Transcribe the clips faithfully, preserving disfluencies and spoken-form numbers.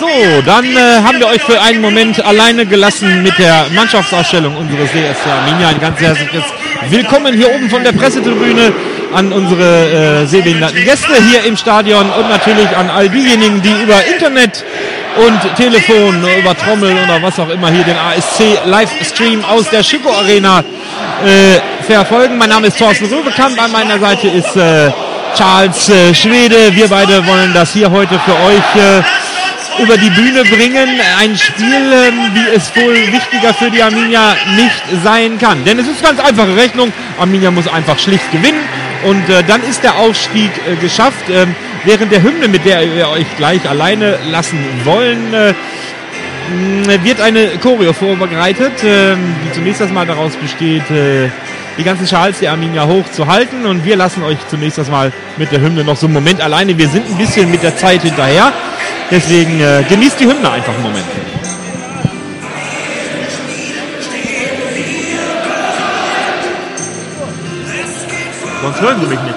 So, dann äh, haben wir euch für einen Moment alleine gelassen mit der Mannschaftsausstellung unseres D S C Arminia. Ein ganz herzliches Willkommen hier oben von der Pressetribüne an unsere äh, sehbehinderten Gäste hier im Stadion und natürlich an all diejenigen, die über Internet und Telefon, über Trommel oder was auch immer hier den A S C Livestream aus der Schüko Arena äh, verfolgen. Mein Name ist Thorsten Röbekamp, an meiner Seite ist äh, Charles äh, Schwede. Wir beide wollen das hier heute für euch äh, über die Bühne bringen. Ein Spiel, äh, wie es wohl wichtiger für die Arminia nicht sein kann. Denn es ist ganz einfache Rechnung. Arminia muss einfach schlicht gewinnen und äh, dann ist der Aufstieg äh, geschafft. Ähm, während der Hymne, mit der wir euch gleich alleine lassen wollen, äh, wird eine Choreo vorbereitet, äh, die zunächst erstmal daraus besteht, äh, die ganzen Schals der Arminia hochzuhalten, und wir lassen euch zunächst erstmal mit der Hymne noch so einen Moment alleine. Wir sind ein bisschen mit der Zeit hinterher, deswegen äh, genießt die Hymne einfach einen Moment. Sonst hören Sie mich nicht.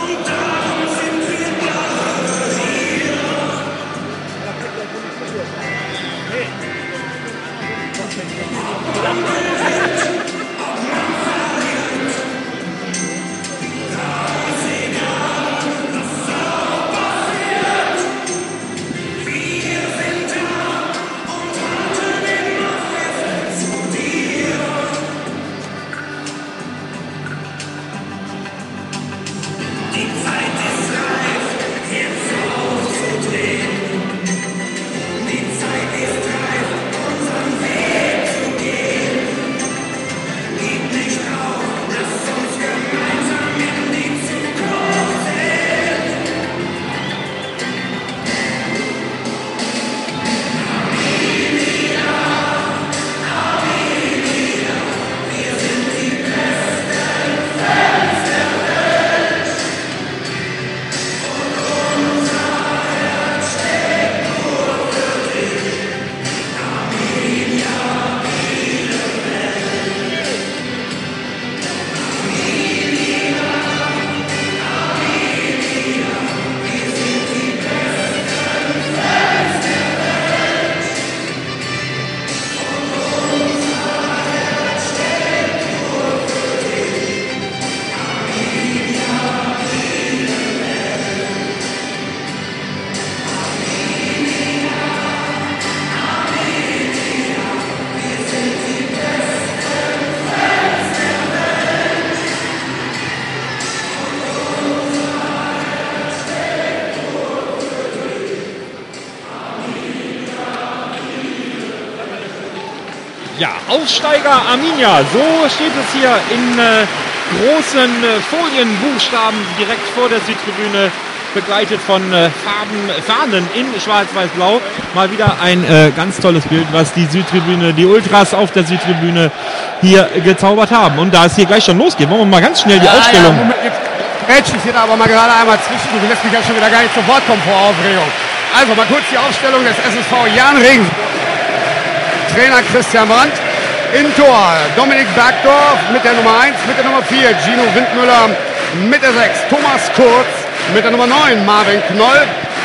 Ja, Aufsteiger Arminia, so steht es hier in äh, großen äh, Folienbuchstaben direkt vor der Südtribüne, begleitet von äh, Farben, Fahnen in Schwarz-Weiß-Blau. Mal wieder ein äh, ganz tolles Bild, was die Südtribüne, die Ultras auf der Südtribüne hier äh, gezaubert haben. Und da es hier gleich schon losgeht, wollen wir mal ganz schnell die ja, Aufstellung... Ja, Moment, jetzt grätsch ich hier aber mal gerade einmal zwischen. Du lässt mich ja schon wieder gar nicht zu Wort kommen vor Aufregung. Also mal kurz die Aufstellung des S S V Jan Regensburg. Trainer Christian Brandt. Im Tor Dominik Bergdorf mit der Nummer eins, mit der Nummer vier Gino Windmüller, mit der sechs Thomas Kurz, mit der Nummer neun Marvin Knoll,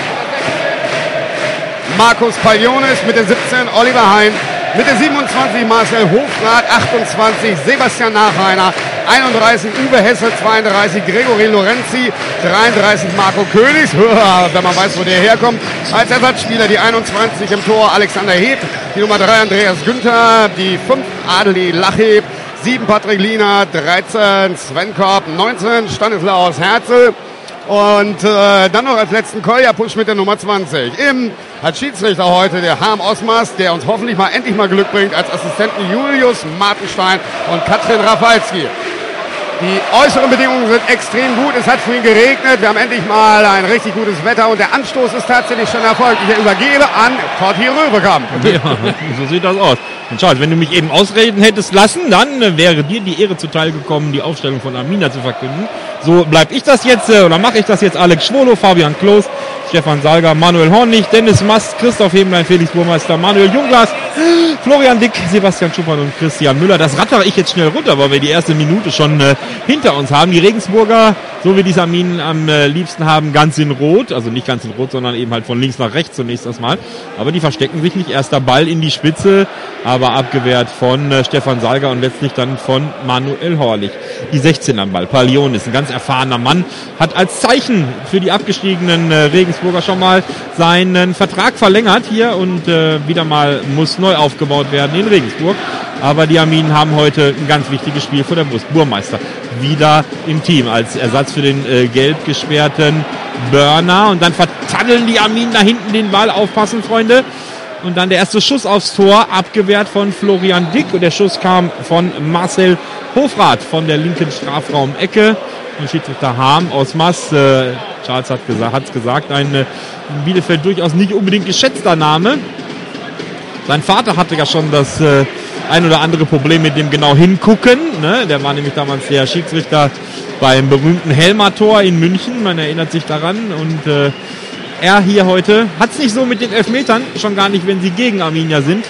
Markus Paglionis, mit der siebzehn Oliver Hein, mit der siebenundzwanzig Marcel Hofrath, achtundzwanzig Sebastian Nachreiner, einunddreißig Uwe Hesse, zweiunddreißig Gregory Lorenzi, dreiunddreißig Marco Königs, wenn man weiß, wo der herkommt. Als Ersatzspieler die einundzwanzig im Tor Alexander Heb, die Nummer drei Andreas Günther, die fünf Adeli Lacheb, sieben Patrick Liener, dreizehn Sven Korb, neunzehn Stanislaus Herzl und äh, dann noch als letzten Kolja Pusch mit der Nummer zwanzig. Im als Schiedsrichter heute der Harm Osmars, der uns hoffentlich mal endlich mal Glück bringt, als Assistenten Julius Martenstein und Katrin Rafalski. Die äußeren Bedingungen sind extrem gut. Es hat vorhin geregnet. Wir haben endlich mal ein richtig gutes Wetter und der Anstoß ist tatsächlich schon erfolgt. Ich übergebe an Totti Röbekamp. Ja, so sieht das aus. Und Charles, wenn du mich eben ausreden hättest lassen, dann äh, wäre dir die Ehre zuteil gekommen, die Aufstellung von Arminia zu verkünden. So bleib ich das jetzt, äh, oder mache ich das jetzt. Alex Schwolo, Fabian Klos, Stefan Salger, Manuel Hornig, Dennis Mast, Christoph Heblein, Felix Burmeister, Manuel Jungglas, Florian Dick, Sebastian Schuppern und Christian Müller. Das rattere ich jetzt schnell runter, weil wir die erste Minute schon äh, hinter uns haben. Die Regensburger, so wie die Arminen am äh, liebsten haben, ganz in Rot. Also nicht ganz in Rot, sondern eben halt von links nach rechts zunächst erstmal. Aber die verstecken sich nicht. Erster Ball in die Spitze, aber abgewehrt von äh, Stefan Salger und letztlich dann von Manuel Horlich. Die sechzehn am Ball. Palion ist ein ganz erfahrener Mann, hat als Zeichen für die abgestiegenen äh, Regensburger schon mal seinen Vertrag verlängert hier und äh, wieder mal muss neu aufgebaut werden in Regensburg. Aber die Arminen haben heute ein ganz wichtiges Spiel vor der Brust. Burmeister wieder im Team als Ersatz für den äh, gelb gesperrten Börner. Und dann vertaddeln die Arminen da hinten den Ball. Aufpassen, Freunde. Und dann der erste Schuss aufs Tor, abgewehrt von Florian Dick. Und der Schuss kam von Marcel Hofrath von der linken Strafraumecke. Und Schiedsrichter Harm aus Mass, äh, Charles hat es gesagt, gesagt, ein äh, in Bielefeld durchaus nicht unbedingt geschätzter Name. Sein Vater hatte ja schon das äh, ein oder andere Problem mit dem genau hingucken. Ne? Der war nämlich damals der Schiedsrichter beim berühmten Helmer-Tor in München. Man erinnert sich daran. Und äh, er hier heute hat es nicht so mit den Elfmetern, schon gar nicht, wenn sie gegen Arminia sind.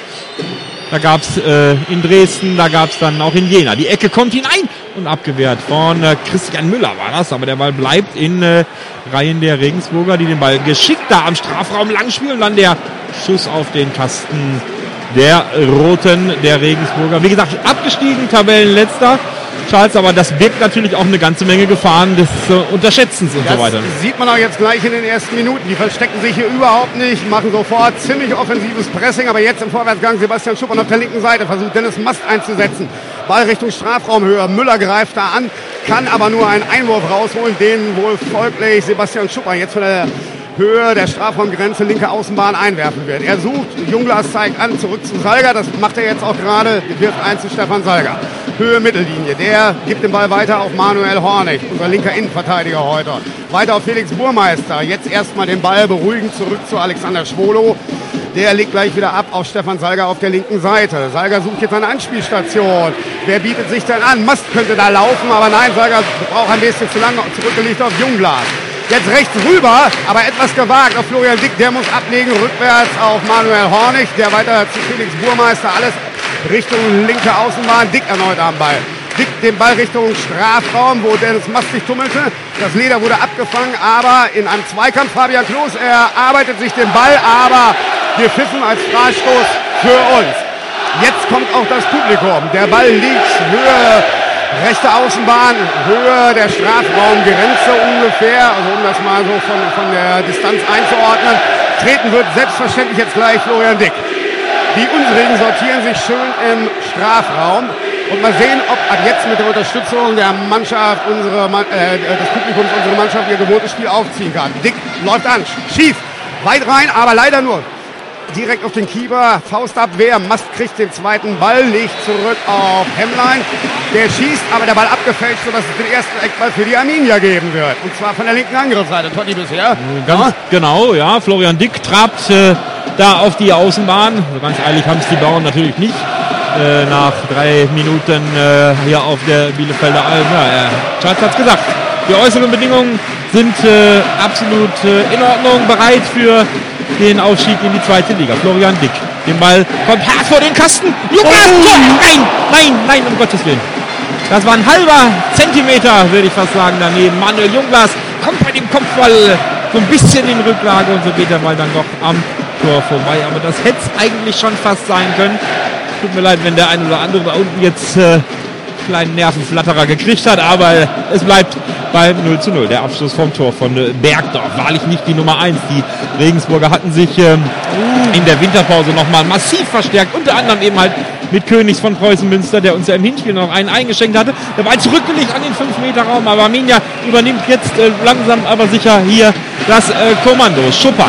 Da gab es äh, in Dresden, da gab es dann auch in Jena. Die Ecke kommt hinein und abgewehrt von äh, Christian Müller war das. Aber der Ball bleibt in äh, Reihen der Regensburger, die den Ball geschickt da am Strafraum lang spielen. Dann der Schuss auf den Kasten der Roten, der Regensburger. Wie gesagt, abgestiegen, Tabellenletzter. Charles, aber das birgt natürlich auch eine ganze Menge Gefahren des äh, Unterschätzens und das so weiter. Sieht man auch jetzt gleich in den ersten Minuten. Die verstecken sich hier überhaupt nicht, machen sofort ziemlich offensives Pressing, aber jetzt im Vorwärtsgang Sebastian Schuppern auf der linken Seite versucht Dennis Mast einzusetzen. Ball Richtung Strafraumhöhe. Müller greift da an, kann aber nur einen Einwurf rausholen, den wohl folglich Sebastian Schuppern jetzt von der Höhe der Strafraumgrenze, linke Außenbahn einwerfen wird. Er sucht, Jungglas zeigt an, zurück zu Salger, das macht er jetzt auch gerade, wirft ein zu Stefan Salger. Höhe Mittellinie, der gibt den Ball weiter auf Manuel Hornig, unser linker Innenverteidiger heute. Weiter auf Felix Burmeister, jetzt erstmal den Ball beruhigend zurück zu Alexander Schwolo. Der legt gleich wieder ab auf Stefan Salger auf der linken Seite. Salger sucht jetzt eine Anspielstation. Wer bietet sich denn an? Mast könnte da laufen, aber nein, Salger braucht ein bisschen zu lange, zurückgelegt auf Jungglas. Jetzt rechts rüber, aber etwas gewagt auf Florian Dick. Der muss ablegen, rückwärts auf Manuel Hornig. Der weiter zu Felix Burmeister. Alles Richtung linke Außenbahn. Dick erneut am Ball. Dick den Ball Richtung Strafraum, wo Dennis Mast sich tummelte. Das Leder wurde abgefangen, aber in einem Zweikampf Fabian Klos. Er arbeitet sich den Ball, aber gepfiffen als Freistoß für uns. Jetzt kommt auch das Publikum. Der Ball liegt Höhe rechte Außenbahn, Höhe der Strafraumgrenze ungefähr, also um das mal so von, von der Distanz einzuordnen. Treten wird selbstverständlich jetzt gleich Florian Dick. Die unsrigen sortieren sich schön im Strafraum und mal sehen, ob ab jetzt mit der Unterstützung der Mannschaft, unsere, äh, des Publikums, unsere Mannschaft ihr gewohntes Spiel aufziehen kann. Dick läuft an, schief, weit rein, aber leider nur direkt auf den Keeper, Faustabwehr, Mast kriegt den zweiten Ball, legt zurück auf Hemmlein, der schießt, aber der Ball abgefälscht, sodass es den ersten Eckball für die Arminia geben wird. Und zwar von der linken Angriffsseite, Totti bisher. Ganz ja. Genau, ja, Florian Dick trabt äh, da auf die Außenbahn. So ganz eilig haben es die Bauern natürlich nicht. Äh, nach drei Minuten äh, hier auf der Bielefelder Alm. Ja, äh, Charles hat's gesagt. Die äußeren Bedingungen sind äh, absolut äh, in Ordnung, bereit für den Aufstieg in die zweite Liga. Florian Dick. Den Ball kommt hart vor den Kasten. Lukas! Oh. Nein, nein, nein, um Gottes Willen. Das war ein halber Zentimeter, würde ich fast sagen, daneben. Manuel Jungglas kommt bei dem Kopfball so ein bisschen in Rücklage und so geht der Ball dann doch am Tor vorbei. Aber das hätte es eigentlich schon fast sein können. Tut mir leid, wenn der ein oder andere da unten jetzt äh, kleinen Nervenflatterer gekriegt hat, aber es bleibt beim null zu null. Der Abschluss vom Tor von Bergdorf. Wahrlich nicht die Nummer eins. Die Regensburger hatten sich ähm, in der Winterpause nochmal massiv verstärkt. Unter anderem eben halt mit Königs von Preußen Münster, der uns ja im Hinspiel noch einen eingeschenkt hatte. Der Ball zurückgelegt an den fünf Meter Raum. Aber Arminia übernimmt jetzt äh, langsam aber sicher hier das äh, Kommando. Schuppern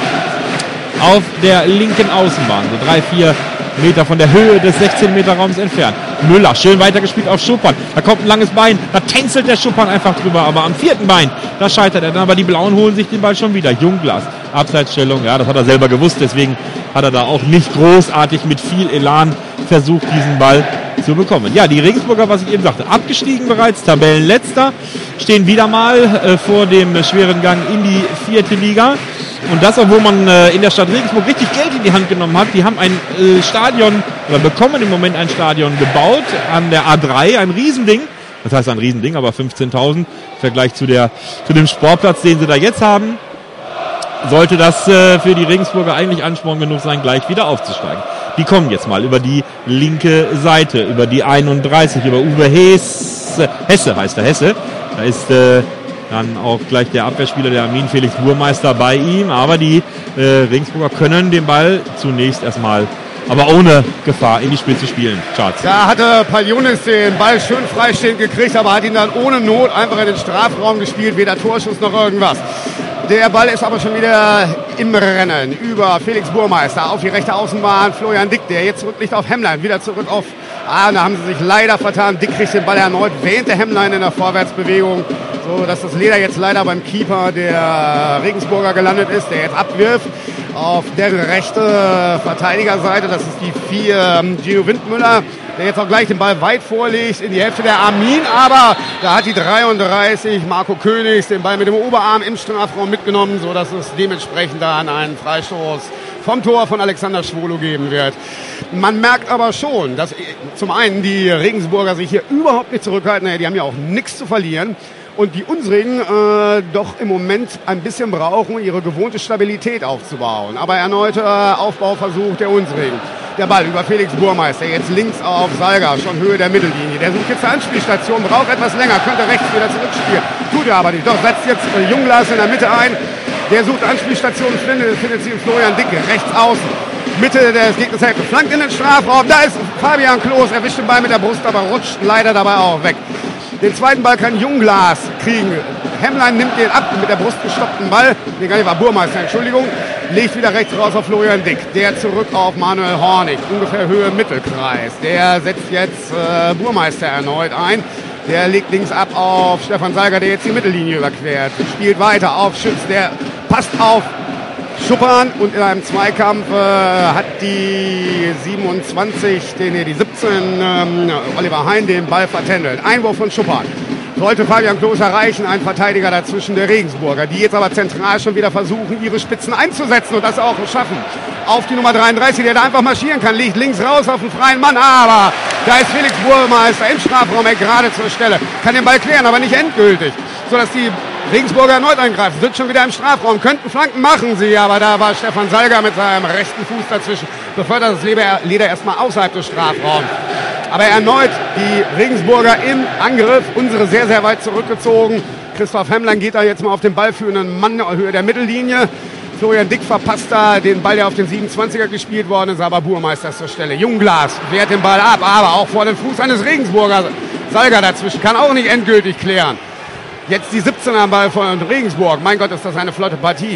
auf der linken Außenbahn. So drei, vier Meter von der Höhe des sechzehn Meter Raums entfernt. Müller, schön weitergespielt auf Schuppern. Da kommt ein langes Bein, da tänzelt der Schuppern einfach drüber, aber am vierten Bein, da scheitert er dann. Aber die Blauen holen sich den Ball schon wieder. Jungglas, Abseitsstellung, ja, das hat er selber gewusst, deswegen hat er da auch nicht großartig mit viel Elan versucht, diesen Ball zu bekommen. Ja, die Regensburger, was ich eben sagte, abgestiegen bereits, Tabellenletzter, stehen wieder mal äh, vor dem schweren Gang in die vierte Liga. Und das, obwohl man äh, in der Stadt Regensburg richtig Geld in die Hand genommen hat. Die haben ein äh, Stadion, oder bekommen im Moment ein Stadion gebaut an der A drei, ein Riesending. Das heißt ein Riesending, aber fünfzehntausend im Vergleich zu, der, zu dem Sportplatz, den sie da jetzt haben. Sollte das äh, für die Regensburger eigentlich Ansporn genug sein, gleich wieder aufzusteigen. Die kommen jetzt mal über die linke Seite, über die einunddreißig, über Uwe Hesse, Hesse heißt der Hesse. Da ist äh, dann auch gleich der Abwehrspieler, der Armin Felix Burmeister, bei ihm. Aber die äh, Regensburger können den Ball zunächst erstmal, aber ohne Gefahr, in die Spitze spielen. Charts. Da hatte Palionis den Ball schön freistehend gekriegt, aber hat ihn dann ohne Not einfach in den Strafraum gespielt, weder Torschuss noch irgendwas. Der Ball ist aber schon wieder im Rennen über Felix Burmeister auf die rechte Außenbahn. Florian Dick, der jetzt zurückliegt auf Hemmlein, wieder zurück auf... Ah, da haben sie sich leider vertan. Dick kriegt den Ball erneut, wähnt der Hemmlein in der Vorwärtsbewegung, so dass das Leder jetzt leider beim Keeper der Regensburger gelandet ist, der jetzt abwirft auf deren rechte Verteidigerseite. Das ist die vier Gio Windmüller, der jetzt auch gleich den Ball weit vorlegt in die Hälfte der Armin, aber da hat die dreiunddreißig Marco Königs den Ball mit dem Oberarm im Strafraum mitgenommen, so dass es dementsprechend dann einen Freistoß vom Tor von Alexander Schwolo geben wird. Man merkt aber schon, dass zum einen die Regensburger sich hier überhaupt nicht zurückhalten, die haben ja auch nichts zu verlieren. Und die unsrigen äh, doch im Moment ein bisschen brauchen, ihre gewohnte Stabilität aufzubauen. Aber erneuter Aufbauversuch der unsrigen. Der Ball über Felix Burmeister, jetzt links auf Salga, schon Höhe der Mittellinie. Der sucht jetzt eine Anspielstation, braucht etwas länger, könnte rechts wieder zurückspielen. Tut er aber nicht. Doch, setzt jetzt äh, Junglas in der Mitte ein. Der sucht Anspielstation, findet, findet sie in Florian Dicke, rechts außen. Mitte des Gegners Hälfte, flankt in den Strafraum. Da ist Fabian Klos, erwischt den Ball mit der Brust, aber rutscht leider dabei auch weg. Den zweiten Ball kann Junglas kriegen. Hemmlein nimmt den ab mit der Brust gestoppten Ball. Nee, gar nicht, war Burmeister, Entschuldigung. Legt wieder rechts raus auf Florian Dick. Der zurück auf Manuel Hornig. Ungefähr Höhe Mittelkreis. Der setzt jetzt äh, Burmeister erneut ein. Der legt links ab auf Stefan Salga, der jetzt die Mittellinie überquert. Spielt weiter auf Schütz. Der passt auf Schuppan und in einem Zweikampf äh, hat die siebenundzwanzig, den, nee, die siebzehn, ähm, Oliver Hein den Ball vertändelt. Einwurf von Schuppan. Sollte Fabian Klos erreichen, ein Verteidiger dazwischen der Regensburger, die jetzt aber zentral schon wieder versuchen, ihre Spitzen einzusetzen und das auch schaffen. Auf die Nummer dreiunddreißig, der da einfach marschieren kann, liegt links raus auf den freien Mann, aber da ist Felix Burmeister im Strafraum, er gerade zur Stelle, kann den Ball klären, aber nicht endgültig, sodass die Regensburger erneut eingreifen, sind schon wieder im Strafraum, könnten Flanken, machen sie, aber da war Stefan Salga mit seinem rechten Fuß dazwischen, befördert das Leder erstmal außerhalb des Strafraums. Aber erneut die Regensburger im Angriff, unsere sehr, sehr weit zurückgezogen. Christoph Hemmlein geht da jetzt mal auf den ballführenden Mann in Höhe der Mittellinie. Florian Dick verpasst da den Ball, der auf den siebenundzwanziger gespielt worden ist, aber Burmeister ist zur Stelle. Jungglas wehrt den Ball ab, aber auch vor den Fuß eines Regensburger. Salga dazwischen, kann auch nicht endgültig klären. Jetzt die siebzehner am Ball von Regensburg. Mein Gott, ist das eine flotte Partie.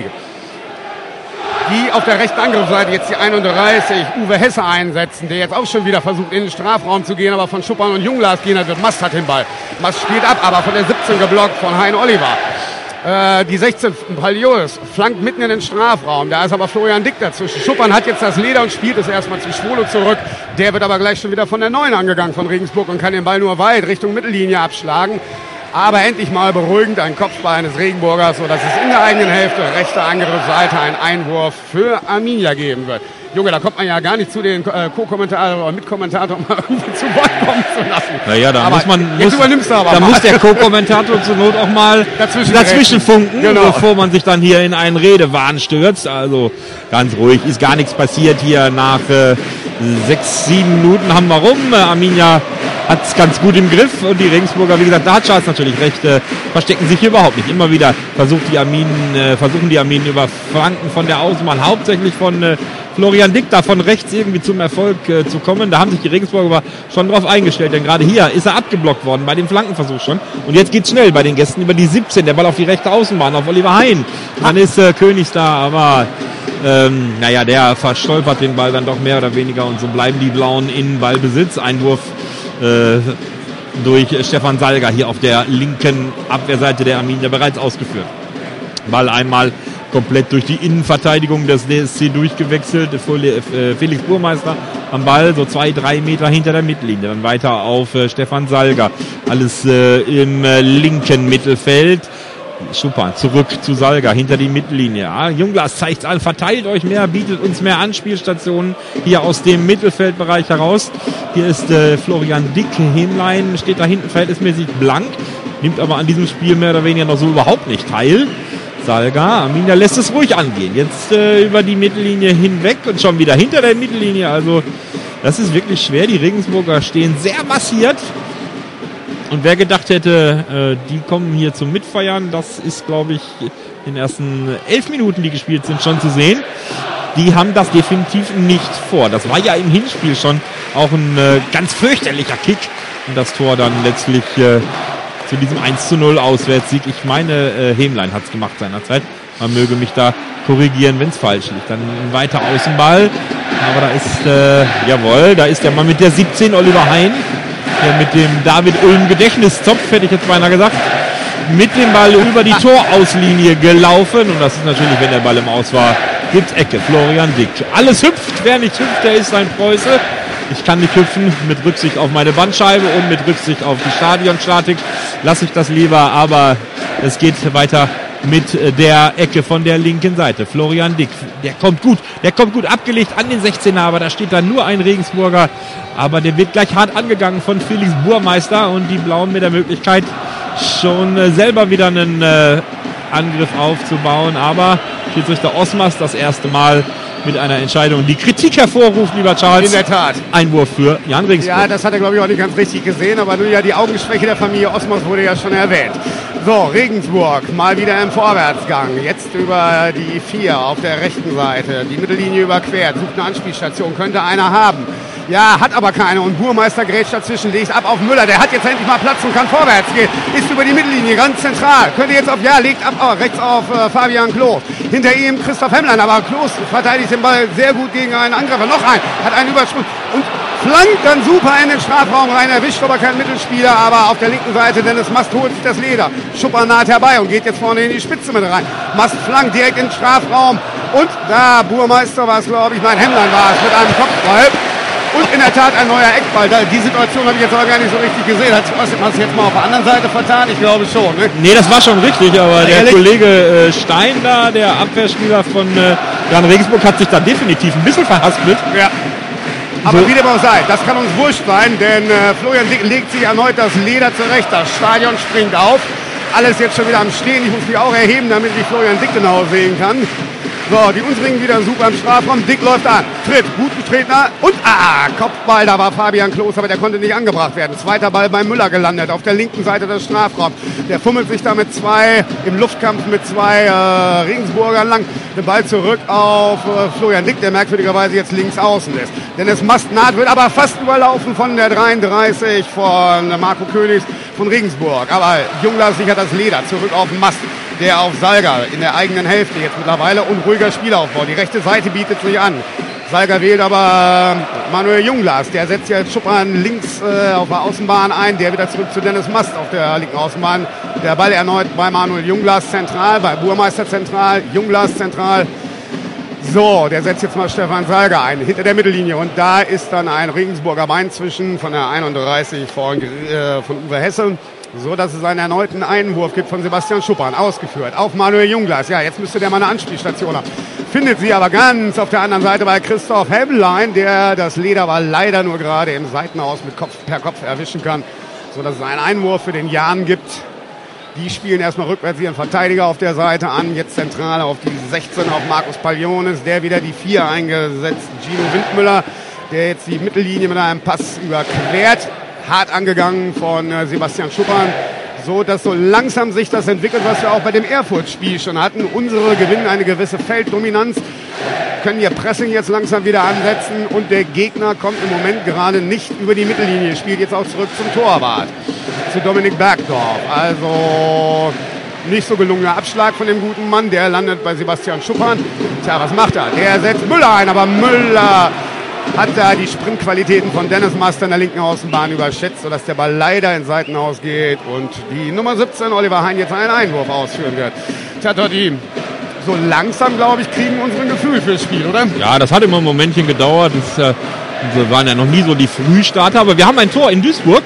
Die auf der rechten Angriffsseite jetzt die einunddreißig Uwe Hesse einsetzen, der jetzt auch schon wieder versucht, in den Strafraum zu gehen, aber von Schuppan und Junglas gehen wird. Mast hat den Ball. Mast spielt ab, aber von der siebzehn geblockt von Hein Oliver. Äh, die sechzehn Palionis flankt mitten in den Strafraum. Da ist aber Florian Dick dazwischen. Schuppan hat jetzt das Leder und spielt es erstmal zu Schwolo zurück. Der wird aber gleich schon wieder von der neun angegangen von Regensburg und kann den Ball nur weit Richtung Mittellinie abschlagen. Aber endlich mal beruhigend ein Kopfball eines Regenburgers, sodass es in der eigenen Hälfte, rechte Angriffsseite, einen Einwurf für Arminia geben wird. Junge, da kommt man ja gar nicht zu den äh, Co-Kommentator oder Mitkommentator, um mal irgendwie zu Wort kommen zu lassen. Naja, da aber muss man. Jetzt muss, übernimmst du aber Da mal. muss der Co-Kommentator zur Not auch mal dazwischen, dazwischen funken, genau, bevor man sich dann hier in einen Redewahn stürzt. Also ganz ruhig, ist gar nichts passiert hier. Nach äh, sechs, sieben Minuten haben wir rum. Äh, Arminia hat es ganz gut im Griff und die Regensburger, wie gesagt, da hat Charles natürlich recht, äh, verstecken sich hier überhaupt nicht. Immer wieder versucht die Arminen, äh, versuchen die Arminen über Flanken von der Außenbahn, hauptsächlich von äh, Florian Dick, da von rechts irgendwie zum Erfolg äh, zu kommen. Da haben sich die Regensburger aber schon drauf eingestellt, denn gerade hier ist er abgeblockt worden bei dem Flankenversuch schon. Und jetzt geht's schnell bei den Gästen über die siebzehn, der Ball auf die rechte Außenbahn, auf Oliver Hein. Dann ist äh, Königs da, aber ähm, naja, der verstolpert den Ball dann doch mehr oder weniger und so bleiben die Blauen in Ballbesitz. Einwurf äh, durch Stefan Salga hier auf der linken Abwehrseite der Arminia bereits ausgeführt. Ball einmal komplett durch die Innenverteidigung des D S C durchgewechselt. Felix Burmeister am Ball, so zwei, drei Meter hinter der Mittellinie. Dann weiter auf äh, Stefan Salga. Alles äh, im äh, linken Mittelfeld. Super, zurück zu Salga, hinter die Mittellinie. Ja, Junglas zeigt an, verteilt euch mehr, bietet uns mehr Anspielstationen hier aus dem Mittelfeldbereich heraus. Hier ist äh, Florian Dick, Hämlein steht da hinten verhältnismäßig blank, nimmt aber an diesem Spiel mehr oder weniger noch so überhaupt nicht teil. Salga, Arminia lässt es ruhig angehen. Jetzt äh, über die Mittellinie hinweg und schon wieder hinter der Mittellinie. Also das ist wirklich schwer. Die Regensburger stehen sehr massiert. Und wer gedacht hätte, äh, die kommen hier zum Mitfeiern, das ist, glaube ich, in den ersten elf Minuten, die gespielt sind, schon zu sehen. Die haben das definitiv nicht vor. Das war ja im Hinspiel schon auch ein äh, ganz fürchterlicher Kick. Und das Tor dann letztlich äh, zu diesem eins zu null Auswärtssieg. Ich meine, äh, Hämlein hat es gemacht seinerzeit. Man möge mich da korrigieren, wenn es falsch liegt. Dann ein weiter Außenball. Aber da ist, äh, jawohl, da ist der Mann mit der siebzehn, Oliver Hein. Der mit dem David Ulm Gedächtniszopf, hätte ich jetzt beinahe gesagt, mit dem Ball über die Torauslinie gelaufen. Und das ist natürlich, wenn der Ball im Aus war, gibt's Ecke. Florian Dick. Alles hüpft. Wer nicht hüpft, der ist ein Preuße. Ich kann nicht hüpfen, mit Rücksicht auf meine Bandscheibe und mit Rücksicht auf die Stadionstatik lasse ich das lieber. Aber es geht weiter mit der Ecke von der linken Seite. Florian Dick, der kommt gut, der kommt gut abgelegt an den sechzehner, aber da steht dann nur ein Regensburger, aber der wird gleich hart angegangen von Felix Burmeister und die Blauen mit der Möglichkeit schon äh, selber wieder einen äh, Angriff aufzubauen, aber Schiedsrichter Osmas das erste Mal mit einer Entscheidung, die Kritik hervorruft, lieber Charles. In der Tat. Einwurf für Jan Regensburg. Ja, das hat er, glaube ich, auch nicht ganz richtig gesehen, aber nur ja die Augenschwäche der Familie Osmas wurde ja schon erwähnt. So, Regensburg mal wieder im Vorwärtsgang. Jetzt über die vier auf der rechten Seite. Die Mittellinie überquert, sucht eine Anspielstation, könnte einer haben. Ja, hat aber keine. Und Burmeister grätscht dazwischen, legt ab auf Müller. Der hat jetzt endlich mal Platz und kann vorwärts gehen. Ist über die Mittellinie, ganz zentral. Könnte jetzt auf, ja, legt ab, oh, rechts auf äh, Fabian Klos. Hinter ihm Christoph Hemmlein. Aber Klos verteidigt den Ball sehr gut gegen einen Angreifer. Noch ein, hat einen Übersprung. Und flankt dann super in den Strafraum rein. Erwischt aber keinen Mittelspieler. Aber auf der linken Seite Dennis Mast holt sich das Leder. Schupper naht herbei und geht jetzt vorne in die Spitze mit rein. Mast flankt direkt in den Strafraum. Und da Burmeister war es, glaube ich, nein, Hemmlein war es mit einem Kopfball. Und in der Tat ein neuer Eckball. Die Situation habe ich jetzt aber gar nicht so richtig gesehen. Hat man es jetzt mal auf der anderen Seite vertan? Ich glaube schon. Ne? Nee, das war schon richtig, aber der Ehrlich? Kollege äh, Stein da, der Abwehrspieler von äh, Jan Regensburg, hat sich da definitiv ein bisschen verhaspelt. Ja. Aber So. wie dem auch sei, das kann uns wurscht sein, denn äh, Florian Dick legt sich erneut das Leder zurecht. Das Stadion springt auf. Alles jetzt schon wieder am Stehen. Ich muss mich auch erheben, damit ich Florian Dick genau sehen kann. So, die unsrigen wieder super im Strafraum. Dick läuft an. Tritt, gut Tretner. Und ah, Kopfball. Da war Fabian Klos, aber der konnte nicht angebracht werden. Zweiter Ball bei Müller gelandet, auf der linken Seite des Strafraums. Der fummelt sich da mit zwei, im Luftkampf mit zwei äh, Regensburgern lang. Den Ball zurück auf äh, Florian Dick, der merkwürdigerweise jetzt links außen ist. Denn es Mast naht, wird aber fast überlaufen von der dreiunddreißig von Marco Königs von Regensburg. Aber Jungler sichert das Leder zurück auf den Mast. Der auf Salga in der eigenen Hälfte jetzt mittlerweile. Unruhiger Spielaufbau. Die rechte Seite bietet sich an. Salga wählt aber Manuel Junglas. Der setzt jetzt Schuppern links äh, auf der Außenbahn ein. Der wieder zurück zu Dennis Mast auf der linken Außenbahn. Der Ball erneut bei Manuel Junglas zentral, bei Burmeister zentral, Junglas zentral. So, der setzt jetzt mal Stefan Salga ein, hinter der Mittellinie. Und da ist dann ein Regensburger Bein zwischen von der einunddreißig von, äh, von Uwe Hesse. So, dass es einen erneuten Einwurf gibt von Sebastian Schuppern, ausgeführt auf Manuel Junglas. Ja, jetzt müsste der mal eine Anspielstation haben. Findet sie aber ganz auf der anderen Seite bei Christoph Hemmlein, der das Leder aber leider nur gerade im Seitenhaus mit Kopf per Kopf erwischen kann. So, dass es einen Einwurf für den Jan gibt. Die spielen erstmal rückwärts ihren Verteidiger auf der Seite an. Jetzt zentral auf die sechzehn auf Markus Palionis, der wieder die vier eingesetzt. Gino Windmüller, der jetzt die Mittellinie mit einem Pass überquert. Hart angegangen von äh, Sebastian Schuppern, so dass so langsam sich das entwickelt, was wir auch bei dem Erfurt-Spiel schon hatten. Unsere gewinnen eine gewisse Felddominanz, können ihr Pressing jetzt langsam wieder ansetzen und der Gegner kommt im Moment gerade nicht über die Mittellinie, spielt jetzt auch zurück zum Torwart, zu Dominik Bergdorf. Also nicht so gelungener Abschlag von dem guten Mann, der landet bei Sebastian Schuppern. Tja, was macht er? Der setzt Müller ein, aber Müller hat da die Sprintqualitäten von Dennis Mast in der linken Außenbahn überschätzt, sodass der Ball leider ins Seitenhaus geht und die Nummer siebzehn, Oliver Hein, jetzt einen Einwurf ausführen wird. Tja, Totti, so langsam, glaube ich, kriegen unsere ein Gefühl fürs Spiel, oder? Ja, das hat immer ein Momentchen gedauert. Das, äh, wir waren ja noch nie so die Frühstarter, aber wir haben ein Tor in Duisburg.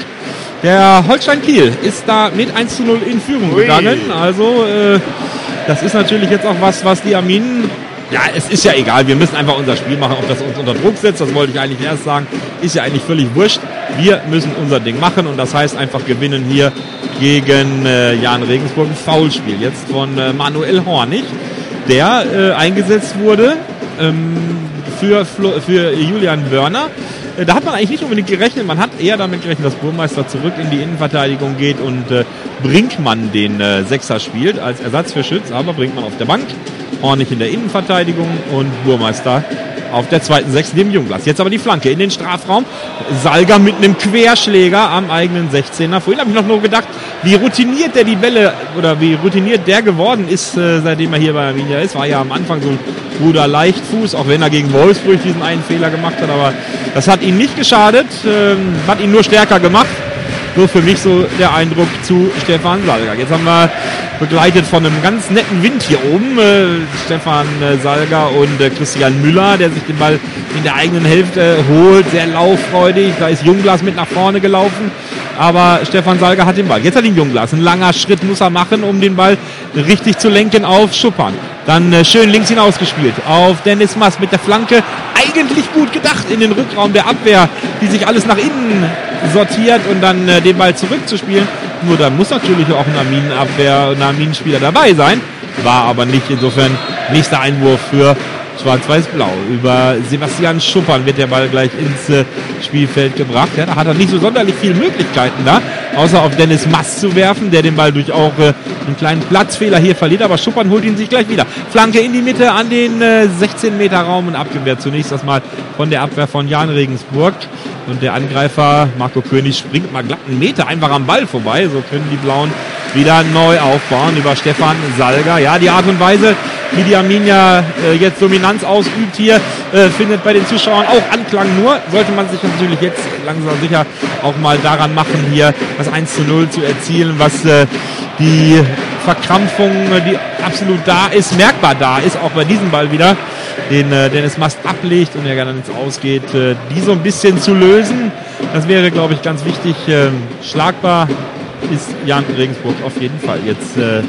Der Holstein Kiel ist da mit eins zu null in Führung Ui. gegangen. Also äh, das ist natürlich jetzt auch was, was die Arminen... Ja, es ist ja egal, wir müssen einfach unser Spiel machen, ob das uns unter Druck setzt, das wollte ich eigentlich erst sagen, ist ja eigentlich völlig wurscht. Wir müssen unser Ding machen und das heißt einfach gewinnen hier gegen äh, Jahn Regensburg. Ein Foulspiel jetzt von äh, Manuel Hornig, der äh, eingesetzt wurde ähm, für, Flo, für Julian Wörner. Äh, da hat man eigentlich nicht unbedingt gerechnet, man hat eher damit gerechnet, dass Burmeister zurück in die Innenverteidigung geht und äh, Brinkmann den äh, Sechser spielt als Ersatz für Schütz, aber Brinkmann auf der Bank. Hornig in der Innenverteidigung und Burmeister auf der zweiten Sechs neben Jungglas. Jetzt aber die Flanke in den Strafraum. Salga mit einem Querschläger am eigenen sechzehner. Vorhin habe ich noch nur gedacht, wie routiniert der die Bälle oder wie routiniert der geworden ist, äh, seitdem er hier bei Arminia ist. War ja am Anfang so ein Bruder Leichtfuß, auch wenn er gegen Wolfsburg diesen einen Fehler gemacht hat. Aber das hat ihn nicht geschadet, ähm, hat ihn nur stärker gemacht. So für mich so der Eindruck zu Stefan Salga. Jetzt haben wir begleitet von einem ganz netten Wind hier oben äh, Stefan äh, Salga und äh, Christian Müller, der sich den Ball in der eigenen Hälfte äh, holt, sehr lauffreudig. Da ist Jungglas mit nach vorne gelaufen, aber Stefan Salga hat den Ball. Jetzt hat ihn Jungglas. Ein langer Schritt muss er machen, um den Ball richtig zu lenken auf Schuppan. Dann äh, schön links hinausgespielt auf Dennis Mass mit der Flanke. Eigentlich gut gedacht in den Rückraum der Abwehr, die sich alles nach innen sortiert und dann äh, den Ball zurückzuspielen. Nur da muss natürlich auch ein Arminenabwehr, ein Arminenspieler dabei sein. War aber nicht. Insofern nächster Einwurf für Schwarz-Weiß-Blau. Über Sebastian Schuppan wird der Ball gleich ins äh, Spielfeld gebracht. Ja, da hat er nicht so sonderlich viele Möglichkeiten da, außer auf Dennis Mass zu werfen, der den Ball durch auch äh, einen kleinen Platzfehler hier verliert. Aber Schuppan holt ihn sich gleich wieder. Flanke in die Mitte an den äh, sechzehn Meter Raum und abgewehrt zunächst erstmal von der Abwehr von Jahn Regensburg. Und der Angreifer Marco König springt mal glatt einen Meter einfach am Ball vorbei. So können die Blauen wieder neu aufbauen über Stefan Salga. Ja, die Art und Weise, wie die Arminia äh, jetzt Dominanz ausübt hier, äh, findet bei den Zuschauern auch Anklang. Nur sollte man sich natürlich jetzt langsam sicher auch mal daran machen, hier das eins zu null zu erzielen, was äh, die Verkrampfung, die absolut da ist, merkbar da ist, auch bei diesem Ball wieder, den äh, Dennis Mast ablegt und der dann ins Ausgeht, äh, die so ein bisschen zu lösen. Das wäre, glaube ich, ganz wichtig. Äh, schlagbar ist Jahn Regensburg auf jeden Fall. Jetzt äh,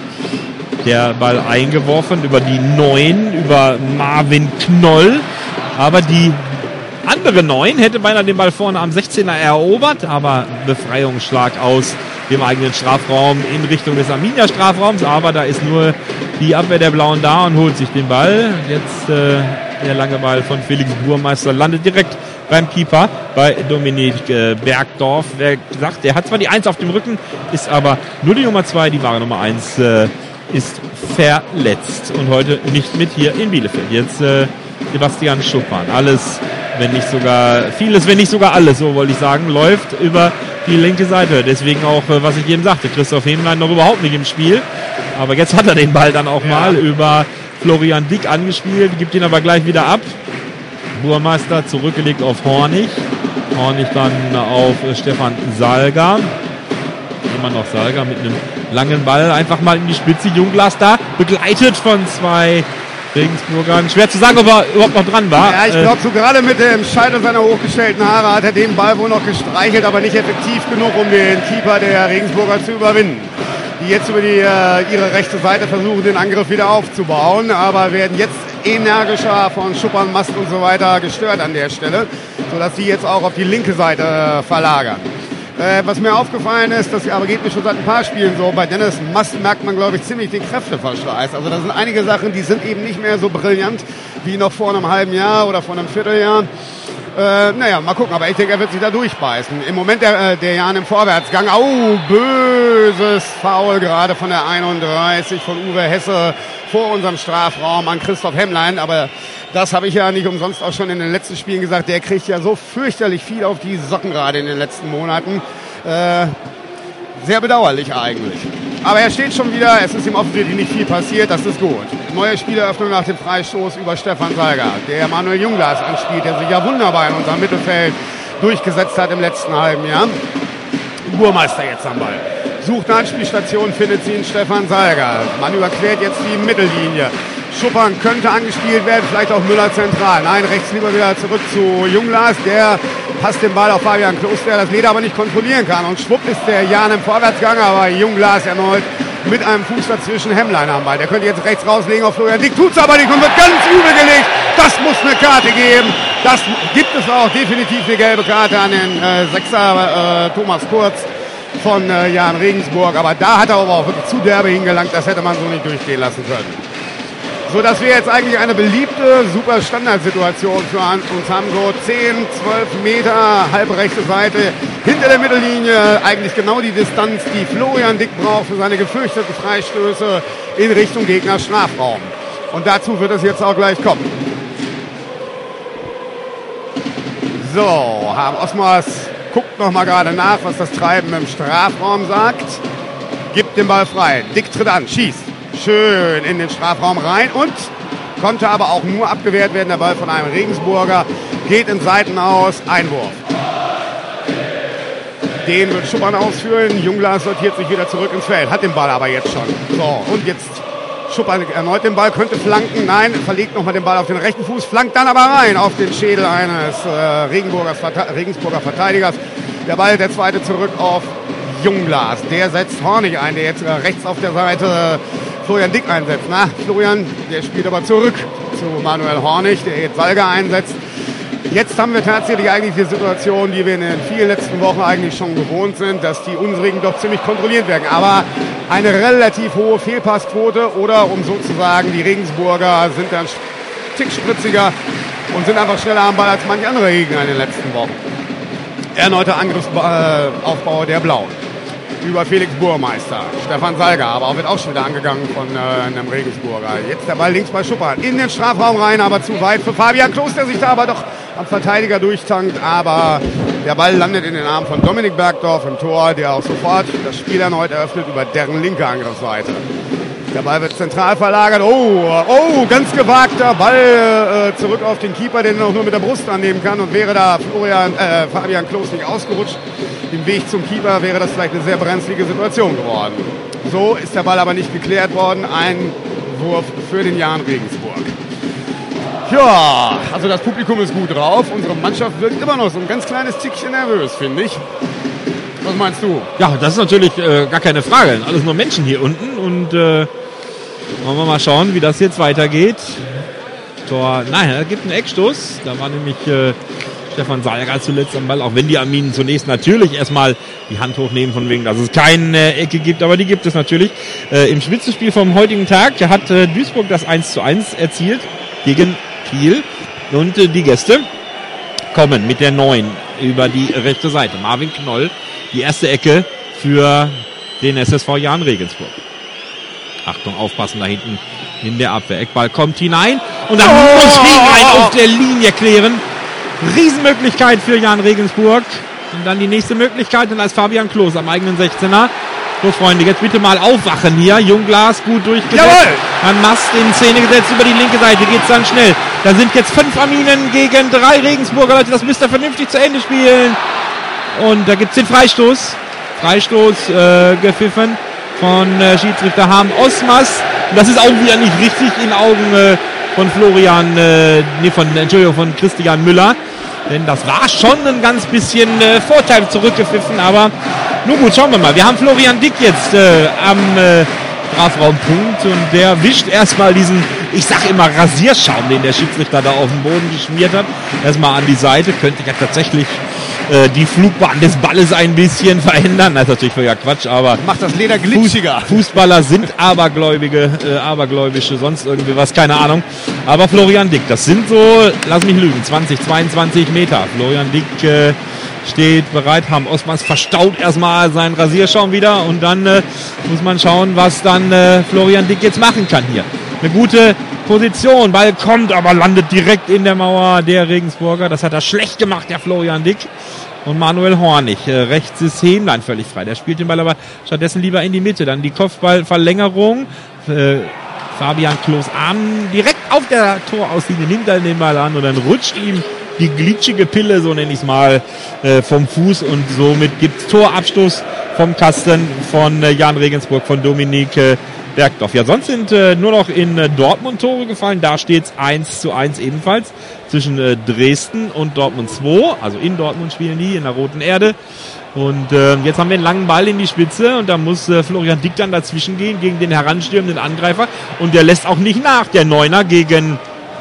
der Ball eingeworfen über die Neun, über Marvin Knoll. Aber die andere Neun hätte beinahe den Ball vorne am sechzehner erobert, aber Befreiungsschlag aus dem eigenen Strafraum in Richtung des Arminia-Strafraums. Aber da ist nur die Abwehr der Blauen da und holt sich den Ball. Jetzt äh, der lange Ball von Felix Burmeister landet direkt beim Keeper, bei Dominik äh, Bergdorf. Wer sagt, der hat zwar die Eins auf dem Rücken, ist aber nur die Nummer zwei, die wahre Nummer eins, äh, ist verletzt und heute nicht mit hier in Bielefeld. Jetzt äh, Sebastian Schuppan. Alles, wenn nicht sogar, vieles, wenn nicht sogar alles, so wollte ich sagen, läuft über die linke Seite. Deswegen auch, äh, was ich eben sagte, Christoph Hemlein noch überhaupt nicht im Spiel. Aber jetzt hat er den Ball dann auch ja. mal über Florian Dick angespielt, gibt ihn aber gleich wieder ab. Burmeister zurückgelegt auf Hornig. Hornig dann auf Stefan Salga. Immer noch Salga mit einem langen Ball. Einfach mal in die Spitze. Jungglas da, begleitet von zwei Regensburgern. Schwer zu sagen, ob er überhaupt noch dran war. Ja, ich glaube, so gerade mit dem Scheitel seiner hochgestellten Haare hat er den Ball wohl noch gestreichelt, aber nicht effektiv genug, um den Keeper der Regensburger zu überwinden. Die jetzt über die, äh, ihre rechte Seite versuchen, den Angriff wieder aufzubauen, aber werden jetzt energischer von Schuppan, Mast und so weiter gestört an der Stelle, sodass sie jetzt auch auf die linke Seite äh, verlagern. Äh, was mir aufgefallen ist, das aber geht mir schon seit ein paar Spielen so, bei Dennis Mast merkt man, glaube ich, ziemlich den Kräfteverschleiß. Also da sind einige Sachen, die sind eben nicht mehr so brillant wie noch vor einem halben Jahr oder vor einem Vierteljahr. Äh, naja, mal gucken, aber ich denke, er wird sich da durchbeißen. Im Moment der, der Jan im Vorwärtsgang. Au, oh, böses Foul gerade von der einunddreißig von Uwe Hesse vor unserem Strafraum an Christoph Hemlein. Aber das habe ich ja nicht umsonst auch schon in den letzten Spielen gesagt. Der kriegt ja so fürchterlich viel auf die Socken gerade in den letzten Monaten. Äh, sehr bedauerlich eigentlich. Aber er steht schon wieder, es ist ihm offensichtlich nicht viel passiert, das ist gut. Neue Spieleröffnung nach dem Freistoß über Stefan Salga, der Manuel Jungglas anspielt, der sich ja wunderbar in unserem Mittelfeld durchgesetzt hat im letzten halben Jahr. Burmeister jetzt am Ball. Sucht eine Anspielstation, findet sie in Stefan Salga. Man überquert jetzt die Mittellinie. Schuppern könnte angespielt werden, vielleicht auch Müller zentral. Nein, rechts lieber wieder zurück zu Junglas. Der passt den Ball auf Fabian Klos, der das Leder aber nicht kontrollieren kann. Und schwupp ist der Jan im Vorwärtsgang, aber Junglas erneut mit einem Fuß dazwischen. Hemmleiner am Ball. Der könnte jetzt rechts rauslegen auf Florian Dick. Tut's aber nicht und wird ganz übel gelegt. Das muss eine Karte geben. Das gibt es auch definitiv eine gelbe Karte an den äh, Sechser äh, Thomas Kurz von äh, Jan Regensburg. Aber da hat er aber auch wirklich zu derbe hingelangt. Das hätte man so nicht durchgehen lassen können. So dass wir jetzt eigentlich eine beliebte, super Standardsituation für uns haben. So zehn, zwölf Meter, halbe rechte Seite hinter der Mittellinie. Eigentlich genau die Distanz, die Florian Dick braucht für seine gefürchteten Freistöße in Richtung Gegner Strafraum. Und dazu wird es jetzt auch gleich kommen. So, Harm Osmers guckt noch mal gerade nach, was das Treiben im Strafraum sagt. Gibt den Ball frei. Dick tritt an, schießt. Schön in den Strafraum rein und konnte aber auch nur abgewehrt werden. Der Ball von einem Regensburger geht in Seiten aus. Einwurf. Den wird Schuppern ausführen. Junglas sortiert sich wieder zurück ins Feld. Hat den Ball aber jetzt schon. So, und jetzt Schuppern erneut den Ball. Könnte flanken. Nein, verlegt nochmal den Ball auf den rechten Fuß. Flankt dann aber rein auf den Schädel eines äh, Regensburgers, Regensburger Verteidigers. Der Ball, der zweite zurück auf Junglas. Der setzt Hornig ein, der jetzt äh, rechts auf der Seite Florian Dick einsetzt. Na, Florian, der spielt aber zurück zu Manuel Hornig, der jetzt Salga einsetzt. Jetzt haben wir tatsächlich eigentlich die Situation, die wir in den vielen letzten Wochen eigentlich schon gewohnt sind, dass die unsrigen doch ziemlich kontrolliert werden. Aber eine relativ hohe Fehlpassquote oder um so zu sagen, die Regensburger sind dann ein Tick spritziger und sind einfach schneller am Ball als manche andere Gegner in den letzten Wochen. Erneuter Angriffsaufbau der Blauen. Über Felix Burmeister, Stefan Salga, aber auch wird auch schon wieder angegangen von äh, einem Regensburger. Jetzt der Ball links bei Schuppern, in den Strafraum rein, aber zu weit für Fabian Klos, der sich da aber doch am Verteidiger durchtankt, aber der Ball landet in den Armen von Dominik Bergdorf im Tor, der auch sofort das Spiel erneut eröffnet über deren linke Angriffsseite. Der Ball wird zentral verlagert. Oh, oh, ganz gewagter Ball äh, zurück auf den Keeper, den er noch nur mit der Brust annehmen kann. Und wäre da Florian, äh, Fabian Klos nicht ausgerutscht, im Weg zum Keeper, wäre das vielleicht eine sehr brenzlige Situation geworden. So ist der Ball aber nicht geklärt worden. Ein Wurf für den Jan Regensburg. Ja, also das Publikum ist gut drauf. Unsere Mannschaft wirkt immer noch so ein ganz kleines Tickchen nervös, finde ich. Was meinst du? Ja, das ist natürlich äh, gar keine Frage. Alles nur Menschen hier unten und äh, wollen wir mal schauen, wie das jetzt weitergeht. Tor, nein, er gibt einen Eckstoß. Da war nämlich äh, Stefan Salga zuletzt am Ball, auch wenn die Arminen zunächst natürlich erstmal die Hand hochnehmen, von wegen, dass es keine Ecke gibt, aber die gibt es natürlich. Äh, Im Spitzenspiel vom heutigen Tag hat äh, Duisburg das eins zu eins erzielt gegen Kiel und äh, die Gäste kommen mit der neun über die rechte Seite. Marvin Knoll, die erste Ecke für den S S V Jan Regensburg. Achtung, aufpassen da hinten in der Abwehr. Eckball kommt hinein und dann oh, muss Wegerein auf der Linie klären. Riesenmöglichkeit für Jan Regensburg. Und dann die nächste Möglichkeit, und als Fabian Klos am eigenen sechzehner. So, Freunde, jetzt bitte mal aufwachen hier. Jungglas gut durchgesetzt. Jawohl! Dann Mast in Szene gesetzt über die linke Seite. Geht's dann schnell. Dann sind jetzt fünf Arminen gegen drei Regensburger. Leute, das müsst ihr vernünftig zu Ende spielen. Und da gibt's den Freistoß. Freistoß äh, gepfiffen von äh, Schiedsrichter Harm Osmers. Und das ist auch wieder nicht richtig in Augen äh, von Florian, äh, nee, von, Entschuldigung, von Christian Müller. Denn das war schon ein ganz bisschen äh, Vorteil zurückgepfiffen, aber nun gut, schauen wir mal. Wir haben Florian Dick jetzt äh, am äh, Strafraumpunkt und der wischt erstmal diesen, ich sag immer Rasierschaum, den der Schiedsrichter da auf dem Boden geschmiert hat. Erstmal an die Seite, könnte ja tatsächlich äh, die Flugbahn des Balles ein bisschen verändern. Das ist natürlich völliger Quatsch, aber macht das Leder glitschiger. Fußballer sind Abergläubige, äh, Abergläubische, sonst irgendwie was, keine Ahnung. Aber Florian Dick, das sind so, lass mich lügen, zwanzig, zweiundzwanzig Meter. Florian Dick äh, steht bereit, Harm Osmers verstaut erstmal seinen Rasierschaum wieder und dann äh, muss man schauen, was dann äh, Florian Dick jetzt machen kann hier. Eine gute Position, Ball kommt, aber landet direkt in der Mauer der Regensburger. Das hat er schlecht gemacht, der Florian Dick. Und Manuel Hornig, äh, rechts ist Hähnlein völlig frei. Der spielt den Ball aber stattdessen lieber in die Mitte. Dann die Kopfballverlängerung. Äh, Fabian Klos Arm direkt auf der Torauslinie, nimmt er den Ball an und dann rutscht ihm die glitschige Pille, so nenne ich es mal, äh, vom Fuß und somit gibt es Torabstoß vom Kasten von äh, Jan Regensburg, von Dominik äh, Bergdorf. Ja, sonst sind äh, nur noch in äh, Dortmund Tore gefallen. Da steht es eins zu eins ebenfalls zwischen äh, Dresden und Dortmund zwei. Also in Dortmund spielen die, in der Roten Erde. Und äh, jetzt haben wir einen langen Ball in die Spitze und da muss äh, Florian Dick dann dazwischen gehen gegen den heranstürmenden Angreifer. Und der lässt auch nicht nach, der Neuner gegen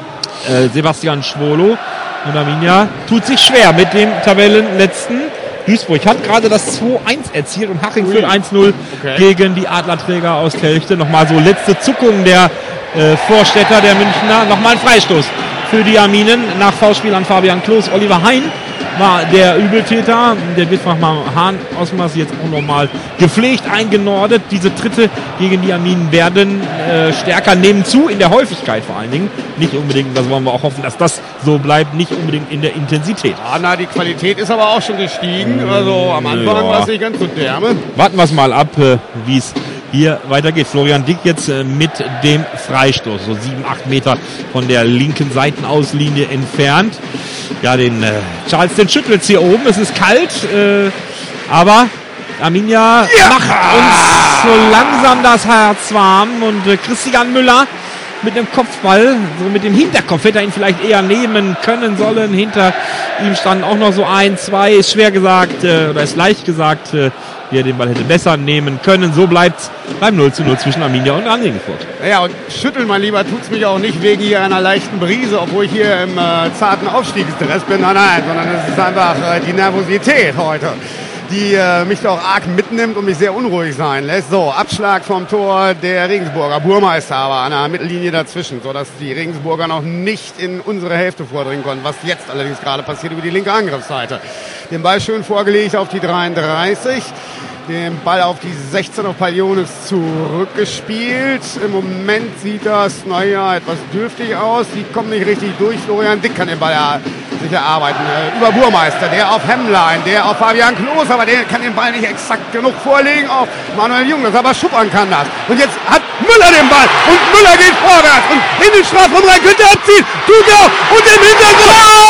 äh, Sebastian Schwolo. Und Arminia tut sich schwer mit dem Tabellenletzten. Duisburg hat gerade das zwei eins erzielt und Haching führt eins null okay. gegen die Adlerträger aus Telchte. Nochmal so letzte Zuckung der äh, Vorstädter, der Münchner. Nochmal ein Freistoß für die Arminen nach Foulspiel an Fabian Klos. Oliver Hein war der Übeltäter. Der wird von Hahn Osmers jetzt auch nochmal gepflegt eingenordet. Diese Tritte gegen die Arminen werden äh, stärker, nehmen zu, in der Häufigkeit vor allen Dingen. Nicht unbedingt, das wollen wir auch hoffen, dass das so bleibt, nicht unbedingt in der Intensität. Ja, na, die Qualität ist aber auch schon gestiegen. Also am Anfang ja. war es nicht ganz so derbe. Warten wir es mal ab, äh, wie es hier weitergeht. Florian Dick jetzt äh, mit dem Freistoß, so sieben, acht Meter von der linken Seitenauslinie entfernt. Ja, den äh, Charles, den schüttelt hier oben. Es ist kalt, äh, aber Arminia ja. macht uns so langsam das Herz warm. Und äh, Christian Müller mit dem Kopfball, so mit dem Hinterkopf hätte er ihn vielleicht eher nehmen können sollen. Hinter ihm standen auch noch so ein, zwei, ist schwer gesagt, äh, oder ist leicht gesagt, äh, wie er den Ball hätte besser nehmen können. So bleibt es beim null zu null zwischen Arminia und Regensburg. Ja, und schütteln, mein Lieber, tut es mich auch nicht wegen hier einer leichten Brise, obwohl ich hier im äh, zarten Aufstiegsdress bin. Nein, nein, sondern es ist einfach äh, die Nervosität heute, die äh, mich doch arg mitnimmt und mich sehr unruhig sein lässt. So, Abschlag vom Tor der Regensburger. Burmeister aber an der Mittellinie dazwischen, sodass die Regensburger noch nicht in unsere Hälfte vordringen konnten, was jetzt allerdings gerade passiert über die linke Angriffsseite. Den Ball schön vorgelegt auf die dreiunddreißig. Den Ball auf die sechzehn auf Palionis zurückgespielt. Im Moment sieht das, naja, etwas dürftig aus. Die kommen nicht richtig durch. Florian Dick kann den Ball ja sich erarbeiten. Äh, über Burmeister, der auf Hemmlein, der auf Fabian Klos, aber der kann den Ball nicht exakt genug vorlegen auf Manuel Junglas, aber Schuppern kann das. Und jetzt hat Müller den Ball und Müller geht vorwärts und in den Strafraum rein, könnte abziehen, tut er und im Hintergrund.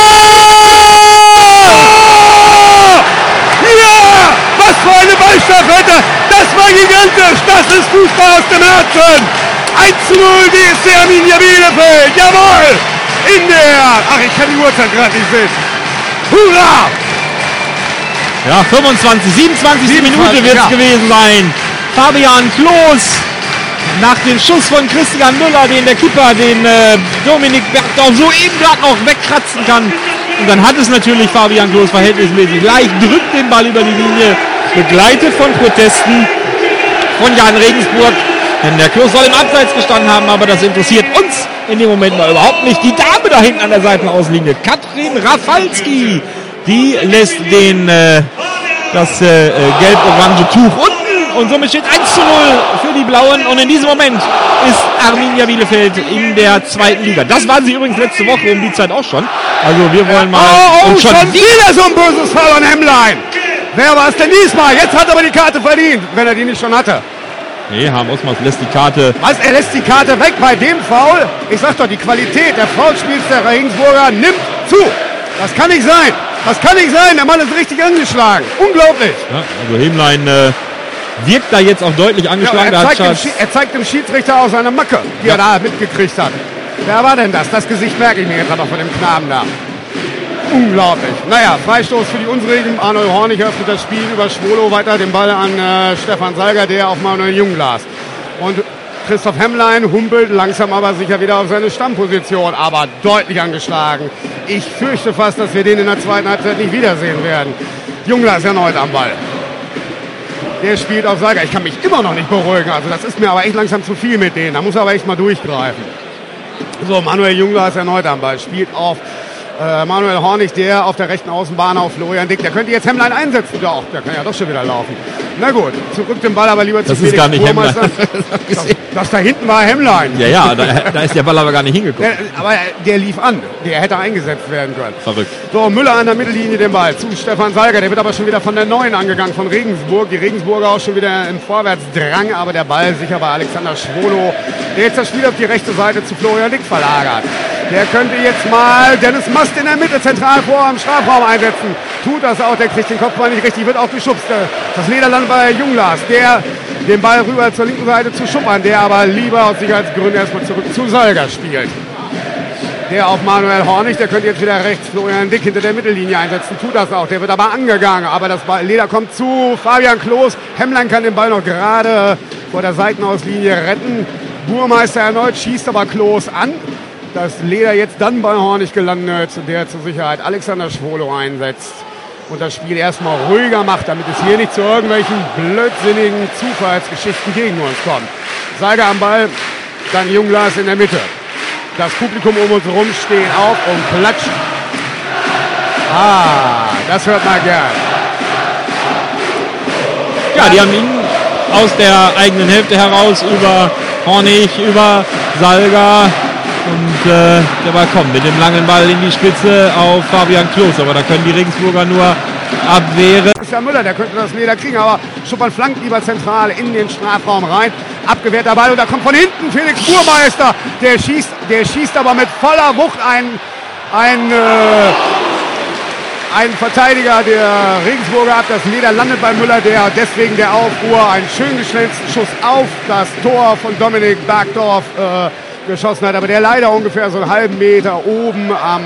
Ja! Was für eine Ballstaffette! Das war gigantisch! Das ist Fußball aus dem Herzen! eins zu null G S C Arminia Bielefeld! Jawohl! In der... Ach, ich kann die Uhrzeit gerade nicht sehen. Hurra! Ja, fünfundzwanzig, siebenundzwanzigste Minute wird es ja. gewesen sein. Fabian Klos nach dem Schuss von Christian Müller, den der Keeper, den äh, Dominik Bergdorf soeben gerade noch wegkratzen kann. Und dann hat es natürlich Fabian Klos verhältnismäßig leicht, drückt den Ball über die Linie, begleitet von Protesten von Jan Regensburg. Denn der Klos soll im Abseits gestanden haben, aber das interessiert uns in dem Moment mal überhaupt nicht. Die Dame da hinten an der Seitenauslinie, Katrin Rafalski, die lässt den äh, das äh, gelb-orange Tuch unten. Und somit steht eins zu null für die Blauen. Und in diesem Moment ist Arminia Bielefeld in der zweiten Liga. Das waren sie übrigens letzte Woche um die Zeit auch schon. Also wir wollen mal... Oh, oh schon, schon wieder so ein böses Foul an Hemmlein. Wer war es denn diesmal? Jetzt hat er aber die Karte verdient, wenn er die nicht schon hatte. Nee, Harm Osmers lässt die Karte... Was? Er lässt die Karte weg bei dem Foul? Ich sag doch, die Qualität der Foulspiels der Regensburger nimmt zu. Das kann nicht sein. Das kann nicht sein. Der Mann ist richtig angeschlagen. Unglaublich. Ja, also Hemmlein... Äh wirkt da jetzt auch deutlich angeschlagen. Ja, er, zeigt dem er zeigt dem Schiedsrichter auch seine Macke, die ja. er da mitgekriegt hat. Wer war denn das? Das Gesicht merke ich mir jetzt aber von dem Knaben da. Unglaublich. Naja, Freistoß für die Unsrigen. Arnold Hornig öffnet das Spiel über Schwolo weiter. Den Ball an äh, Stefan Salger, der auf Manuel Junglas. Und Christoph Hemmlein humpelt langsam aber sicher wieder auf seine Stammposition. Aber deutlich angeschlagen. Ich fürchte fast, dass wir den in der zweiten Halbzeit nicht wiedersehen werden. Junglas erneut am Ball. Der spielt auf Salger. Ich kann mich immer noch nicht beruhigen. Also das ist mir aber echt langsam zu viel mit denen. Da muss er aber echt mal durchgreifen. So, Manuel Junglas erneut am Ball. Spielt auf äh, Manuel Hornig, der auf der rechten Außenbahn auf Florian Dick. Der könnte jetzt Hemmlein einsetzen. Doch, der kann ja doch schon wieder laufen. Na gut, zurück den Ball aber lieber zu Das ist gar nicht Hemmlein. das, das da hinten war Hemmlein. Ja, ja, da, da ist der Ball aber gar nicht hingekommen. Der, aber der lief an. Der hätte eingesetzt werden können. Verrückt. So, Müller an der Mittellinie den Ball zu Stefan Salger. Der wird aber schon wieder von der Neuen angegangen, von Regensburg. Die Regensburger auch schon wieder im Vorwärtsdrang. Aber der Ball sicher bei Alexander Schwolo, der jetzt das Spiel auf die rechte Seite zu Florian Dick verlagert. Der könnte jetzt mal Dennis Mast in der Mitte zentral vor am Strafraum einsetzen. tut das auch, der kriegt den Kopfball nicht richtig, wird auch geschubst. Das Lederland bei Junglas, der den Ball rüber zur linken Seite zu Schuppern, der aber lieber aus Sicherheitsgründen erstmal zurück zu Salga spielt. Der auf Manuel Hornig, der könnte jetzt wieder rechts Florian Dick hinter der Mittellinie einsetzen, tut das auch, der wird aber angegangen, aber das Leder kommt zu Fabian Klos, Hemmlein kann den Ball noch gerade vor der Seitenauslinie retten, Burmeister erneut, schießt aber Klos an, das Leder jetzt dann bei Hornig gelandet, der zur Sicherheit Alexander Schwolo einsetzt und das Spiel erstmal ruhiger macht, damit es hier nicht zu irgendwelchen blödsinnigen Zufallsgeschichten gegen uns kommt. Salga am Ball, dann Junglas in der Mitte. Das Publikum um uns herum stehen auf und klatscht. Ah, das hört man gern. Ja, die haben ihn aus der eigenen Hälfte heraus über Hornig, über Salga und äh, der Ball kommt mit dem langen Ball in die Spitze auf Fabian Klos. Aber da können die Regensburger nur abwehren. Christian Müller, der könnte das Leder kriegen, aber Schuppern flankt lieber zentral in den Strafraum rein. Abgewehrt der Ball und da kommt von hinten Felix Burmeister. Der schießt, der schießt aber mit voller Wucht ein, ein, äh, ein Verteidiger der Regensburger ab. Das Leder landet bei Müller, der deswegen der Aufruhr einen schön geschnitzten Schuss auf das Tor von Dominik Bergdorf äh, geschossen hat, aber der leider ungefähr so einen halben Meter oben am,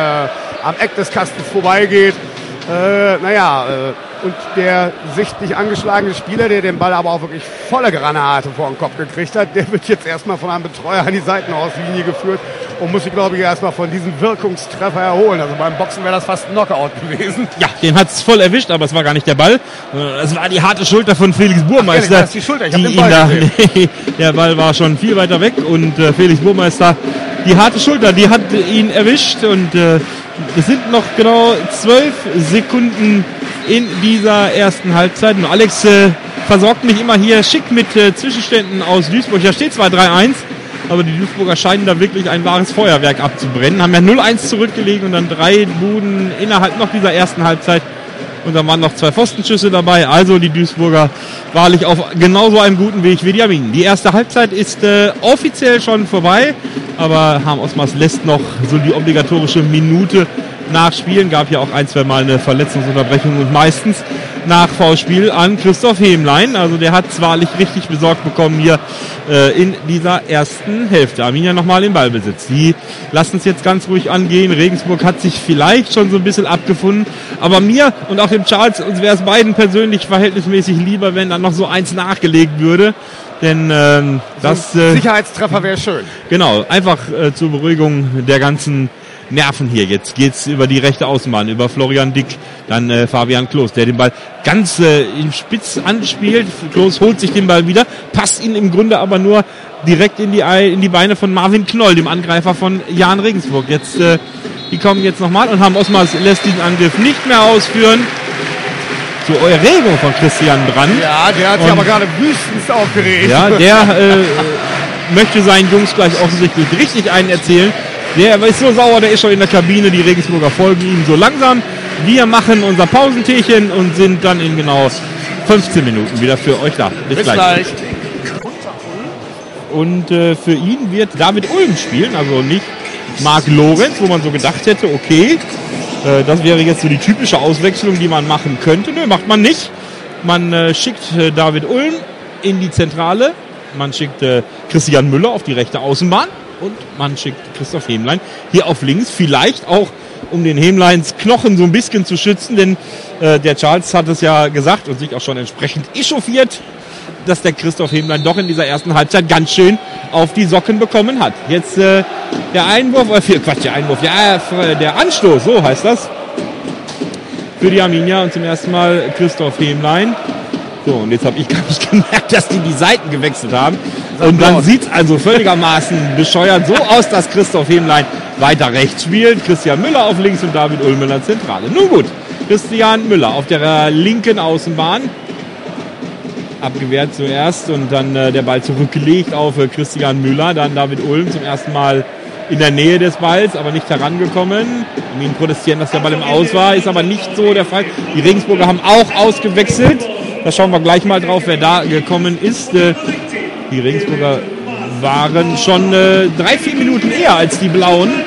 äh, am Eck des Kastens vorbeigeht. Äh, naja, äh, und der sichtlich angeschlagene Spieler, der den Ball aber auch wirklich volle Granate vor den Kopf gekriegt hat, der wird jetzt erstmal von einem Betreuer an die Seitenauslinie geführt und muss sich, glaube ich, erstmal von diesem Wirkungstreffer erholen. Also beim Boxen wäre das fast ein Knockout gewesen. Ja, den hat es voll erwischt, aber es war gar nicht der Ball. Es war die harte Schulter von Felix Burmeister. Ach, das ist die Schulter, ich hab die den Ball da, gesehen. nee, der Ball war schon viel weiter weg und äh, Felix Burmeister, die harte Schulter, die hat ihn erwischt und äh, es sind noch genau zwölf Sekunden in dieser ersten Halbzeit. Und Alex äh, versorgt mich immer hier schick mit äh, Zwischenständen aus Duisburg. Da steht zwar drei eins, aber die Duisburger scheinen da wirklich ein wahres Feuerwerk abzubrennen. Haben ja null eins zurückgelegen und dann drei Buden innerhalb noch dieser ersten Halbzeit. Und dann waren noch zwei Pfostenschüsse dabei. Also die Duisburger wahrlich auf genauso einem guten Weg wie die Arminen. Die erste Halbzeit ist äh, offiziell schon vorbei, aber Harm Osmars lässt noch so die obligatorische Minute nachspielen. Gab ja auch ein, zwei Mal eine Verletzungsunterbrechung und meistens nach Foulspiel an Christoph Hemlein. Also der hat es wahrlich richtig besorgt bekommen hier äh, in dieser ersten Hälfte. Arminia nochmal im Ballbesitz. Die lassen es jetzt ganz ruhig angehen. Regensburg hat sich vielleicht schon so ein bisschen abgefunden. Aber mir und auch dem Charles, uns wäre es beiden persönlich verhältnismäßig lieber, wenn dann noch so eins nachgelegt würde. Denn ähm, das... Äh, Sicherheitstreffer wäre schön. Genau, einfach äh, zur Beruhigung der ganzen Nerven hier. Jetzt geht's über die rechte Außenbahn, über Florian Dick, dann äh, Fabian Klos, der den Ball ganz äh, im Spitz anspielt. Klos holt sich den Ball wieder, passt ihn im Grunde aber nur direkt in die, in die Beine von Marvin Knoll, dem Angreifer von Jan Regensburg. Jetzt, äh, die kommen jetzt nochmal und Harm Osmars lässt diesen Angriff nicht mehr ausführen. Zur Erregung von Christian Brandt. Ja, der hat sich aber gerade wüstens aufgeregt. Ja, der äh, möchte seinen Jungs gleich offensichtlich richtig einen erzählen. Der ist so sauer, der ist schon in der Kabine. Die Regensburger folgen ihm so langsam. Wir machen unser Pausenteechen und sind dann in genau fünfzehn Minuten wieder für euch da. Bis, Bis gleich. gleich. Und äh, für ihn wird David Ulm spielen, also nicht Marc Lorenz, wo man so gedacht hätte, okay, äh, das wäre jetzt so die typische Auswechslung, die man machen könnte. Nö, macht man nicht. Man äh, schickt äh, David Ulm in die Zentrale. Man schickt äh, Christian Müller auf die rechte Außenbahn. Und man schickt Christoph Hemlein hier auf links, vielleicht auch um den Hemleins Knochen so ein bisschen zu schützen, denn äh, der Charles hat es ja gesagt und sich auch schon entsprechend echauffiert, dass der Christoph Hemlein doch in dieser ersten Halbzeit ganz schön auf die Socken bekommen hat. Jetzt äh, der Einwurf, äh, für, Quatsch, der Einwurf, der, äh, der Anstoß, so heißt das, für die Arminia und zum ersten Mal Christoph Hemlein. So, und jetzt habe ich gar nicht gemerkt, dass die die Seiten gewechselt haben. Und dann sieht es also völligermaßen bescheuert so aus, dass Christoph Hemlein weiter rechts spielt. Christian Müller auf links und David Ulm in der Zentrale. Nun gut, Christian Müller auf der linken Außenbahn. Abgewehrt zuerst und dann äh, der Ball zurückgelegt auf äh, Christian Müller. Dann David Ulm zum ersten Mal in der Nähe des Balls, aber nicht herangekommen. Um ihn protestieren, dass der Ball im Aus war, ist aber nicht so der Fall. Die Regensburger haben auch ausgewechselt. Da schauen wir gleich mal drauf, wer da gekommen ist. Die Regensburger waren schon äh, drei, vier Minuten eher als die Blauen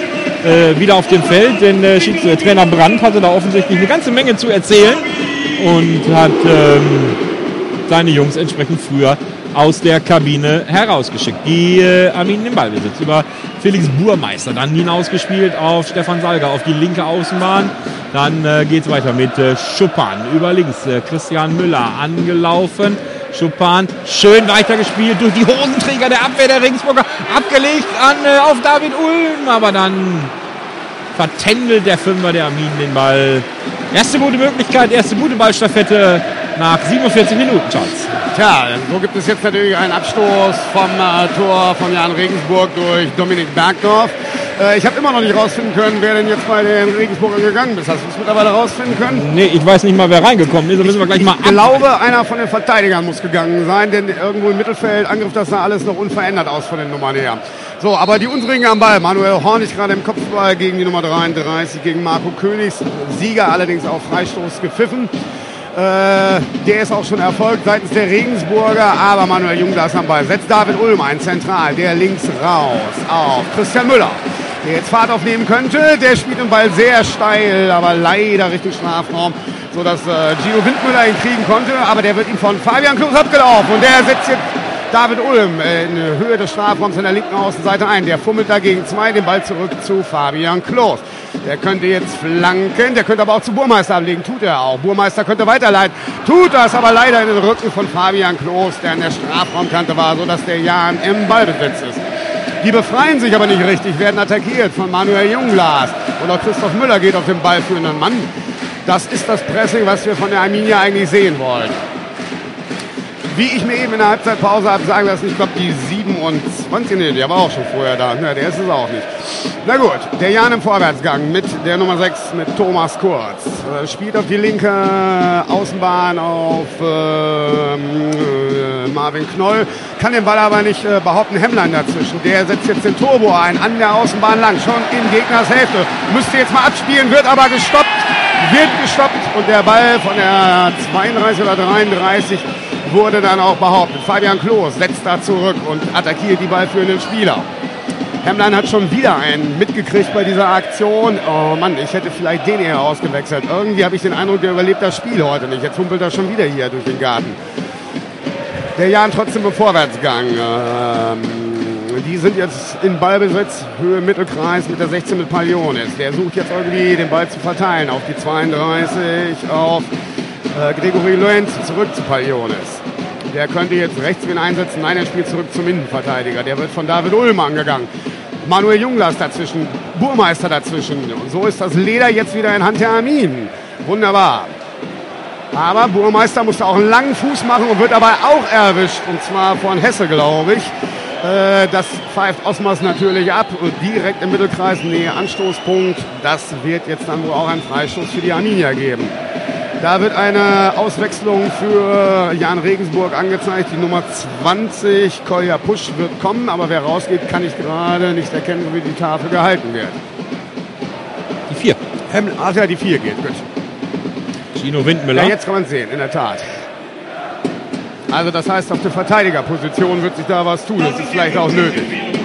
äh, wieder auf dem Feld, denn äh, Trainer Brandt hatte da offensichtlich eine ganze Menge zu erzählen und hat ähm, seine Jungs entsprechend früher aus der Kabine herausgeschickt. Die äh, Arminen im Ballbesitz über Felix Burmeister, dann hinausgespielt auf Stefan Salga auf die linke Außenbahn. Dann äh, geht es weiter mit äh, Schuppan über links. Äh, Christian Müller angelaufen. Schuppan schön weitergespielt durch die Hosenträger der Abwehr der Regensburger. Abgelegt an, äh, auf David Ulm, aber dann vertändelt der Fünfer der Arminen den Ball. Erste gute Möglichkeit, erste gute Ballstaffette nach siebenundvierzig Minuten, Charles. Tja, so gibt es jetzt natürlich einen Abstoß vom äh, Tor von Jan Regensburg durch Dominik Bergdorf. Äh, ich habe immer noch nicht rausfinden können, wer denn jetzt bei den Regensburgern gegangen ist. Hast du es mittlerweile rausfinden können? Nee, ich weiß nicht mal, wer reingekommen ist. Da müssen wir gleich mal Ich glaube, einer von den Verteidigern muss gegangen sein, denn irgendwo im Mittelfeld, Angriff, das sah alles noch unverändert aus von den Nummern her. So, aber die unsrigen am Ball. Manuel Hornig gerade im Kopfball gegen die Nummer dreiunddreißig, gegen Marco Königs. Sieger allerdings auf Freistoß gepfiffen. Äh, der ist auch schon erfolgt seitens der Regensburger, aber Manuel Junglas am Ball. Setzt David Ulm ein, zentral, der links raus auf Christian Müller, der jetzt Fahrt aufnehmen könnte. Der spielt den Ball sehr steil, aber leider Richtung Strafraum, sodass äh, Gino Windmüller ihn kriegen konnte, aber der wird ihm von Fabian Klos abgelaufen und der setzt jetzt David Ulm in Höhe des Strafraums an der linken Außenseite ein. Der fummelt dagegen zwei, den Ball zurück zu Fabian Klos. Der könnte jetzt flanken, der könnte aber auch zu Burmeister ablegen, tut er auch. Burmeister könnte weiterleiten, tut das aber leider in den Rücken von Fabian Klos, der an der Strafraumkante war, sodass der Jan im Ballbesitz ist. Die befreien sich aber nicht richtig, werden attackiert von Manuel Junglas. Und auch Christoph Müller geht auf den ballführenden Mann. Das ist das Pressing, was wir von der Arminia eigentlich sehen wollen. Wie ich mir eben in der Halbzeitpause habe sagen lassen, ich glaube die siebenundzwanzig, nee, der war auch schon vorher da, ja, der ist es auch nicht. Na gut, der Jan im Vorwärtsgang mit der Nummer sechs, mit Thomas Kurz. Äh, spielt auf die linke Außenbahn auf äh, Marvin Knoll, kann den Ball aber nicht äh, behaupten, Hemmlein dazwischen. Der setzt jetzt den Turbo ein, an der Außenbahn lang, schon in Gegners Hälfte. Müsste jetzt mal abspielen, wird aber gestoppt, wird gestoppt und der Ball von der zweiunddreißig oder dreiunddreißig wurde dann auch behauptet. Fabian Klos setzt da zurück und attackiert die ballführenden Spieler. Hemmlein hat schon wieder einen mitgekriegt bei dieser Aktion. Oh Mann, ich hätte vielleicht den eher ausgewechselt. Irgendwie habe ich den Eindruck, der überlebt das Spiel heute nicht. Jetzt humpelt er schon wieder hier durch den Garten. Der Jan trotzdem im Vorwärtsgang. Ähm, die sind jetzt in Ballbesitz, Höhe Mittelkreis mit der sechzehn mit Palionis. Der sucht jetzt irgendwie den Ball zu verteilen auf die zweiunddreißig, auf äh, Gregory Lorenz, zurück zu Palionis. Der könnte jetzt rechts wen einsetzen. Nein, er spielt zurück zum Innenverteidiger. Der wird von David Ulm angegangen. Manuel Junglas dazwischen, Burmeister dazwischen. Und so ist das Leder jetzt wieder in Hand der Arminen. Wunderbar. Aber Burmeister musste auch einen langen Fuß machen und wird dabei auch erwischt. Und zwar von Hesse, glaube ich. Äh, das pfeift Osmers natürlich ab. Und direkt im Mittelkreis, Nähe Anstoßpunkt. Das wird jetzt dann wohl auch ein Freistoß für die Arminia geben. Da wird eine Auswechslung für Jan Regensburg angezeigt. Die Nummer zwanzig, Kolja Pusch, wird kommen. Aber wer rausgeht, kann ich gerade nicht erkennen, wie die Tafel gehalten wird. Die vier. Ach ja, die vier geht, gut. Gino Windmüller. Ja, jetzt kann man es sehen, in der Tat. Also das heißt, auf der Verteidigerposition wird sich da was tun. Das ist vielleicht auch nötig.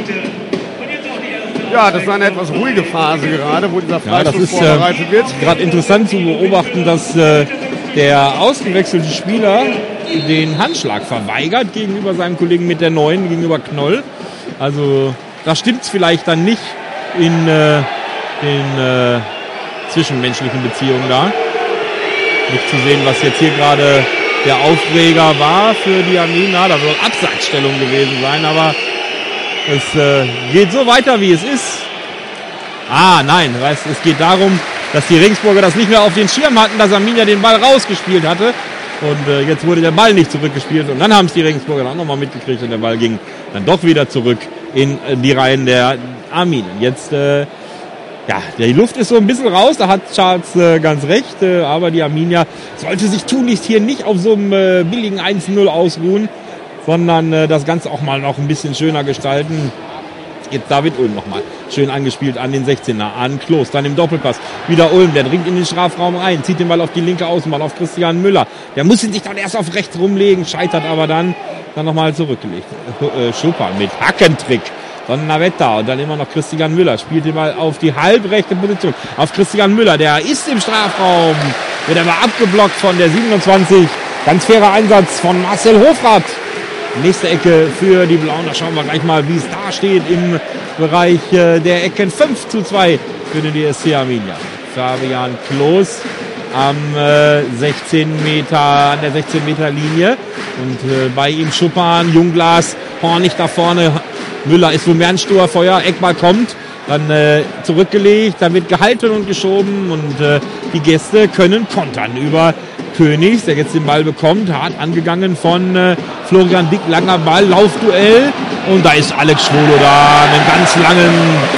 Ja, das ist eine etwas ruhige Phase gerade, wo dieser Freistoß ja, vorbereitet äh, wird. Gerade interessant zu beobachten, dass äh, der ausgewechselte Spieler den Handschlag verweigert gegenüber seinem Kollegen mit der neuen, gegenüber Knoll. Also da stimmt es vielleicht dann nicht in äh, den äh, zwischenmenschlichen Beziehungen da. Nicht zu sehen, was jetzt hier gerade der Aufreger war für die Arminia. Da soll Abseitsstellung gewesen sein, aber es äh, geht so weiter, wie es ist. Ah, nein, weißt, es geht darum, dass die Regensburger das nicht mehr auf den Schirm hatten, dass Arminia den Ball rausgespielt hatte. Und äh, jetzt wurde der Ball nicht zurückgespielt. Und dann haben es die Regensburger dann nochmal mitgekriegt und der Ball ging dann doch wieder zurück in äh, die Reihen der Arminen. Jetzt, äh, ja, die Luft ist so ein bisschen raus, da hat Charles äh, ganz recht. Äh, aber die Arminia sollte sich tunlichst hier nicht auf so einem äh, billigen eins null ausruhen, sondern äh, das Ganze auch mal noch ein bisschen schöner gestalten. Jetzt David Ulm nochmal. Schön angespielt an den sechzehner, an Klos, dann im Doppelpass. Wieder Ulm, der dringt in den Strafraum rein, zieht den Ball auf die linke Außenbahn, auf Christian Müller. Der muss ihn sich dann erst auf rechts rumlegen, scheitert aber dann, dann nochmal zurückgelegt. Äh, Schuppan mit Hackentrick Donnerwetter und dann immer noch Christian Müller. Spielt ihn mal auf die halbrechte Position. Auf Christian Müller, der ist im Strafraum. Wird aber abgeblockt von der siebenundzwanzig. Ganz fairer Einsatz von Marcel Hofrath. Nächste Ecke für die Blauen. Da schauen wir gleich mal, wie es da steht im Bereich der Ecken. fünf zu zwei für den D S C Arminia. Fabian Klos am äh, sechzehn Meter, an der sechzehn Meter Linie. Und äh, bei ihm Schuppan, Jungglas, Hornig da vorne. Müller ist wohl mehr ein Feuer. Eckball kommt. Dann äh, zurückgelegt, dann wird gehalten und geschoben. Und äh, die Gäste können kontern über Königs, der jetzt den Ball bekommt, hart angegangen von äh, Florian Dick, langer Ball, Laufduell und da ist Alex Schwolo da, einen ganz langen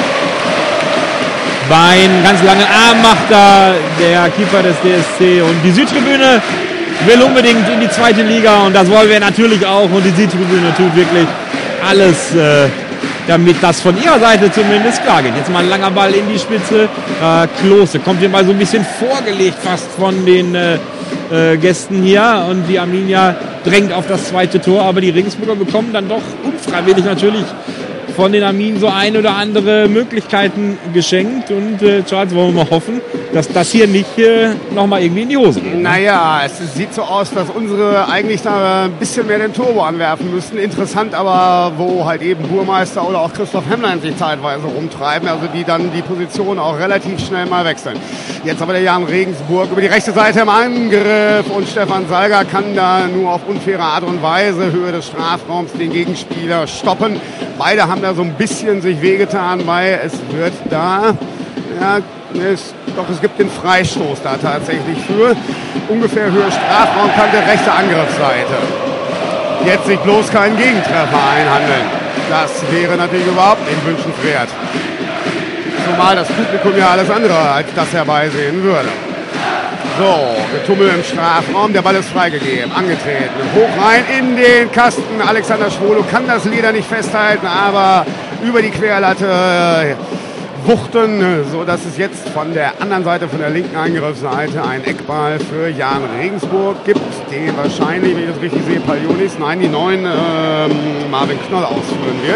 Bein, ganz langen Arm macht da der Keeper des D S C und die Südtribüne will unbedingt in die zweite Liga und das wollen wir natürlich auch und die Südtribüne tut wirklich alles, äh, damit das von ihrer Seite zumindest klar geht. Jetzt mal ein langer Ball in die Spitze, äh, Klose kommt hier mal so ein bisschen vorgelegt fast von den äh, Äh, Gästen hier und die Arminia drängt auf das zweite Tor, aber die Regensburger bekommen dann doch unfreiwillig natürlich von den Arminen so ein oder andere Möglichkeiten geschenkt und äh, Charles, wollen wir mal hoffen, dass das hier nicht äh, nochmal irgendwie in die Hose geht. Ne? Naja, es sieht so aus, dass unsere eigentlich da ein bisschen mehr den Turbo anwerfen müssten. Interessant aber, wo halt eben Burmeister oder auch Christoph Hemmlein sich zeitweise rumtreiben, also die dann die Position auch relativ schnell mal wechseln. Jetzt aber der Jan Regensburg über die rechte Seite im Angriff und Stefan Salger kann da nur auf unfaire Art und Weise Höhe des Strafraums den Gegenspieler stoppen. Beide haben da so ein bisschen sich wehgetan, weil es wird da, ja, es, doch es gibt den Freistoß da tatsächlich für ungefähr Höhe Strafraumkante, rechte Angriffsseite. Jetzt sich bloß keinen Gegentreffer einhandeln. Das wäre natürlich überhaupt nicht wünschenswert. Zumal das Publikum ja alles andere als das herbeisehen würde. So, Getummel im Strafraum, der Ball ist freigegeben, angetreten, hoch rein in den Kasten. Alexander Schwolo kann das Leder nicht festhalten, aber über die Querlatte wuchten, so dass es jetzt von der anderen Seite, von der linken Angriffsseite, einen Eckball für Jan Regensburg gibt, den wahrscheinlich, wenn ich das richtig sehe, Palionis, nein, die neuen ähm, Marvin Knoll ausführen wird.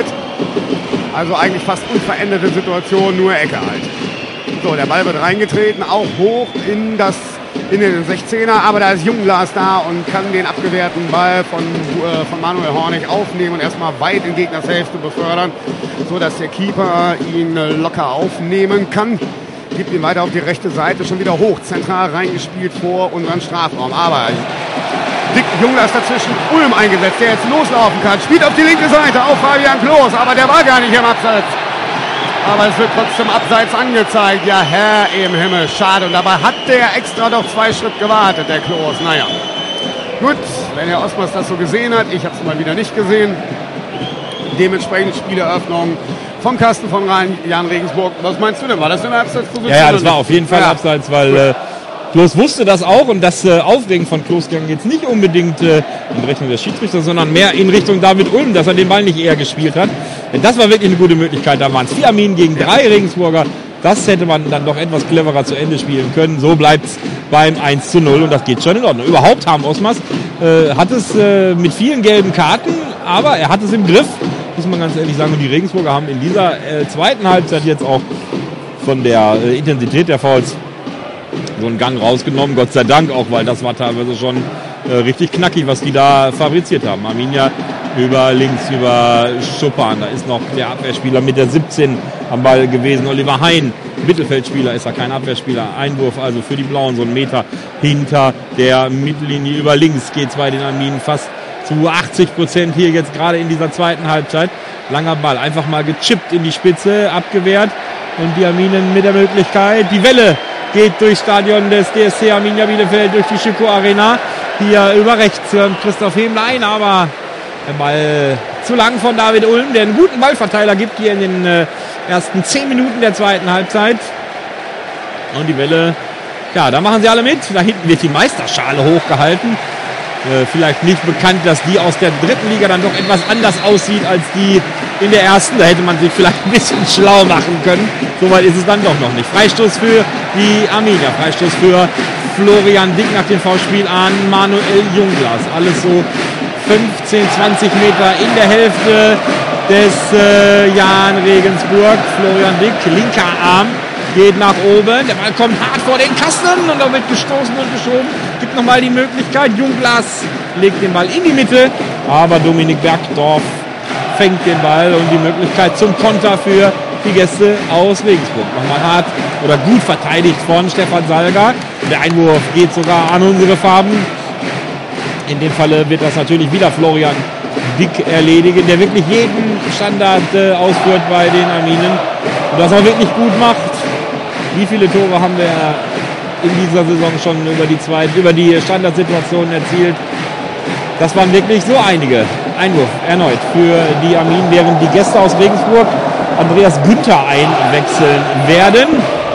Also eigentlich fast unveränderte Situation, nur Ecke halt. So, der Ball wird reingetreten, auch hoch in das in den sechzehner, aber da ist Jungglas da und kann den abgewehrten Ball von, äh, von Manuel Hornig aufnehmen und erstmal weit in Gegners Hälfte befördern, so dass der Keeper ihn äh, locker aufnehmen kann. Gibt ihn weiter auf die rechte Seite, schon wieder hoch, zentral reingespielt vor unseren Strafraum. Aber Dick Jungglas dazwischen, Ulm eingesetzt, der jetzt loslaufen kann, spielt auf die linke Seite auf Fabian Klos, aber der war gar nicht im Abseits. Aber es wird trotzdem abseits angezeigt. Ja, Herr im Himmel, schade. Und dabei hat der extra doch zwei Schritt gewartet, der Klos. Naja, gut, wenn Herr Osmers das so gesehen hat, ich habe es mal wieder nicht gesehen. Dementsprechend Spieleröffnung vom Kasten von Jan Regensburg. Was meinst du denn? War das in der Abseitsposition? Ja, ja, das war auf jeden Fall ja. Abseits, weil äh, Klos wusste das auch und das äh, Aufregen von Klos ging jetzt nicht unbedingt äh, in Richtung des Schiedsrichters, sondern mehr in Richtung David Ulm, dass er den Ball nicht eher gespielt hat. Denn das war wirklich eine gute Möglichkeit. Da waren es vier Arminen gegen drei Regensburger. Das hätte man dann doch etwas cleverer zu Ende spielen können. So bleibt es beim eins zu null und das geht schon in Ordnung. Überhaupt haben Osmers äh, hat es äh, mit vielen gelben Karten, aber er hat es im Griff, muss man ganz ehrlich sagen. Und die Regensburger haben in dieser äh, zweiten Halbzeit jetzt auch von der äh, Intensität der Fouls so einen Gang rausgenommen. Gott sei Dank auch, weil das war teilweise schon äh, richtig knackig, was die da fabriziert haben. Arminia über links, über Schuppan. Da ist noch der Abwehrspieler mit der siebzehn am Ball gewesen. Oliver Hein, Mittelfeldspieler, ist er kein Abwehrspieler. Einwurf also für die Blauen, so ein Meter hinter der Mittellinie. Über links geht es bei den Arminen fast zu achtzig Prozent hier jetzt gerade in dieser zweiten Halbzeit. Langer Ball, einfach mal gechippt in die Spitze, abgewehrt. Und die Arminen mit der Möglichkeit, die Welle geht durchs Stadion des D S C Arminia Bielefeld, durch die Schüko Arena. Hier über rechts Christoph Hemlein, aber der Ball zu lang von David Ulm, der einen guten Ballverteiler gibt hier in den äh, ersten zehn Minuten der zweiten Halbzeit. Und die Welle, ja, da machen sie alle mit. Da hinten wird die Meisterschale hochgehalten. Äh, vielleicht nicht bekannt, dass die aus der dritten Liga dann doch etwas anders aussieht als die in der ersten. Da hätte man sich vielleicht ein bisschen schlau machen können. Soweit ist es dann doch noch nicht. Freistoß für die Arminia. Freistoß für Florian Dick nach dem Foulspiel an Manuel Jungglas. Alles so fünfzehn, zwanzig Meter in der Hälfte des äh, Jan Regensburg. Florian Dick, linker Arm, geht nach oben. Der Ball kommt hart vor den Kasten und da wird gestoßen und geschoben. Gibt nochmal die Möglichkeit. Jungblas legt den Ball in die Mitte, aber Dominik Bergdorf fängt den Ball und die Möglichkeit zum Konter für die Gäste aus Regensburg. Nochmal hart oder gut verteidigt von Stefan Salga. Der Einwurf geht sogar an unsere Farben. In dem Falle wird das natürlich wieder Florian Dick erledigen, der wirklich jeden Standard äh, ausführt bei den Arminen und das auch wirklich gut macht. Wie viele Tore haben wir in dieser Saison schon über die zweite, über die Standardsituationen erzielt? Das waren wirklich so einige. Einwurf erneut für die Arminen, während die Gäste aus Regensburg Andreas Günther einwechseln werden.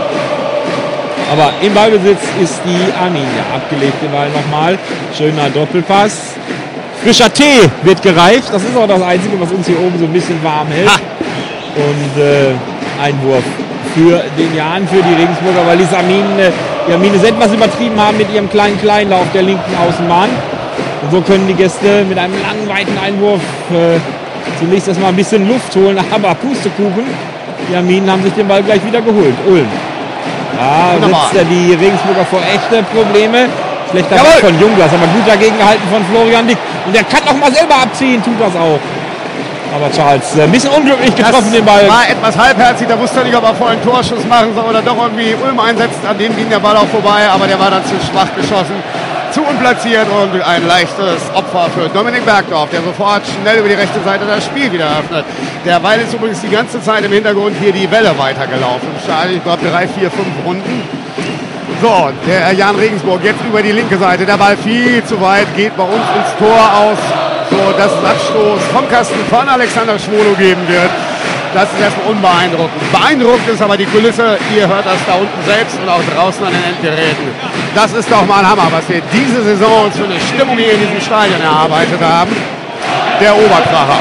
Aber im Ballbesitz ist die Arminia. Abgelegt den Ball nochmal. Schöner Doppelpass. Frischer Tee wird gereicht. Das ist auch das Einzige, was uns hier oben so ein bisschen warm hält. Ha. Und äh, Einwurf für den Jan, für die Regensburger, weil die Arminen, äh, die Arminen es etwas übertrieben haben mit ihrem kleinen Kleinlauf der linken Außenbahn. Und so können die Gäste mit einem langen, weiten Einwurf äh, zunächst erstmal ein bisschen Luft holen, aber Pustekuchen. Die Arminen haben sich den Ball gleich wieder geholt. Ulm. Da setzt er die Regensburger vor echte Probleme. Schlechter Ball von Jungblas, aber gut dagegen gehalten von Florian Dick. Und der kann auch mal selber abziehen, tut das auch. Aber Charles, ein bisschen unglücklich getroffen, das den Ball. War etwas halbherzig, da wusste er nicht, ob er vorher einen Torschuss machen soll oder doch irgendwie Ulm einsetzt. An dem ging der Ball auch vorbei, aber der war dann zu schwach geschossen. Zu unplatziert und ein leichtes Opfer für Dominik Bergdorf, der sofort schnell über die rechte Seite das Spiel wieder eröffnet. Derweil ist übrigens die ganze Zeit im Hintergrund hier die Welle weitergelaufen. Schade, ich glaube drei, vier, fünf Runden. So, der Jan Regensburg jetzt über die linke Seite. Der Ball viel zu weit, geht bei uns ins Tor aus. So, dass es Abstoß vom Kasten von Alexander Schwolo geben wird. Das ist erstmal unbeeindruckend. Beeindruckend ist aber die Kulisse. Ihr hört das da unten selbst und auch draußen an den Endgeräten. Das ist doch mal ein Hammer, was wir diese Saison uns für eine Stimmung hier in diesem Stadion erarbeitet haben. Der Oberkracher.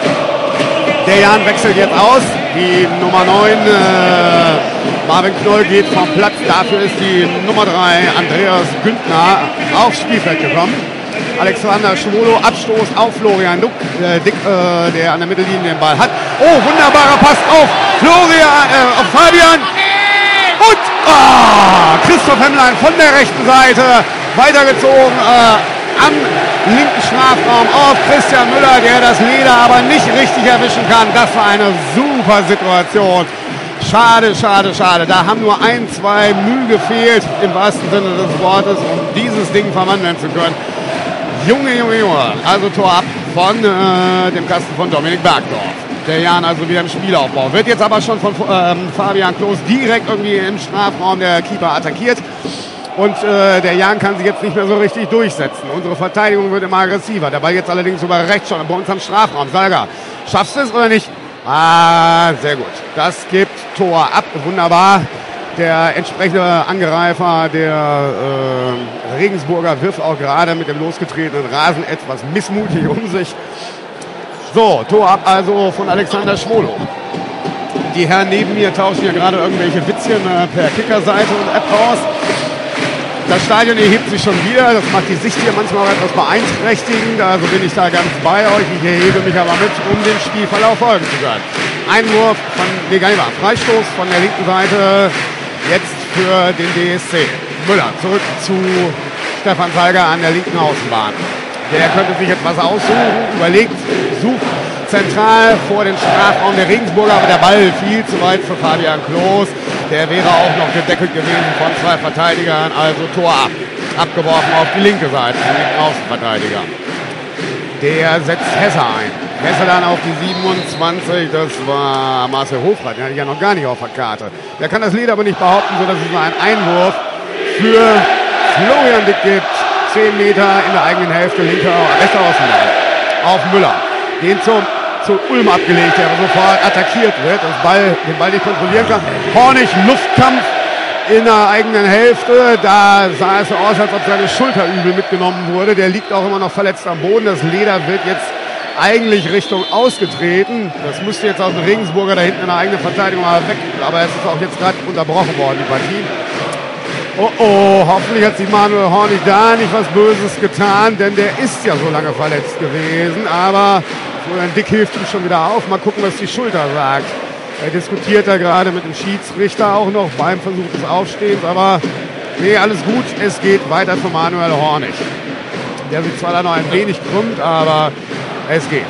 Der Jan wechselt jetzt aus. Die Nummer neun, äh, Marvin Knoll, geht vom Platz. Dafür ist die Nummer drei, Andreas Günther, aufs Spielfeld gekommen. Alexander Schwolo, Abstoß auf Florian Dick, äh, Dick äh, der an der Mittellinie den Ball hat. Oh, wunderbarer Pass auf Florian, äh, auf Fabian. Und oh, Christoph Hemmlein von der rechten Seite weitergezogen äh, am linken Strafraum auf Christian Müller, der das Leder aber nicht richtig erwischen kann. Das war eine super Situation. Schade, schade, schade. Da haben nur ein, zwei Mühe gefehlt, im wahrsten Sinne des Wortes, um dieses Ding verwandeln zu können. Junge, Junge, Junge. Also Tor ab von äh, dem Kasten von Dominik Bergdorf. Der Jan also wieder im Spielaufbau. Wird jetzt aber schon von ähm, Fabian Klos direkt irgendwie im Strafraum der Keeper attackiert. Und äh, der Jan kann sich jetzt nicht mehr so richtig durchsetzen. Unsere Verteidigung wird immer aggressiver. Der Ball jetzt allerdings über rechts schon bei uns am Strafraum. Salga, schaffst du es oder nicht? Ah, sehr gut. Das gibt Tor ab. Wunderbar. Der entsprechende Angreifer der äh, Regensburger wirft auch gerade mit dem losgetretenen Rasen etwas missmutig um sich. So, Tor ab also von Alexander Schwolo. Die Herren neben mir tauschen hier gerade irgendwelche Witzchen äh, per Kickerseite und App aus. Das Stadion erhebt sich schon wieder. Das macht die Sicht hier manchmal auch etwas beeinträchtigend. Also bin ich da ganz bei euch. Ich erhebe mich aber mit, um dem Spielverlauf folgen zu können. Einwurf von Negaiva. Freistoß von der linken Seite. Jetzt für den D S C. Müller zurück zu Stefan Salga an der linken Außenbahn. Der könnte sich etwas aussuchen, überlegt, sucht zentral vor den Strafraum der Regensburger, aber der Ball viel zu weit für Fabian Klos. Der wäre auch noch gedeckelt gewesen von zwei Verteidigern, also Tor ab. Abgeworfen auf die linke Seite, den linken Außenverteidiger. Der setzt Hesse ein. Hesse dann auf die siebenundzwanzig, das war Marcel Hofrath, den hatte ich ja noch gar nicht auf der Karte. Der kann das Lied aber nicht behaupten, sodass es nur einen Einwurf für Florian Dick gibt. zehn Meter in der eigenen Hälfte, linker, rechter Außenbahn. Auf Müller. Den zum, zu Ulm abgelegt, der aber sofort attackiert wird, das Ball, den Ball nicht kontrollieren kann. Hornig, Luftkampf in der eigenen Hälfte. Da sah es so aus, als ob seine Schulterübel mitgenommen wurde. Der liegt auch immer noch verletzt am Boden. Das Leder wird jetzt eigentlich Richtung ausgetreten. Das müsste jetzt aus dem Regensburger da hinten in der eigenen Verteidigung mal weg. Aber es ist auch jetzt gerade unterbrochen worden, die Partie. Oh oh, hoffentlich hat sich Manuel Hornig da nicht was Böses getan, denn der ist ja so lange verletzt gewesen. Aber Florian Dick hilft ihm schon wieder auf. Mal gucken, was die Schulter sagt. Er diskutiert da gerade mit dem Schiedsrichter auch noch beim Versuch des Aufstehens. Aber nee, alles gut. Es geht weiter für Manuel Hornig. Der sich zwar da noch ein wenig krümmt, aber es geht.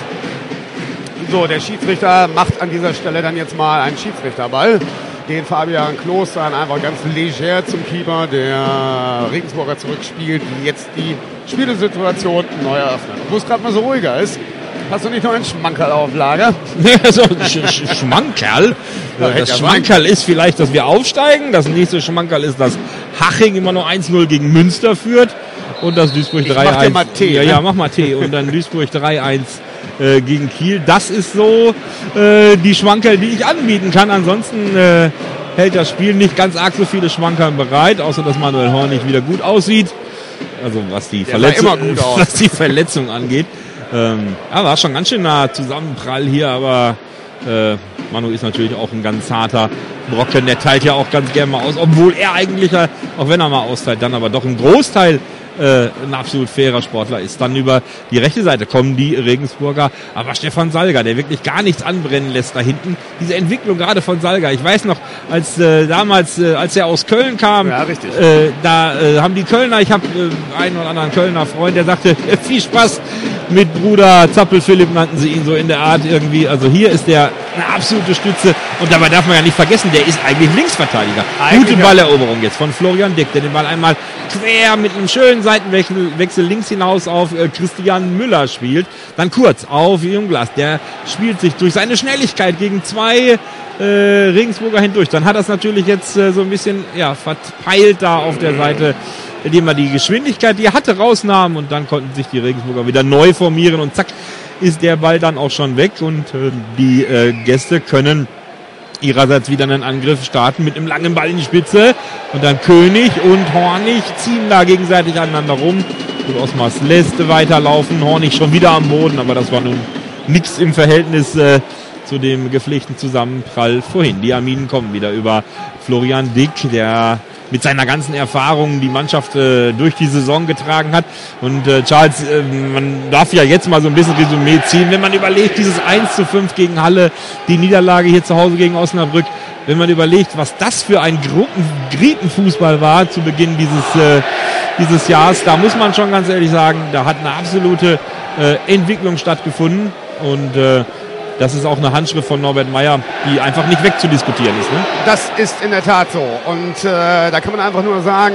So, der Schiedsrichter macht an dieser Stelle dann jetzt mal einen Schiedsrichterball. Den Fabian Klos dann einfach ganz leger zum Keeper der Regensburger zurückspielt, die jetzt die Spielsituation neu eröffnen. Wo es gerade mal so ruhiger ist, hast du nicht noch einen Schmankerl auf Lager? so, Sch Sch Schmankerl? Ja, das Schmankerl ist vielleicht, dass wir aufsteigen. Das nächste Schmankerl ist, dass Haching immer nur eins null gegen Münster führt und dass Duisburg drei eins. Mach dir mal Tee. Ja, ja, mach mal Tee. Und dann Duisburg drei eins äh, gegen Kiel. Das ist so äh, die Schmankerl, die ich anbieten kann. Ansonsten äh, hält das Spiel nicht ganz arg so viele Schmankerl bereit, außer dass Manuel Hornig wieder gut aussieht. Also was die, Verletzung, was die Verletzung angeht. Ähm, ja, war schon ganz schön nah Zusammenprall hier, aber äh, Manu ist natürlich auch ein ganz harter Brocken. Der teilt ja auch ganz gerne mal aus, obwohl er eigentlich, auch wenn er mal austeilt, dann aber doch ein Großteil äh, ein absolut fairer Sportler ist. Dann über die rechte Seite kommen die Regensburger, aber Stefan Salga, der wirklich gar nichts anbrennen lässt da hinten. Diese Entwicklung gerade von Salga, ich weiß noch, als äh, damals, äh, als er aus Köln kam, ja, richtig. Äh, da äh, haben die Kölner, ich habe äh, einen oder anderen Kölner Freund, der sagte, äh, viel Spaß mit Bruder Zappel Philipp, nannten sie ihn so in der Art irgendwie. Also hier ist der eine absolute Stütze und dabei darf man ja nicht vergessen, der ist eigentlich Linksverteidiger. Eigentlich gute Balleroberung jetzt von Florian Dick, der den Ball einmal quer mit einem schönen Seitenwechsel Wechsel links hinaus auf äh, Christian Müller spielt. Dann kurz auf Junglas, der spielt sich durch seine Schnelligkeit gegen zwei äh, Regensburger hindurch. Dann hat er es natürlich jetzt äh, so ein bisschen ja, verpeilt da auf der Seite, indem er die Geschwindigkeit, die er hatte, rausnahm und dann konnten sich die Regensburger wieder neu formieren und zack ist der Ball dann auch schon weg und äh, die äh, Gäste können ihrerseits wieder einen Angriff starten mit einem langen Ball in die Spitze und dann König und Hornig ziehen da gegenseitig aneinander rum und Osmars lässt weiterlaufen, Hornig schon wieder am Boden, aber das war nun nichts im Verhältnis äh, zu dem gepflegten Zusammenprall vorhin. Die Arminen kommen wieder über Florian Dick, der mit seiner ganzen Erfahrung die Mannschaft äh, durch die Saison getragen hat. Und äh, Charles, äh, man darf ja jetzt mal so ein bisschen Resümee ziehen, wenn man überlegt, dieses eins zu fünf gegen Halle, die Niederlage hier zu Hause gegen Osnabrück, wenn man überlegt, was das für ein Grietenfußball war zu Beginn dieses, äh, dieses Jahres, da muss man schon ganz ehrlich sagen, da hat eine absolute äh, Entwicklung stattgefunden und äh, das ist auch eine Handschrift von Norbert Meyer, die einfach nicht wegzudiskutieren ist. Ne? Das ist in der Tat so. Und äh, da kann man einfach nur sagen,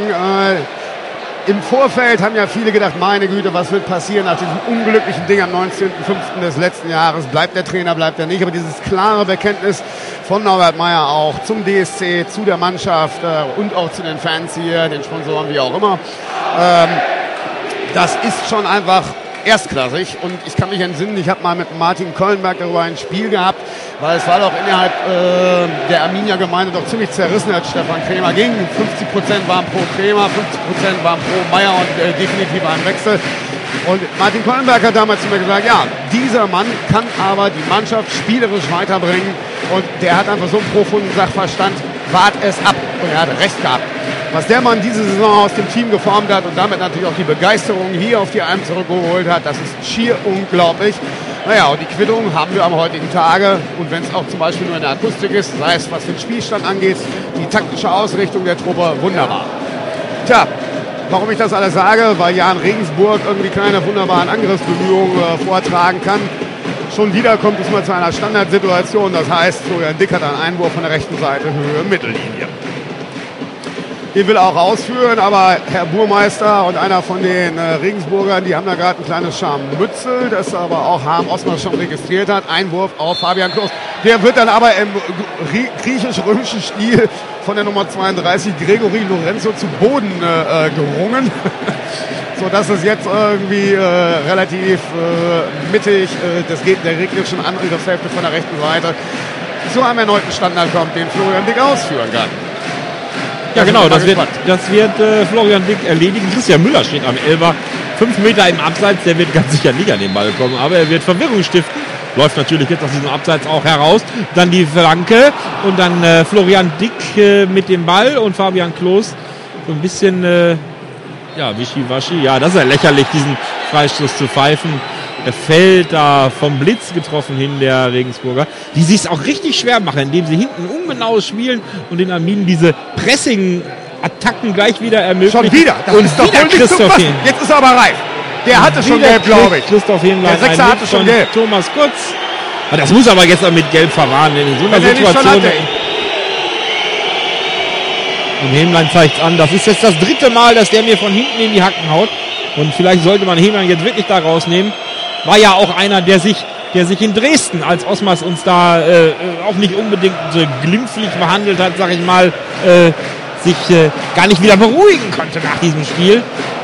äh, im Vorfeld haben ja viele gedacht, meine Güte, was wird passieren nach diesem unglücklichen Ding am neunzehnten fünften des letzten Jahres? Bleibt der Trainer, bleibt er nicht? Aber dieses klare Bekenntnis von Norbert Meyer auch zum D S C, zu der Mannschaft äh, und auch zu den Fans hier, den Sponsoren, wie auch immer. Ähm, das ist schon einfach erstklassig und ich kann mich entsinnen, ich habe mal mit Martin Kölnberg darüber ein Spiel gehabt, weil es war doch innerhalb äh, der Arminia-Gemeinde doch ziemlich zerrissen, als Stefan Krämer ging. fünfzig Prozent waren pro Krämer, fünfzig Prozent waren pro Meier und äh, definitiv ein Wechsel. Und Martin Kölnberg hat damals zu mir gesagt, ja, dieser Mann kann aber die Mannschaft spielerisch weiterbringen und der hat einfach so einen profunden Sachverstand, wart es ab und er hat recht gehabt. Was der Mann diese Saison aus dem Team geformt hat und damit natürlich auch die Begeisterung hier auf die Alm zurückgeholt hat, das ist schier unglaublich. Naja, und die Quittung haben wir am heutigen Tage. Und wenn es auch zum Beispiel nur in der Akustik ist, sei es was den Spielstand angeht, die taktische Ausrichtung der Truppe, wunderbar. Tja, warum ich das alles sage, weil Jan Regensburg irgendwie keine wunderbaren Angriffsbemühungen äh, vortragen kann. Schon wieder kommt es mal zu einer Standardsituation, das heißt, Florian Dick hat einen Einwurf von der rechten Seite, Höhe, Mittellinie. Den will er auch ausführen, aber Herr Burmeister und einer von den äh, Regensburgern, die haben da gerade ein kleines Scharmützel, das aber auch Harm Osmar schon registriert hat. Einwurf auf Fabian Klos. Der wird dann aber im griechisch-römischen Stil von der Nummer zweiunddreißig Gregory Lorenzo zu Boden äh, gerungen. Sodass es jetzt irgendwie äh, relativ äh, mittig äh, das geht der gegnerischen Angriffshälfte von der rechten Seite zu einem erneuten Standard kommt, den Florian Dick ausführen kann. Ja, genau, das wird, das wird äh, Florian Dick erledigen. Christian Müller steht am Elfer, fünf Meter im Abseits, der wird ganz sicher nicht an den Ball kommen, aber er wird Verwirrung stiften. Läuft natürlich jetzt aus diesem Abseits auch heraus. Dann die Flanke und dann äh, Florian Dick äh, mit dem Ball und Fabian Klos so ein bisschen, äh, ja, wischiwaschi. Ja, das ist ja lächerlich, diesen Freistoß zu pfeifen. Er fällt da vom Blitz getroffen hin, der Regensburger. Die sich es auch richtig schwer machen, indem sie hinten ungenau spielen und den Arminen diese Pressing-Attacken gleich wieder ermöglichen. Schon wieder. Das und ist doch wieder wohl nicht Christoph zu fassen. Hin. Jetzt ist er aber reif. Der hatte schon Wieder gelb, glaube ich. Christoph Hinlein. Der Sechser hatte schon gelb. Thomas Kurz. Das muss aber jetzt auch mit Gelb verwahren, denn in so einer Wenn er nicht schon Situation. hatte. Und Hämlein zeigt an, das ist jetzt das dritte Mal, dass der mir von hinten in die Hacken haut. Und vielleicht sollte man Hämlein jetzt wirklich da rausnehmen. War ja auch einer, der sich, der sich in Dresden, als Osmas uns da äh, auch nicht unbedingt äh, glimpflich behandelt hat, sag ich mal, äh, sich äh, gar nicht wieder beruhigen konnte nach diesem Spiel.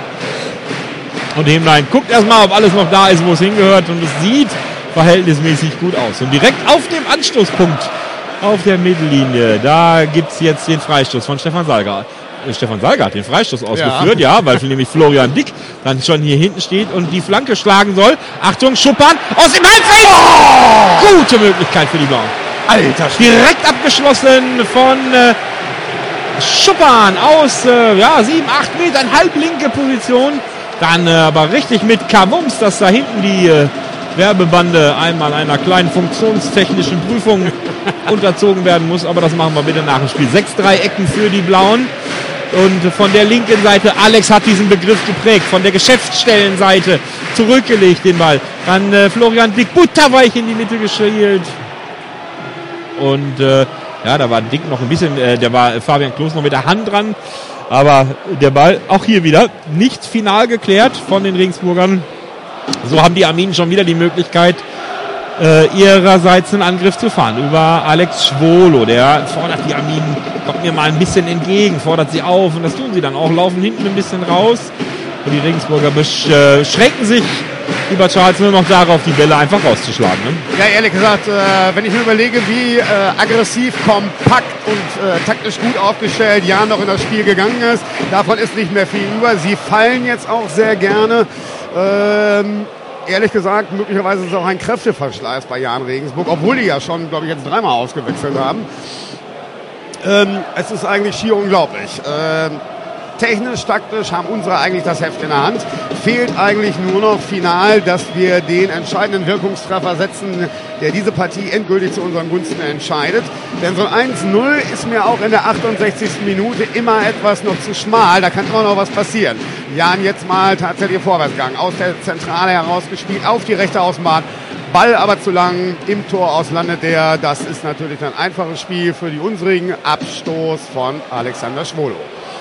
Und Hämlein guckt erstmal, ob alles noch da ist, wo es hingehört. Und es sieht verhältnismäßig gut aus. Und direkt auf dem Anstoßpunkt auf der Mittellinie, da gibt es jetzt den Freistoß von Stefan Salga. Äh, Stefan Salga hat den Freistoß ausgeführt, ja, ja weil nämlich Florian Dick dann schon hier hinten steht und die Flanke schlagen soll. Achtung, Schuppan aus dem Halbfeld! Oh! Gute Möglichkeit für die Blauen. Alter, direkt abgeschlossen von äh, Schuppan aus äh, ja, sieben, acht Metern, halblinke Position. Dann äh, aber richtig mit Kabums, dass da hinten die äh, Werbebande einmal einer kleinen funktionstechnischen Prüfung unterzogen werden muss. Aber das machen wir bitte nach dem Spiel. Sechs Dreiecken für die Blauen. Und von der linken Seite, Alex hat diesen Begriff geprägt, von der Geschäftsstellenseite zurückgelegt den Ball. Dann äh, Florian Dick butterweich in die Mitte gespielt. Und äh, ja, da war Dick noch ein bisschen, äh, der war Fabian Klos noch mit der Hand dran. Aber der Ball, auch hier wieder, nicht final geklärt von den Regensburgern. So haben die Arminen schon wieder die Möglichkeit, äh, ihrerseits einen Angriff zu fahren. Über Alex Schwolo, der fordert die Arminen, kommt mir mal ein bisschen entgegen, fordert sie auf. Und das tun sie dann auch, laufen hinten ein bisschen raus. Und die Regensburger beschränken sich über Charles nur noch darauf, die Bälle einfach rauszuschlagen. Ne? Ja, ehrlich gesagt, äh, wenn ich mir überlege, wie äh, aggressiv, kompakt und äh, taktisch gut aufgestellt Jan noch in das Spiel gegangen ist, davon ist nicht mehr viel über. Sie fallen jetzt auch sehr gerne. Ähm, ehrlich gesagt, möglicherweise ist es auch ein Kräfteverschleiß bei Jan Regensburg, obwohl die ja schon, glaube ich, jetzt dreimal ausgewechselt haben. Ähm, es ist eigentlich schier unglaublich. Ähm, Technisch, taktisch haben unsere eigentlich das Heft in der Hand. Fehlt eigentlich nur noch final, dass wir den entscheidenden Wirkungstreffer setzen, der diese Partie endgültig zu unseren Gunsten entscheidet. Denn so ein eins null ist mir auch in der achtundsechzigsten Minute immer etwas noch zu schmal. Da kann immer noch was passieren. Jan jetzt mal tatsächlich Vorwärtsgang. Aus der Zentrale herausgespielt, auf die rechte Außenbahn. Ball aber zu lang, im Tor aus landet der. Das ist natürlich ein einfaches Spiel für die unsrigen. Abstoß von Alexander Schwolo.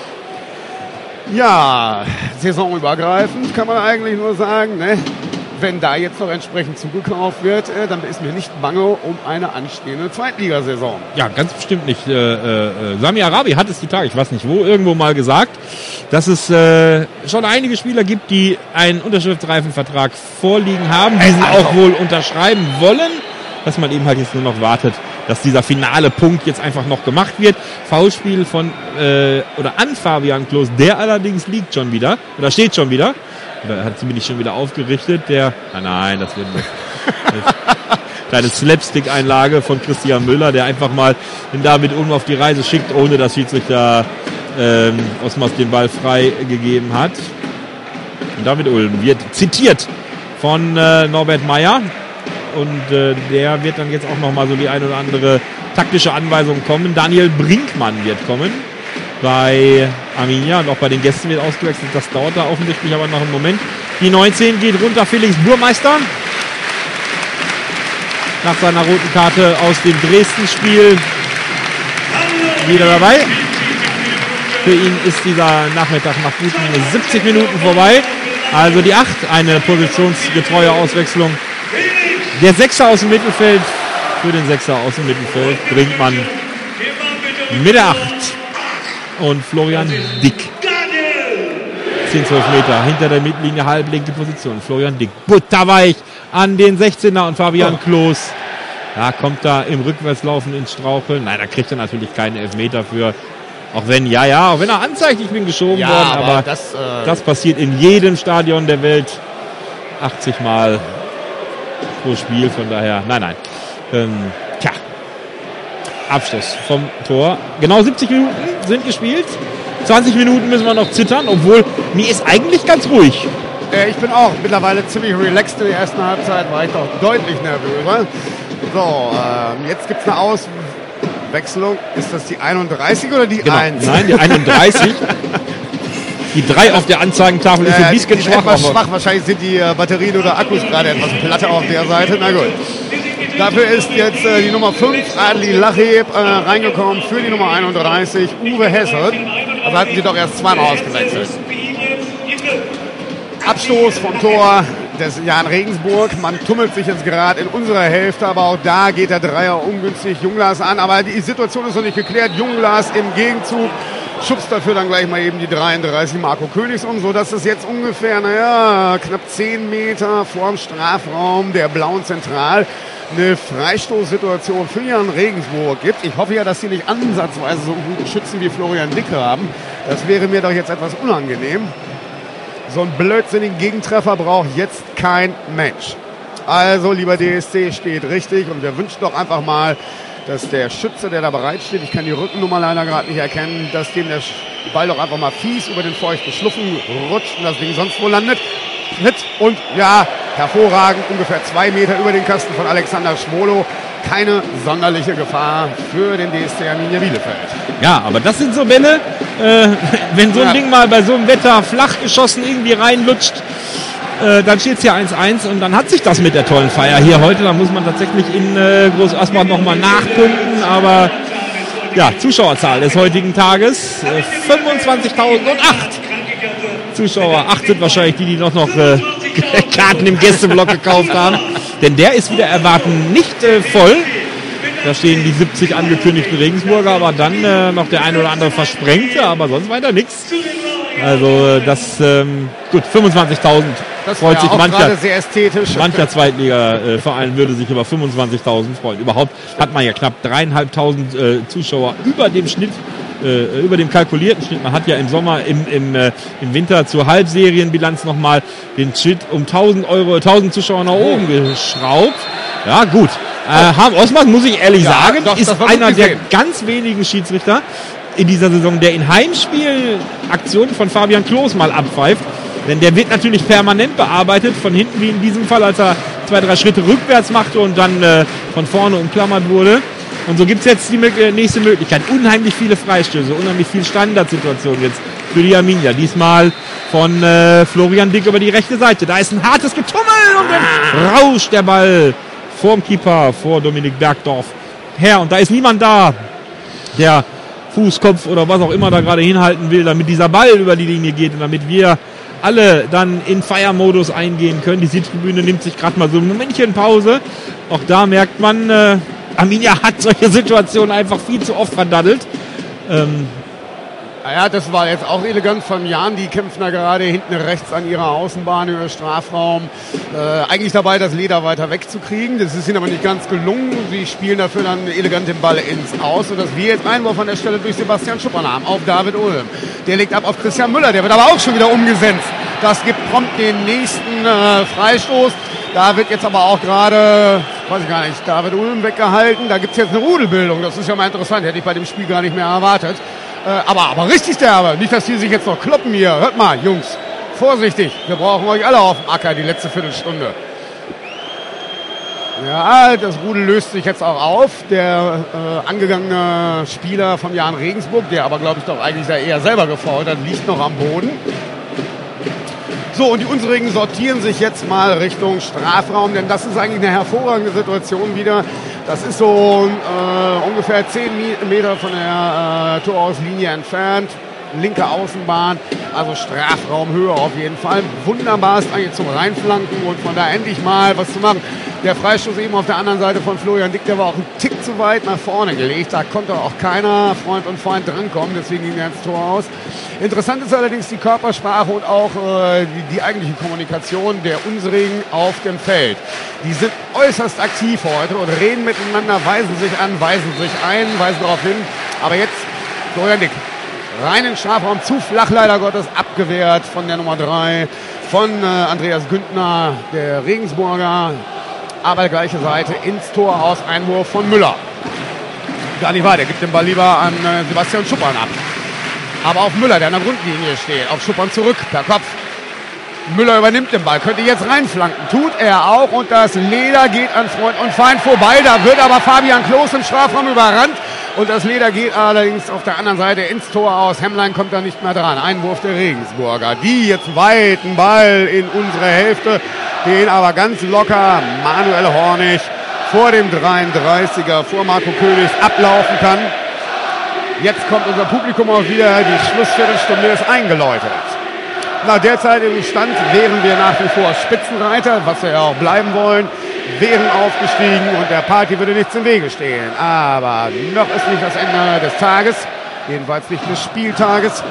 Ja, saisonübergreifend kann man eigentlich nur sagen, ne? Wenn da jetzt noch entsprechend zugekauft wird, äh, dann ist mir nicht bange um eine anstehende Zweitligasaison. Ja, ganz bestimmt nicht. Äh, äh, Sami Arabi hat es die Tage, ich weiß nicht wo, irgendwo mal gesagt, dass es äh, schon einige Spieler gibt, die einen unterschriftsreifen Vertrag vorliegen haben, diesen also. auch wohl unterschreiben wollen, dass man eben halt jetzt nur noch wartet, dass dieser finale Punkt jetzt einfach noch gemacht wird. Foulspiel von äh, oder an Fabian Klos, der allerdings liegt schon wieder oder steht schon wieder. Oder hat sie mich nicht schon wieder aufgerichtet? Der, ah nein, das wird eine kleine Slapstick-Einlage von Christian Müller, der einfach mal den David Ulm auf die Reise schickt, ohne dass Schiedsrichter ähm, Osmas den Ball frei gegeben hat. Und David Ulm wird zitiert von äh, Norbert Meyer. Und äh, der wird dann jetzt auch nochmal so die ein oder andere taktische Anweisung kommen. Daniel Brinkmann wird kommen bei Arminia und auch bei den Gästen wird ausgewechselt. Das dauert da offensichtlich aber noch einen Moment. Die neunzehn geht runter, Felix Burmeister. Nach seiner roten Karte aus dem Dresden-Spiel wieder dabei. Für ihn ist dieser Nachmittag nach guten siebzig Minuten vorbei. Also die acht, eine positionsgetreue Auswechslung. Der Sechser aus dem Mittelfeld, für den Sechser aus dem Mittelfeld bringt man mit der acht. Und Florian Dick. zehn, zwölf Meter hinter der Mittellinie, halblinke Position. Florian Dick, butterweich an den sechzehner und Fabian oh. Klos. Da kommt er im Rückwärtslaufen ins Straucheln. Nein, da kriegt er natürlich keinen Elfmeter für. Auch wenn, ja, ja, auch wenn er anzeigt, ich bin geschoben ja, worden. Aber, aber das, äh das passiert in jedem Stadion der Welt achtzig Mal pro Spiel, von daher, nein, nein. Ähm, tja, Abschluss vom Tor. Genau siebzig Minuten sind gespielt. zwanzig Minuten müssen wir noch zittern, obwohl mir ist eigentlich ganz ruhig. Äh, ich bin auch mittlerweile ziemlich relaxed. In der ersten Halbzeit war ich doch deutlich nervöser. So, äh, jetzt gibt es eine Auswechslung. Ist das die einunddreißig oder die Genau. eins? Nein, die einunddreißig. Die drei auf der Anzeigentafel ist Äh, ein bisschen die schwach. Etwas schwach. Wahrscheinlich sind die äh, Batterien oder Akkus gerade etwas platter auf der Seite. Na gut. Dafür ist jetzt äh, die Nummer fünf, Adli Lacheb, äh, reingekommen für die Nummer einunddreißig, Uwe Hesse. Also hatten sie doch erst zweimal ausgewechselt. Abstoß vom Tor des Jan Regensburg. Man tummelt sich jetzt gerade in unserer Hälfte, aber auch da geht der Dreier ungünstig Jungglas an. Aber die Situation ist noch nicht geklärt. Jungglas im Gegenzug schubst dafür dann gleich mal eben die dreiunddreißig Marco Königs um, sodass es jetzt ungefähr, naja, knapp zehn Meter vorm Strafraum der Blauen Zentral eine Freistoßsituation für Jan Regensburg gibt. Ich hoffe ja, dass sie nicht ansatzweise so einen guten Schützen wie Florian Dick haben. Das wäre mir doch jetzt etwas unangenehm. So einen blödsinnigen Gegentreffer braucht jetzt kein Mensch. Also, lieber D S C, steht richtig und wir wünschen doch einfach mal, dass der Schütze, der da bereitsteht, ich kann die Rückennummer leider gerade nicht erkennen, dass dem der Ball doch einfach mal fies über den feuchten Schluffen rutscht und das Ding sonst wo landet. Schnitt und ja, hervorragend, ungefähr zwei Meter über den Kasten von Alexander Schwolo. Keine sonderliche Gefahr für den D S C Arminia Bielefeld. Ja, aber das sind so Bälle, äh, wenn so ein Ja. Ding mal bei so einem Wetter flach geschossen irgendwie reinlutscht, äh, dann steht es hier eins eins und dann hat sich das mit der tollen Feier hier heute. Da muss man tatsächlich in äh, Groß Asbach nochmal nachpumpen, aber ja, Zuschauerzahl des heutigen Tages, äh, fünfundzwanzigtausendacht Zuschauer. Acht sind wahrscheinlich die, die noch, noch äh, Karten im Gästeblock gekauft haben. Denn der ist wieder erwarten nicht äh, voll. Da stehen die siebzig angekündigten Regensburger, aber dann äh, noch der ein oder andere Versprengte, aber sonst weiter nichts. Also äh, das, ähm, gut, fünfundzwanzigtausend. Das Freut war sich ja auch mancher, gerade sehr ästhetisch. mancher Zweitliga-Verein würde sich über fünfundzwanzigtausend freuen. Überhaupt hat man ja knapp dreieinhalbtausend äh, Zuschauer über dem Schnitt, äh, über dem kalkulierten Schnitt. Man hat ja im Sommer, im, im, äh, im Winter zur Halbserienbilanz nochmal den Schnitt um tausend Euro, tausend Zuschauer nach oben geschraubt. Ja, gut. Äh, Harm Osman, muss ich ehrlich Ja, sagen, doch, ist das war einer gut der gesehen. ganz wenigen Schiedsrichter in dieser Saison, der in Heimspielen Aktionen von Fabian Klos mal abpfeift. Denn der wird natürlich permanent bearbeitet, von hinten wie in diesem Fall, als er zwei, drei Schritte rückwärts machte und dann äh, von vorne umklammert wurde. Und so gibt es jetzt die äh, nächste Möglichkeit. Unheimlich viele Freistöße, unheimlich viele Standardsituationen jetzt für die Arminia. Diesmal von äh, Florian Dick über die rechte Seite. Da ist ein hartes Getummel und dann rauscht der Ball vorm Keeper, vor Dominik Bergdorf her. Und da ist niemand da, der Fußkopf oder was auch immer da gerade hinhalten will, damit dieser Ball über die Linie geht und damit wir alle dann in Feiermodus eingehen können. Die Sitztribüne nimmt sich gerade mal so ein Momentchen Pause. Auch da merkt man, äh, Arminia hat solche Situationen einfach viel zu oft verdaddelt. Ähm, Ja, das war jetzt auch elegant von Jan. Die kämpfen da gerade hinten rechts an ihrer Außenbahn über Strafraum. Äh, eigentlich dabei, das Leder weiter wegzukriegen. Das ist ihnen aber nicht ganz gelungen. Sie spielen dafür dann elegant den Ball ins Aus, sodass wir jetzt Einwurf an der Stelle durch Sebastian Schuppern haben auf David Ulm. Der legt ab auf Christian Müller. Der wird aber auch schon wieder umgesetzt. Das gibt prompt den nächsten äh, Freistoß. Da wird jetzt aber auch gerade, weiß ich gar nicht, David Ulm weggehalten. Da gibt es jetzt eine Rudelbildung. Das ist ja mal interessant. Hätte ich bei dem Spiel gar nicht mehr erwartet. Äh, aber, aber richtig derbe. Nicht, dass die sich jetzt noch kloppen hier. Hört mal, Jungs. Vorsichtig. Wir brauchen euch alle auf dem Acker die letzte Viertelstunde. Ja, das Rudel löst sich jetzt auch auf. Der äh, angegangene Spieler von Jan Regensburg, der aber, glaube ich, doch eigentlich da eher selber gefault hat, liegt noch am Boden. So, und die unsrigen sortieren sich jetzt mal Richtung Strafraum, denn das ist eigentlich eine hervorragende Situation wieder. Das ist so äh, ungefähr zehn Meter von der äh, Torauslinie entfernt. Linke Außenbahn, also Strafraumhöhe auf jeden Fall. Wunderbar ist eigentlich zum Reinflanken und von da endlich mal was zu machen. Der Freistoß eben auf der anderen Seite von Florian Dick, der war auch ein Tick zu weit nach vorne gelegt. Da konnte auch keiner Freund und Feind drankommen, deswegen ging er ins Tor aus. Interessant ist allerdings die Körpersprache und auch äh, die, die eigentliche Kommunikation der unsrigen auf dem Feld. Die sind äußerst aktiv heute und reden miteinander, weisen sich an, weisen sich ein, weisen darauf hin. Aber jetzt Florian Dick. Rein in den Strafraum, zu flach leider Gottes, abgewehrt von der Nummer drei, von äh, Andreas Güntner, der Regensburger. Aber gleiche Seite ins Tor aus, Einwurf von Müller. Gar nicht wahr, der gibt den Ball lieber an äh, Sebastian Schuppern ab. Aber auf Müller, der an der Grundlinie steht. Auf Schuppern zurück, per Kopf. Müller übernimmt den Ball, könnte jetzt reinflanken. Tut er auch und das Leder geht an Freund und Feind vorbei. Da wird aber Fabian Klos im Strafraum überrannt. Und das Leder geht allerdings auf der anderen Seite ins Tor aus. Hemmlein kommt da nicht mehr dran. Einwurf der Regensburger. Die jetzt weiten Ball in unsere Hälfte. Den aber ganz locker Manuel Hornig vor dem dreiunddreißiger, vor Marco Königs ablaufen kann. Jetzt kommt unser Publikum auch wieder. Die Schlussviertelstunde ist eingeläutet. Nach derzeitigem Stand wären wir nach wie vor Spitzenreiter, was wir ja auch bleiben wollen, wären aufgestiegen und der Party würde nichts im Wege stehen. Aber noch ist nicht das Ende des Tages, jedenfalls nicht des Spieltages.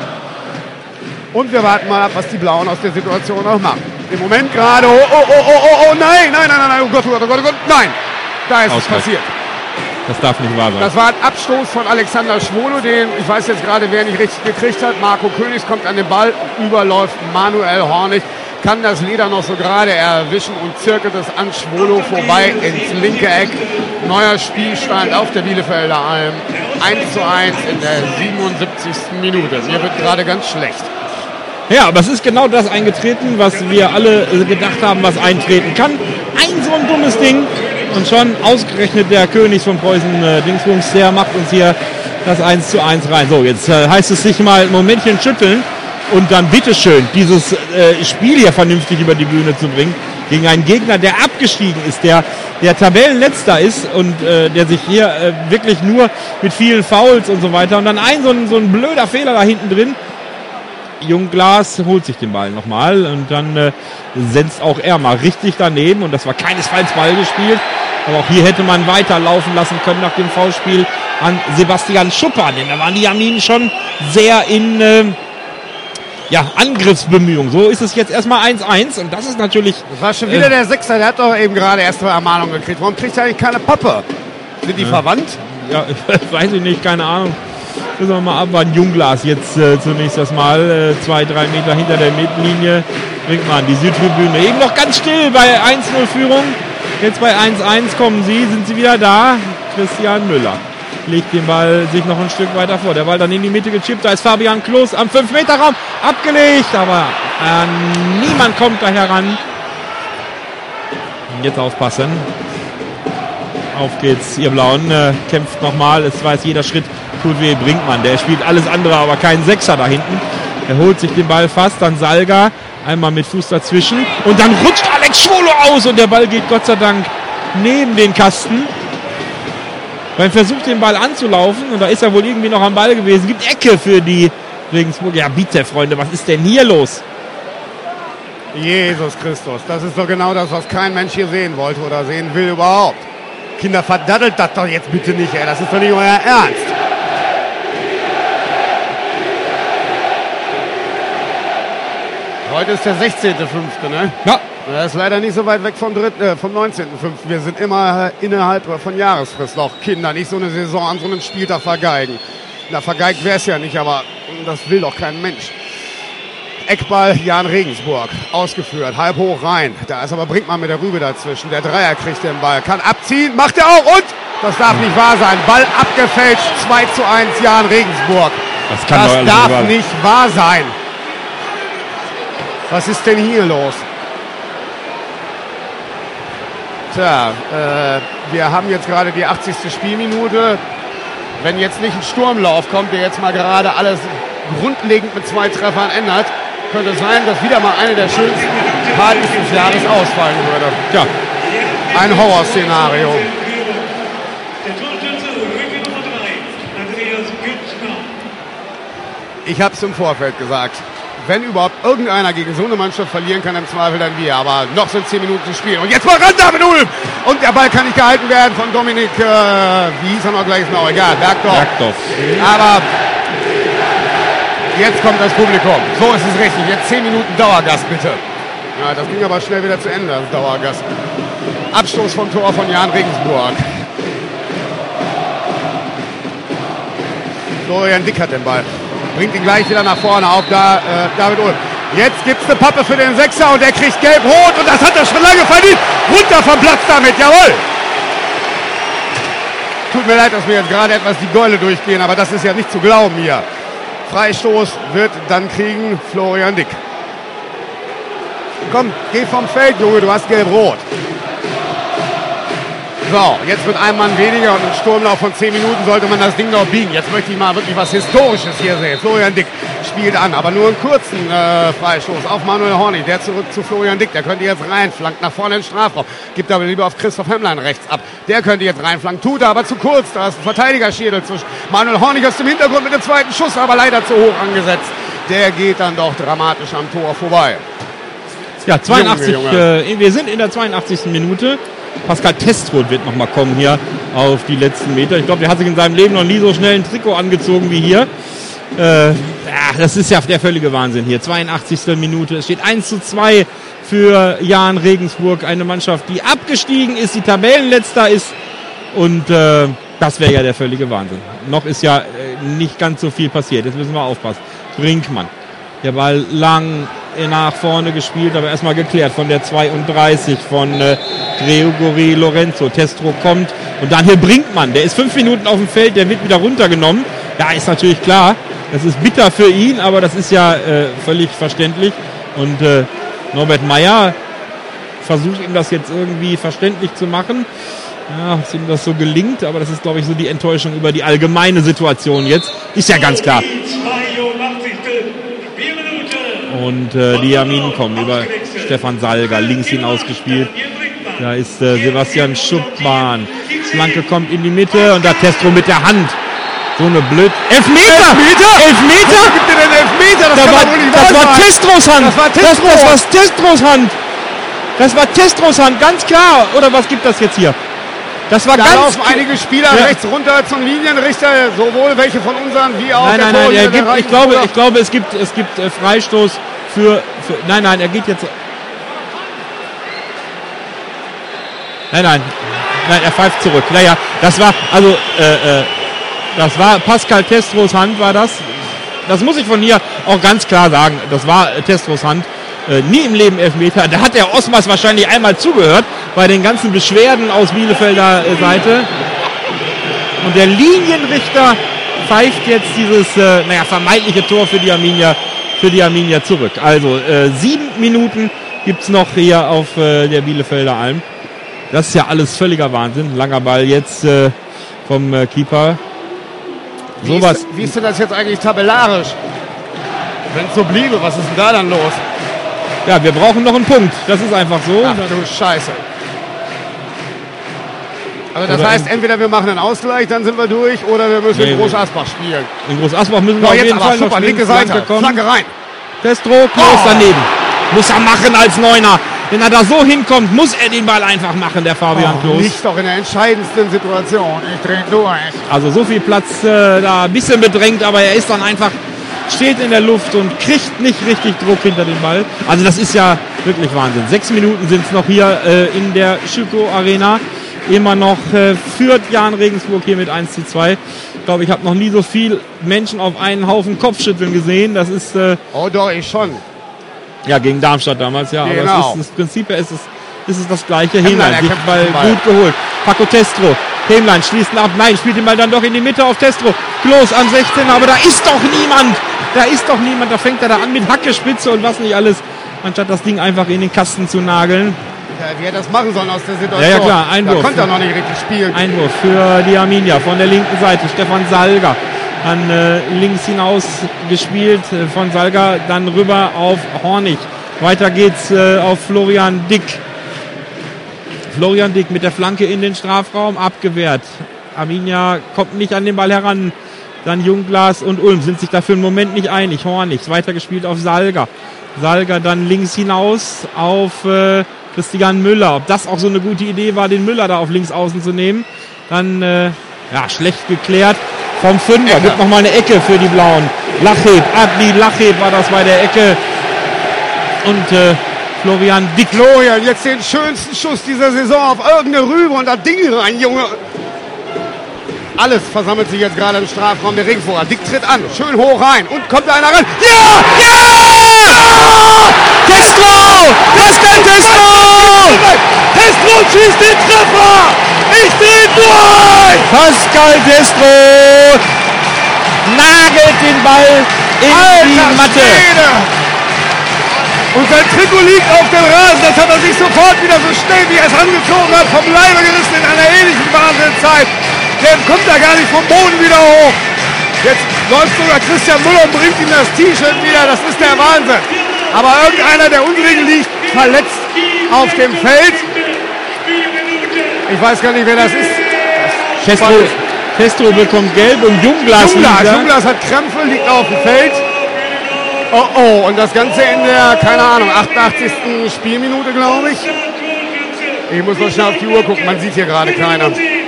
Und wir warten mal ab, was die Blauen aus der Situation auch machen. Im Moment gerade, oh, oh, oh, oh, oh, oh, nein, nein, nein, nein, oh Gott, oh Gott, oh Gott, oh Gott, nein, da ist es passiert. Das darf nicht wahr sein. Das war ein Abstoß von Alexander Schwolo, den, ich weiß jetzt gerade, wer nicht richtig gekriegt hat. Marco Königs kommt an den Ball, überläuft Manuel Hornig, kann das Leder noch so gerade erwischen und zirkelt es an Schwolo vorbei ins linke Eck. Neuer Spielstand auf der Bielefelder Alm. eins zu eins in der siebenundsiebzigsten Minute. Mir wird gerade ganz schlecht. Ja, aber es ist genau das eingetreten, was wir alle gedacht haben, was eintreten kann. Ein so ein dummes Ding. Und schon ausgerechnet der König von Preußen, äh, Dingsbums, der macht uns hier das eins zu eins rein. So, jetzt äh, heißt es sich mal ein Momentchen schütteln und dann bitteschön dieses äh, Spiel hier vernünftig über die Bühne zu bringen. Gegen einen Gegner, der abgestiegen ist, der, der Tabellenletzter ist und äh, der sich hier äh, wirklich nur mit vielen Fouls und so weiter. Und dann ein so ein, so ein blöder Fehler da hinten drin. Jungglas holt sich den Ball nochmal und dann äh, senzt auch er mal richtig daneben und das war keinesfalls Ball gespielt. Aber auch hier hätte man weiterlaufen lassen können nach dem Foulspiel an Sebastian Schupper, denn da waren die Jaminen schon sehr in äh, ja, Angriffsbemühungen. So ist es jetzt erstmal eins eins und das ist natürlich... Das war schon wieder äh, der Sechser, der hat doch eben gerade erst eine Ermahnung gekriegt. Warum kriegt er eigentlich keine Pappe? Sind die äh, verwandt? Ja, weiß ich nicht, keine Ahnung. Müssen wir mal abwarten. Jungglas jetzt äh, zunächst erstmal äh, zwei, drei Meter hinter der Mittellinie. Bringt man die Südtribüne. Eben noch ganz still bei eins null Führung. Jetzt bei eins eins kommen sie, sind sie wieder da. Christian Müller legt den Ball sich noch ein Stück weiter vor. Der Ball dann in die Mitte gechippt. Da ist Fabian Klos am fünf Meter Raum. Abgelegt, aber äh, niemand kommt da heran. Jetzt aufpassen. Auf geht's, ihr Blauen. Äh, kämpft nochmal. Es weiß jeder Schritt. Tut weh, Brinkmann. Der spielt alles andere, aber keinen Sechser da hinten. Er holt sich den Ball fast. Dann Salga. Einmal mit Fuß dazwischen. Und dann rutscht Alex Schwolo aus. Und der Ball geht Gott sei Dank neben den Kasten. Beim Versuch, den Ball anzulaufen. Und da ist er wohl irgendwie noch am Ball gewesen. Gibt Ecke für die Regensburg. Ja, bitte, Freunde. Was ist denn hier los? Jesus Christus. Das ist doch genau das, was kein Mensch hier sehen wollte oder sehen will überhaupt. Kinder, verdaddelt das doch jetzt bitte nicht, ey. Das ist doch nicht euer Ernst. Heute ist der sechzehnte fünfte, ne? Ja. Das ist leider nicht so weit weg vom, dritten, äh, vom neunzehnten fünften Wir sind immer innerhalb von Jahresfrist noch. Kinder, nicht so eine Saison an so einem Spieltag vergeigen. Na, vergeigt wäre es ja nicht, aber das will doch kein Mensch. Eckball Jan Regensburg, ausgeführt, halb hoch rein. Da ist aber Brinkmann mit der Rübe dazwischen. Der Dreier kriegt den Ball, kann abziehen, macht er auch und das darf nicht wahr sein. Ball abgefälscht, zwei zu eins Jan Regensburg. Das, kann das doch darf wahr. nicht wahr sein. Was ist denn hier los? Tja, äh, wir haben jetzt gerade die achtzigste Spielminute. Wenn jetzt nicht ein Sturmlauf kommt, der jetzt mal gerade alles grundlegend mit zwei Treffern ändert, könnte es sein, dass wieder mal eine der schönsten Partys des Jahres ausfallen würde. Ja. Ein Horrorszenario. Ich habe es im Vorfeld gesagt. Wenn überhaupt irgendeiner gegen so eine Mannschaft verlieren kann, im Zweifel dann wir. Aber noch sind zehn Minuten zu spielen. Und jetzt mal ran, David Ulm! Und der Ball kann nicht gehalten werden von Dominik, äh, wie hieß er noch gleich? Ist noch egal, Bergdorf. Bergdorf. Aber jetzt kommt das Publikum. So ist es richtig. Jetzt zehn Minuten Dauergast, bitte. Ja, das ging aber schnell wieder zu Ende, das Dauergast. Abstoß vom Tor von Jan Regensburg. Florian Dick hat den Ball. Bringt ihn gleich wieder nach vorne auf da, äh, David Ulm. Jetzt gibt es eine Pappe für den Sechser und der kriegt gelb-rot und das hat er schon lange verdient. Runter vom Platz damit, jawohl. Tut mir leid, dass mir jetzt gerade etwas die Gäule durchgehen, aber das ist ja nicht zu glauben hier. Freistoß wird dann kriegen Florian Dick. Komm, geh vom Feld, Junge, du hast gelb-rot. So, jetzt mit einem Mann weniger und einem Sturmlauf von zehn Minuten sollte man das Ding noch biegen. Jetzt möchte ich mal wirklich was Historisches hier sehen. Florian Dick spielt an, aber nur einen kurzen äh, Freistoß auf Manuel Hornig. Der zurück zu Florian Dick. Der könnte jetzt rein, flankt nach vorne in den Strafraum. Gibt aber lieber auf Christoph Hemmlein rechts ab. Der könnte jetzt reinflanken, tut er aber zu kurz. Da ist ein Verteidigerschädel zwischen Manuel Hornig aus dem Hintergrund mit dem zweiten Schuss, aber leider zu hoch angesetzt. Der geht dann doch dramatisch am Tor vorbei. Ja, zweiundachtzig, Junge, Junge. Äh, wir sind in der zweiundachtzigsten Minute. Pascal Testroth wird nochmal kommen hier auf die letzten Meter. Ich glaube, der hat sich in seinem Leben noch nie so schnell ein Trikot angezogen wie hier. Äh, ja, das ist ja der völlige Wahnsinn hier. zweiundachtzigste Minute. Es steht eins zu zwei für Jahn Regensburg. Eine Mannschaft, die abgestiegen ist, die Tabellenletzter ist. Und äh, das wäre ja der völlige Wahnsinn. Noch ist ja äh, nicht ganz so viel passiert. Jetzt müssen wir aufpassen. Brinkmann. Der Ball lang nach vorne gespielt, aber erstmal geklärt von der zweiunddreißig von äh, Gregory Lorenzo. Testro kommt und dann hier Brinkmann. Der ist fünf Minuten auf dem Feld, der wird wieder runtergenommen. Ja, ist natürlich klar, das ist bitter für ihn, aber das ist ja äh, völlig verständlich. Und äh, Norbert Meyer versucht ihm das jetzt irgendwie verständlich zu machen. Ja, dass ihm das so gelingt, aber das ist, glaube ich, so die Enttäuschung über die allgemeine Situation jetzt. Ist ja ganz klar. Und äh, die Jaminen kommen über Stefan Salga, links hinausgespielt. Da ist äh, Sebastian Schuppmann. Flanke kommt in die Mitte und da Testro mit der Hand. So eine blöd... Elfmeter! Elfmeter! Elfmeter! Was gibt denn den Elfmeter? Das, das, war, das war Testros Hand! Das war Testro. Das, das war Testros Hand! Das war Testros Hand, ganz klar! Oder was gibt das jetzt hier? Das war da ganz laufen einige Spieler ja. rechts runter zum Linienrichter, sowohl welche von unseren wie auch nein, der nein, nein, er gibt, ich glaube, Bruder. ich glaube, es gibt, es gibt äh, Freistoß für, für, nein, nein, er geht jetzt, nein, nein, nein, er pfeift zurück. Naja, das war, also, äh, äh, das war Pascal Testros Hand, war das. Das muss ich von hier auch ganz klar sagen. Das war äh, Testros Hand. Äh, nie im Leben Elfmeter. Da hat der Osmars wahrscheinlich einmal zugehört bei den ganzen Beschwerden aus Bielefelder äh, Seite. Und der Linienrichter pfeift jetzt dieses äh, naja, vermeintliche Tor für die Arminia, für die Arminia zurück. Also äh, sieben Minuten gibt es noch hier auf äh, der Bielefelder Alm. Das ist ja alles völliger Wahnsinn. Langer Ball jetzt äh, vom äh, Keeper. Wie, Sowas. ist, wie ist denn das jetzt eigentlich tabellarisch? Wenn es so bliebe, was ist denn da dann los? Ja, wir brauchen noch einen Punkt. Das ist einfach so. Ach du Scheiße. Also das oder heißt, entweder wir machen einen Ausgleich, dann sind wir durch, oder wir müssen nee, in Groß Asbach spielen. In Groß Asbach müssen wir So, auf jetzt jeden aber Fall super, noch linke Seite, kommen. Flanke rein. Testro, Klaus Oh. daneben. Muss er machen als Neuner. Wenn er da so hinkommt, muss er den Ball einfach machen, der Fabian Oh, Klos. nicht doch in der entscheidendsten Situation. Ich drehe durch. Also so viel Platz äh, da ein bisschen bedrängt, aber er ist dann einfach, steht in der Luft und kriegt nicht richtig Druck hinter den Ball. Also das ist ja wirklich Wahnsinn. Sechs Minuten sind es noch hier äh, in der Schüko Arena. Immer noch äh, führt Jahn Regensburg hier mit eins zu zwei. Ich glaube, ich habe noch nie so viel Menschen auf einen Haufen Kopfschütteln gesehen. Das ist... Äh, oh doch, ich schon. Ja, gegen Darmstadt damals, ja. Genau. Aber es ist, das Prinzip ist es, ist es das gleiche. Hemmlein, Hemlein, er sich kämpft Ball den Ball. gut geholt. Paco Testro. Hemlein schließt ihn ab. Nein, spielt den Ball dann doch in die Mitte auf Testro. Klos am sechzehner, aber da ist doch niemand. Da ist doch niemand. Da fängt er da an mit Hackespitze und was nicht alles. Anstatt das Ding einfach in den Kasten zu nageln. Ja, wie er das machen soll aus der Situation. Ja, ja klar, Einwurf. Da konnte er noch nicht richtig spielen. Einwurf für die Arminia von der linken Seite. Stefan Salga. Dann äh, links hinaus gespielt äh, von Salga. Dann rüber auf Hornig. Weiter geht's äh, auf Florian Dick. Florian Dick mit der Flanke in den Strafraum, abgewehrt. Arminia kommt nicht an den Ball heran. Dann Jungglas und Ulm sind sich dafür im Moment nicht einig. Hornig weiter gespielt auf Salga. Salga dann links hinaus auf äh, Christian Müller. Ob das auch so eine gute Idee war, den Müller da auf links außen zu nehmen. Dann äh, ja, schlecht geklärt vom Fünfer. Gibt nochmal eine Ecke für die Blauen. Lacheb, Adli Lacheb war das bei der Ecke. Und äh, Florian Dick. Florian, jetzt den schönsten Schuss dieser Saison auf irgendeine Rübe und da Ding rein, Junge. Alles versammelt sich jetzt gerade im Strafraum der Regensburger. Dick tritt an, schön hoch rein und kommt da einer ran. Ja! Ja! Testro! Pascal Testro! Testro schießt den Treffer! Ich dreh durch! Pascal Testro! nagelt den Ball in Alter die Matte. Schwede. Und sein Trikot liegt auf dem Rasen. Das hat er sich sofort wieder so schnell, wie er es angezogen hat, vom Leibe gerissen in einer ähnlichen Wahnsinnszeit. Der kommt da gar nicht vom Boden wieder hoch. Jetzt läuft sogar Christian Müller und bringt ihm das T-Shirt wieder. Das ist der Wahnsinn. Aber irgendeiner, der unten liegt, verletzt auf dem Feld. Ich weiß gar nicht, wer das ist. Cestro, Cestro bekommt gelb und Jungglas. Jungglas, Jungglas hat Krämpfe, liegt auf dem Feld. Oh oh, und das Ganze in der, keine Ahnung, achtundachtzigsten Spielminute, glaube ich. Ich muss mal schnell auf die Uhr gucken, man sieht hier gerade keiner.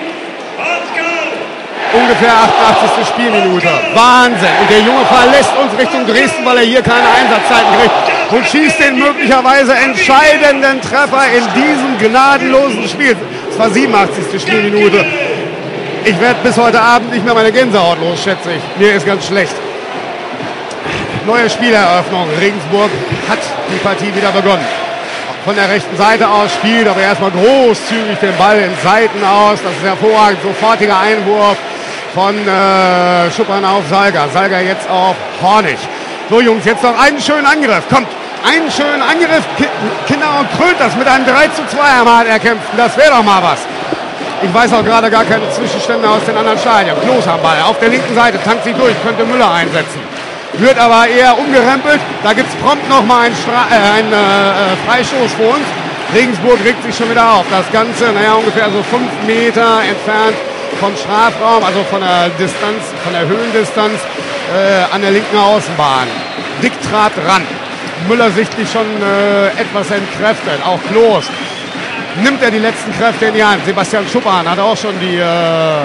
Ungefähr achtundachtzigste Spielminute. Wahnsinn. Und der Junge verlässt uns Richtung Dresden, weil er hier keine Einsatzzeiten kriegt. Und schießt den möglicherweise entscheidenden Treffer in diesem gnadenlosen Spiel. Es war siebenundachtzigste Spielminute. Ich werde bis heute Abend nicht mehr meine Gänsehaut los, schätze ich. Mir ist ganz schlecht. Neue Spieleröffnung. Regensburg hat die Partie wieder begonnen. Von der rechten Seite aus spielt aber erstmal großzügig den Ball in Seiten aus. Das ist hervorragend. Sofortiger Einwurf von äh, Schuppern auf Salga. Salga jetzt auf Hornig. So Jungs, jetzt noch einen schönen Angriff. Kommt, einen schönen Angriff. Kinder und Krönt das mit einem drei zu zwei am Hahn erkämpfen. Das wäre doch mal was. Ich weiß auch gerade gar keine Zwischenstände aus den anderen Stadien. Klos am Ball. Auf der linken Seite tankt sich durch. Könnte Müller einsetzen. Wird aber eher umgerempelt. Da gibt es prompt nochmal einen, Stra- äh, einen äh, Freistoß für uns. Regensburg regt sich schon wieder auf. Das Ganze, naja, ungefähr so fünf Meter entfernt vom Strafraum, also von der Distanz, von der Höhendistanz äh, an der linken Außenbahn. Dick trat ran. Müller sichtlich schon äh, etwas entkräftet. Auch Klos. Nimmt er die letzten Kräfte in die Hand. Sebastian Schuppan hat auch schon die... Äh,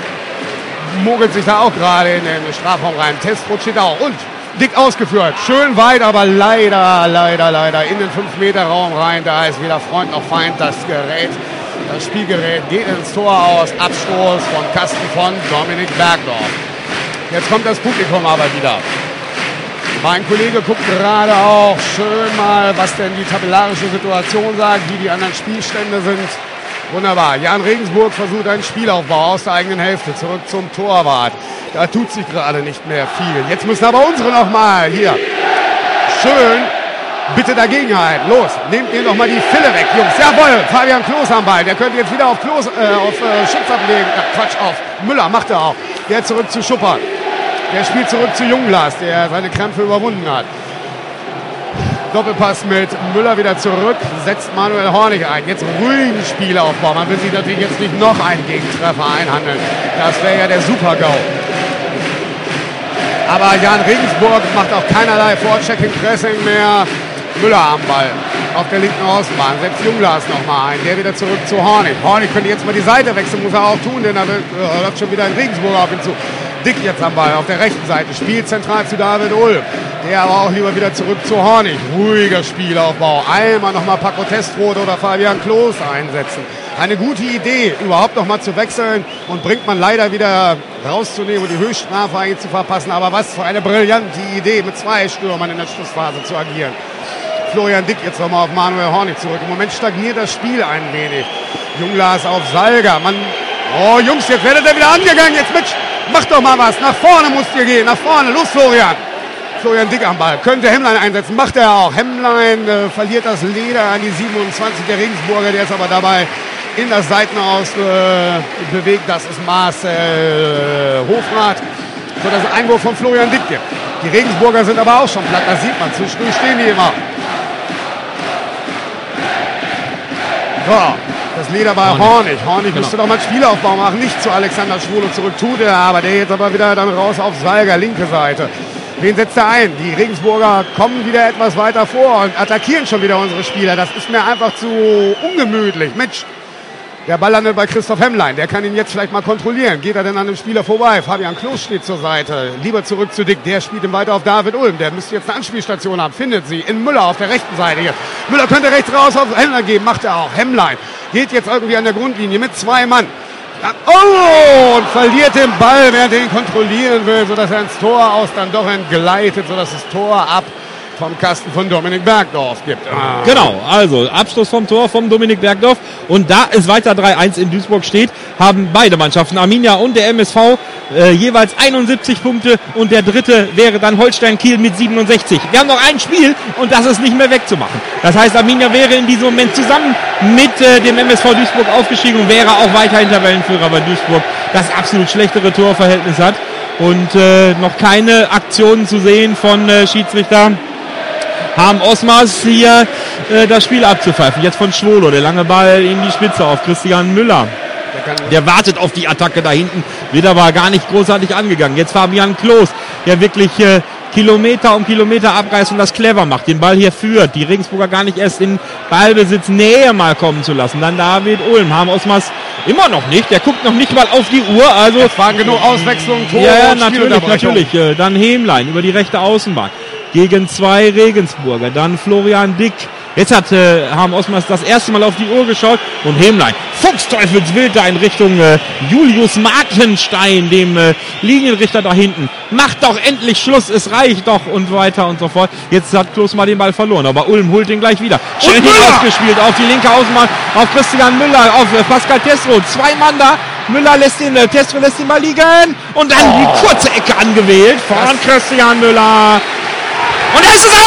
mogelt sich da auch gerade in den Strafraum rein. Testrot steht auch. Und dick ausgeführt. Schön weit, aber leider, leider, leider in den fünf Meter Raum rein. Da ist weder Freund noch Feind. Das Gerät, das Spielgerät geht ins Tor aus. Abstoß von Kasten von Dominik Bergdorf. Jetzt kommt das Publikum aber wieder. Mein Kollege guckt gerade auch schön mal, was denn die tabellarische Situation sagt, wie die anderen Spielstände sind. Wunderbar. Jan Regensburg versucht einen Spielaufbau aus der eigenen Hälfte. Zurück zum Torwart. Da tut sich gerade nicht mehr viel. Jetzt müssen aber unsere nochmal hier. Schön. Bitte dagegenhalten. Los. Nehmt ihr nochmal die Fille weg, Jungs. Jawohl. Fabian Klos am Ball. Der könnte jetzt wieder auf Klos, äh, auf äh, Schutz ablegen. Ach, Quatsch, auf Müller macht er auch. Der zurück zu Schuppan. Der spielt zurück zu Jungglas, der seine Krämpfe überwunden hat. Doppelpass mit Müller wieder zurück, setzt Manuel Hornig ein. Jetzt ruhigen Spielaufbau. Man will sich natürlich jetzt nicht noch einen Gegentreffer einhandeln. Das wäre ja der Super-GAU. Aber Jan Regensburg macht auch keinerlei Vorchecking-Pressing mehr. Müller am Ball auf der linken Außenbahn. Setzt Jungglas nochmal ein. Der wieder zurück zu Hornig. Hornig könnte jetzt mal die Seite wechseln, muss er auch tun, denn da äh, läuft schon wieder ein Regensburger auf ihn zu. Dick jetzt am Ball auf der rechten Seite. Spielt zentral zu David Ulm. Der aber auch lieber wieder zurück zu Hornig. Ruhiger Spielaufbau. Einmal nochmal Paco Testrot oder Fabian Klos einsetzen. Eine gute Idee, überhaupt nochmal zu wechseln und bringt man leider wieder rauszunehmen und die Höchststrafe eigentlich zu verpassen. Aber was für eine brillante Idee, mit zwei Stürmern in der Schlussphase zu agieren. Florian Dick jetzt nochmal auf Manuel Hornig zurück. Im Moment stagniert das Spiel ein wenig. Jungglas auf Salga. Man, oh Jungs, jetzt werdet ihr wieder angegangen. Jetzt mit, macht doch mal was. Nach vorne musst ihr gehen. Nach vorne. Los, Florian. Florian Dick am Ball. Könnte Hemmlein einsetzen. Macht er auch. Hemmlein äh, verliert das Leder an die siebenundzwanzig der Regensburger. Der ist aber dabei in das Seitenaus äh, bewegt. Das ist Marcel äh, Hofrath. So dass es Einwurf von Florian Dick gibt. Die Regensburger sind aber auch schon platt. Das sieht man. Zwischendurch stehen die immer. So, das Leder war Hornig. Hornig, Hornig genau. Müsste doch mal einen Spielaufbau machen. Nicht zu Alexander Schwule zurück, tut er. Aber der jetzt aber wieder dann raus auf Salga, linke Seite. Wen setzt er ein? Die Regensburger kommen wieder etwas weiter vor und attackieren schon wieder unsere Spieler. Das ist mir einfach zu ungemütlich. Mensch, der Ball landet bei Christoph Hemmlein. Der kann ihn jetzt vielleicht mal kontrollieren. Geht er denn an dem Spieler vorbei? Fabian Klos steht zur Seite. Lieber zurück zu Dick. Der spielt ihm weiter auf David Ulm. Der müsste jetzt eine Anspielstation haben. Findet sie in Müller auf der rechten Seite. Jetzt. Müller könnte rechts raus auf Hemmlein geben. Macht er auch. Hemmlein geht jetzt irgendwie an der Grundlinie mit zwei Mann. Oh, und verliert den Ball, während er ihn kontrollieren will, sodass er ins Tor aus dann doch entgleitet, sodass das Tor ab vom Kasten von Dominik Bergdorf gibt. Ah. Genau, also Abschluss vom Tor vom Dominik Bergdorf. Und da es weiter drei eins in Duisburg steht, haben beide Mannschaften, Arminia und der M S V, äh, jeweils einundsiebzig Punkte. Und der dritte wäre dann Holstein Kiel mit siebenundsechzig. Wir haben noch ein Spiel und das ist nicht mehr wegzumachen. Das heißt, Arminia wäre in diesem Moment zusammen mit äh, dem M S V Duisburg aufgestiegen und wäre auch weiterhin Tabellenführer, weil Duisburg das absolut schlechtere Torverhältnis hat. Und äh, noch keine Aktionen zu sehen von äh, Schiedsrichter Harm Osmers hier äh, das Spiel abzupfeifen. Jetzt von Schwolo, der lange Ball in die Spitze auf Christian Müller. Der wartet auf die Attacke da hinten, wird aber gar nicht großartig angegangen. Jetzt Fabian Klos, der wirklich äh, Kilometer um Kilometer abreißt und das clever macht, den Ball hier führt, die Regensburger gar nicht erst in Ballbesitz Nähe mal kommen zu lassen. Dann David Ulm, Harm Osmers immer noch nicht, der guckt noch nicht mal auf die Uhr. Also es waren genug Auswechslungen, Tore. Ja, ja natürlich, natürlich. Äh, dann Hemlein über die rechte Außenbahn gegen zwei Regensburger, dann Florian Dick. Jetzt hat äh, Harm Osmers das erste Mal auf die Uhr geschaut und Hemlein, Fuchsteufelswild da in Richtung äh, Julius Martenstein, dem äh, Linienrichter da hinten. Macht doch endlich Schluss, es reicht doch und weiter und so fort. Jetzt hat Klos mal den Ball verloren, aber Ulm holt ihn gleich wieder. Schön ausgespielt auf die linke Außenbahn, auf Christian Müller, auf äh, Pascal Testro. Zwei Mann da. Müller lässt den, äh, Testro lässt den Ball liegen und dann oh. die kurze Ecke angewählt von das Christian Müller. Und da ist es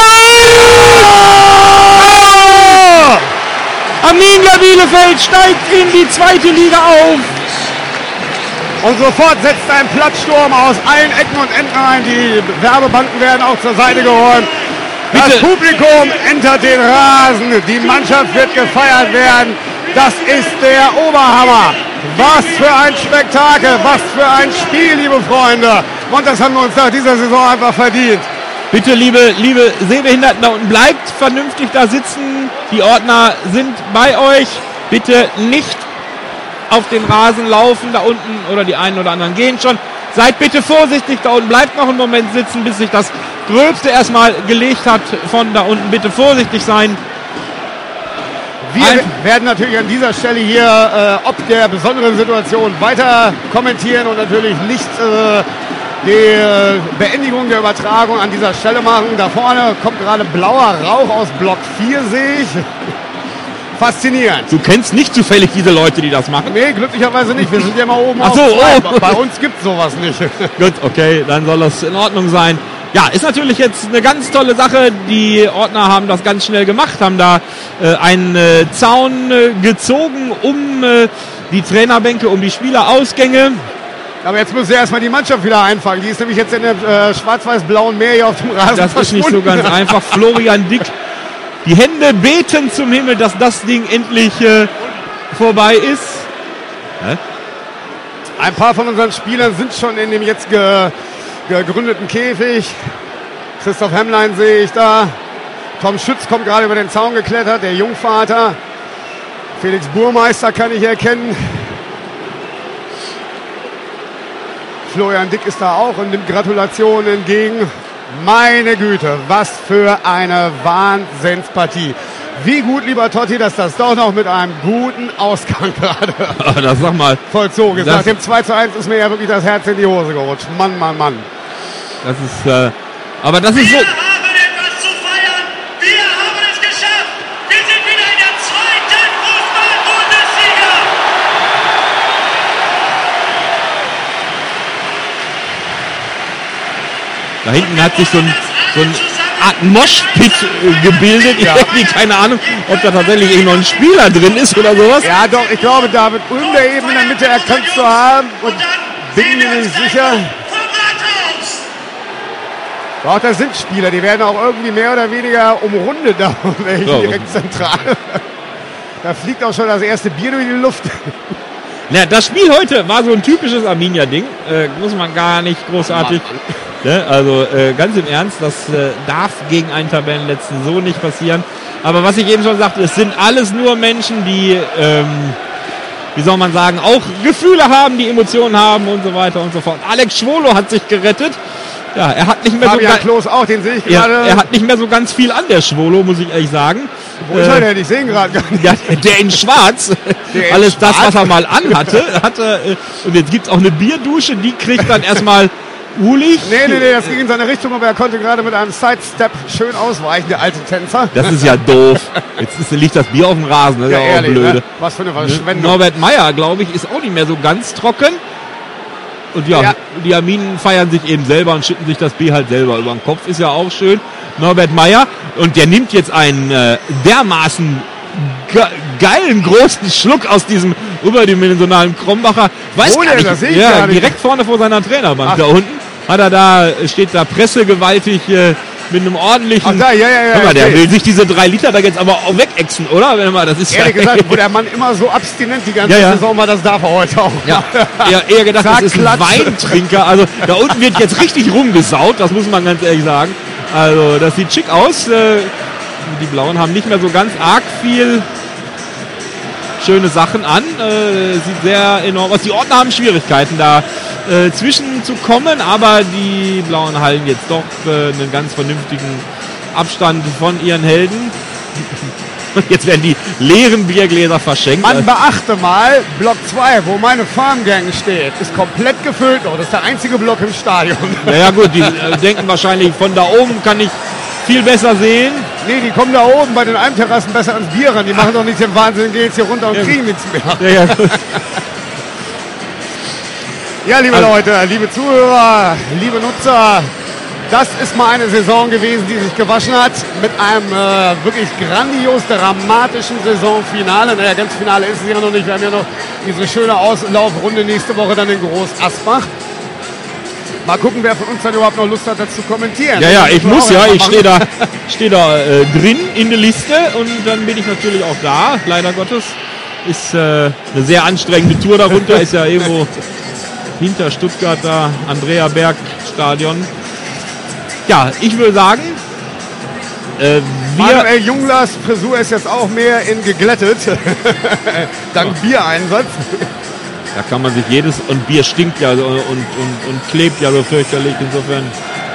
Arminia Bielefeld steigt in die zweite Liga auf. Und sofort setzt ein Platzsturm aus allen Ecken und Enden ein. Die Werbebanken werden auch zur Seite geräumt. Das Bitte. Publikum entert den Rasen. Die Mannschaft wird gefeiert werden. Das ist der Oberhammer. Was für ein Spektakel, was für ein Spiel, liebe Freunde. Und das haben wir uns nach dieser Saison einfach verdient. Bitte, liebe, liebe Sehbehinderten da unten, bleibt vernünftig da sitzen. Die Ordner sind bei euch. Bitte nicht auf den Rasen laufen da unten oder die einen oder anderen gehen schon. Seid bitte vorsichtig da unten. Bleibt noch einen Moment sitzen, bis sich das Gröbste erstmal gelegt hat von da unten. Bitte vorsichtig sein. Wir Ein werden natürlich an dieser Stelle hier äh, ob der besonderen Situation weiter kommentieren und natürlich nicht äh, die Beendigung der Übertragung an dieser Stelle machen. Da vorne kommt gerade blauer Rauch aus Block vier, sehe ich. Faszinierend. Du kennst nicht zufällig diese Leute, die das machen? Nee, glücklicherweise nicht. Wir sind ja mal oben Ach so, auf oh. Bei uns gibt es sowas nicht. Gut, okay, dann soll das in Ordnung sein. Ja, ist natürlich jetzt eine ganz tolle Sache. Die Ordner haben das ganz schnell gemacht, haben da äh, einen äh, Zaun äh, gezogen um äh, die Trainerbänke, um die Spielerausgänge. Aber jetzt müssen sie erstmal die Mannschaft wieder einfangen. Die ist nämlich jetzt in dem äh, schwarz-weiß-blauen Meer hier auf dem Rasen Das ist nicht so ganz einfach. Florian Dick, die Hände beten zum Himmel, dass das Ding endlich äh, vorbei ist. Hä? Ein paar von unseren Spielern sind schon in dem jetzt ge, gegründeten Käfig. Christoph Hemlein sehe ich da. Tom Schütz kommt gerade über den Zaun geklettert, der Jungvater. Felix Burmeister kann ich erkennen. Florian Dick ist da auch und nimmt Gratulationen entgegen. Meine Güte, was für eine Wahnsinnspartie. Wie gut, lieber Totti, dass das doch noch mit einem guten Ausgang gerade das sag mal, vollzogen ist. Nach dem zwei zu eins ist mir ja wirklich das Herz in die Hose gerutscht. Mann, Mann, Mann. Das ist, äh, aber das ist so... Da hinten hat sich so ein, so ein Art Moshpit äh, gebildet. Ja. Irgendwie, keine Ahnung, ob da tatsächlich irgendwie noch ein Spieler drin ist oder sowas. Ja, doch, ich glaube, David Ulm, der eben in der Mitte erkannt zu haben. Und bin mir nicht sicher. Doch, das sind Spieler, die werden auch irgendwie mehr oder weniger umrundet da ja, direkt zentral. Da fliegt auch schon das erste Bier durch die Luft. Ja, das Spiel heute war so ein typisches Arminia-Ding. Äh, muss man gar nicht großartig... Ne? Also äh, ganz im Ernst, das äh, darf gegen einen Tabellenletzten so nicht passieren. Aber was ich eben schon sagte, es sind alles nur Menschen, die, ähm, wie soll man sagen, auch Gefühle haben, die Emotionen haben und so weiter und so fort. Alex Schwolo hat sich gerettet. Ja, er hat nicht mehr Fabian so Klos auch, den sehe ich gerade. Er, er hat nicht mehr so ganz viel an, der Schwolo, muss ich ehrlich sagen. Wo ist er denn? Ich sehe ihn gerade gar nicht. Ja, der in Schwarz. Der in Alles Schwarz. Das, was er mal anhatte. hatte. Und jetzt gibt es auch eine Bierdusche, die kriegt dann erstmal Ulich. Nee, nee, nee, das ging in seine Richtung, aber er konnte gerade mit einem Sidestep schön ausweichen, der alte Tänzer. Das ist ja doof. Jetzt ist, liegt das Bier auf dem Rasen, das ist ja, ja auch ehrlich, blöde. Ne? Was für eine Verschwendung. Norbert Meyer, glaube ich, ist auch nicht mehr so ganz trocken. Und ja, ja, die Arminen feiern sich eben selber und schütten sich das Bier halt selber über den Kopf. Ist ja auch schön. Norbert Meyer. Und der nimmt jetzt einen äh, dermaßen ge- geilen großen Schluck aus diesem überdimensionalen Krombacher. Weiß gar nicht, das sehe ich ja, gar nicht. direkt vorne vor seiner Trainerbank. Ach. Da unten hat er da, steht da pressegewaltig äh, mit einem ordentlichen... Ach da, ja, ja, ja. Hör mal, der will sich diese drei Liter da jetzt aber auch wegexen, oder? Wenn mal, das ist Ehrlich ja gesagt, wo der Mann immer so abstinent die ganze ja, ja. Saison war, das darf er heute auch. Ja, ja eher gedacht, Zack, das ist ein Klatsch. Weintrinker. Also da unten wird jetzt richtig rumgesaut, das muss man ganz ehrlich sagen. Also das sieht schick aus. Äh, die Blauen haben nicht mehr so ganz arg viel schöne Sachen an. Äh, sieht sehr enorm aus. Die Ordner haben Schwierigkeiten da äh, zwischen zu kommen, aber die Blauen halten jetzt doch äh, einen ganz vernünftigen Abstand von ihren Helden. Jetzt werden die leeren Biergläser verschenkt. Man beachte mal, Block zwei, wo meine Farmgang steht, ist komplett gefüllt noch. Das ist der einzige Block im Stadion. Naja gut, die äh, denken wahrscheinlich, von da oben kann ich viel besser sehen. Nee, die kommen da oben bei den Almterrassen besser ans Bier ran. Die machen doch nicht den Wahnsinn, gehen jetzt hier runter und ja. kriegen nichts mehr. Ja, ja. Ja, liebe also, Leute, liebe Zuhörer, liebe Nutzer, das ist mal eine Saison gewesen, die sich gewaschen hat mit einem äh, wirklich grandios dramatischen Saisonfinale. Naja, ganz Finale ist es ja noch nicht. Wir haben ja noch diese schöne Auslaufrunde nächste Woche dann in Groß Asbach. Mal gucken, wer von uns dann überhaupt noch Lust hat, das zu kommentieren. Ja, ja, ich muss ja, ich stehe da, machen. steh da äh, drin in der Liste und dann bin ich natürlich auch da, leider Gottes. Ist äh, eine sehr anstrengende Tour darunter, ist ja irgendwo hinter Stuttgart da, Andrea Berg Stadion. Ja, ich würde sagen, äh, wir... Manuel Junglers Frisur ist jetzt auch mehr in geglättet, dank ja. Biereinsatz. Da kann man sich jedes... Und Bier stinkt ja und, und, und, und klebt ja so fürchterlich, insofern...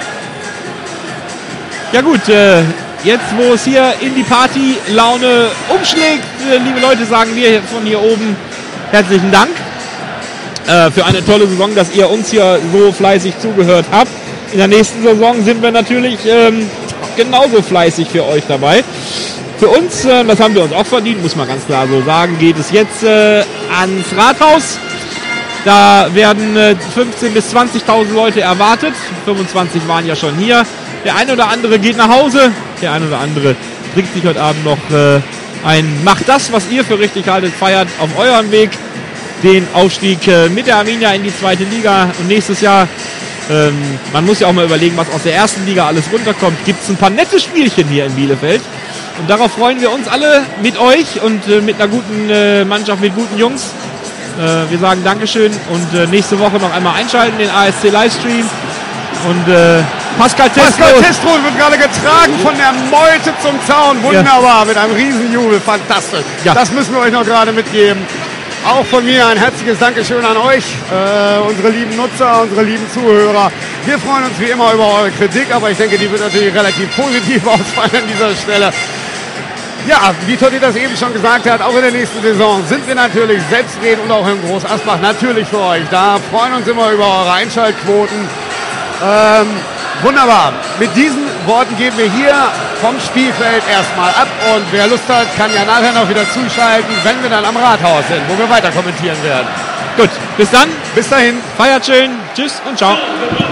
Ja gut, äh, jetzt wo es hier in die Partylaune umschlägt, äh, liebe Leute, sagen wir jetzt von hier oben herzlichen Dank äh, für eine tolle Saison, dass ihr uns hier so fleißig zugehört habt. In der nächsten Saison sind wir natürlich ähm, genauso fleißig für euch dabei. Für uns, äh, das haben wir uns auch verdient, muss man ganz klar so sagen, geht es jetzt äh, ans Rathaus. Da werden äh, fünfzehntausend bis zwanzigtausend Leute erwartet. fünfundzwanzig waren ja schon hier. Der eine oder andere geht nach Hause. Der eine oder andere trinkt sich heute Abend noch äh, ein Macht das, was ihr für richtig haltet, feiert auf eurem Weg den Aufstieg äh, mit der Arminia in die zweite Liga. Und nächstes Jahr, ähm, man muss ja auch mal überlegen, was aus der ersten Liga alles runterkommt. Gibt es ein paar nette Spielchen hier in Bielefeld. Und darauf freuen wir uns alle mit euch und äh, mit einer guten äh, Mannschaft, mit guten Jungs. Äh, wir sagen Dankeschön und äh, nächste Woche noch einmal einschalten, den A S C Livestream. Und äh, Pascal Testro. Pascal Testro wird gerade getragen von der Meute zum Zaun. Wunderbar, ja. Mit einem Riesenjubel. Fantastisch. Ja. Das müssen wir euch noch gerade mitgeben. Auch von mir ein herzliches Dankeschön an euch, äh, unsere lieben Nutzer, unsere lieben Zuhörer. Wir freuen uns wie immer über eure Kritik, aber ich denke, die wird natürlich relativ positiv ausfallen an dieser Stelle. Ja, wie Totti das eben schon gesagt hat, auch in der nächsten Saison sind wir natürlich selbstredend und auch im Groß Asbach natürlich für euch da. Freuen uns immer über eure Einschaltquoten. Ähm, wunderbar. Mit diesen Worten gehen wir hier vom Spielfeld erstmal ab und wer Lust hat, kann ja nachher noch wieder zuschalten, wenn wir dann am Rathaus sind, wo wir weiter kommentieren werden. Gut, bis dann. Bis dahin. Feiert schön. Tschüss und ciao.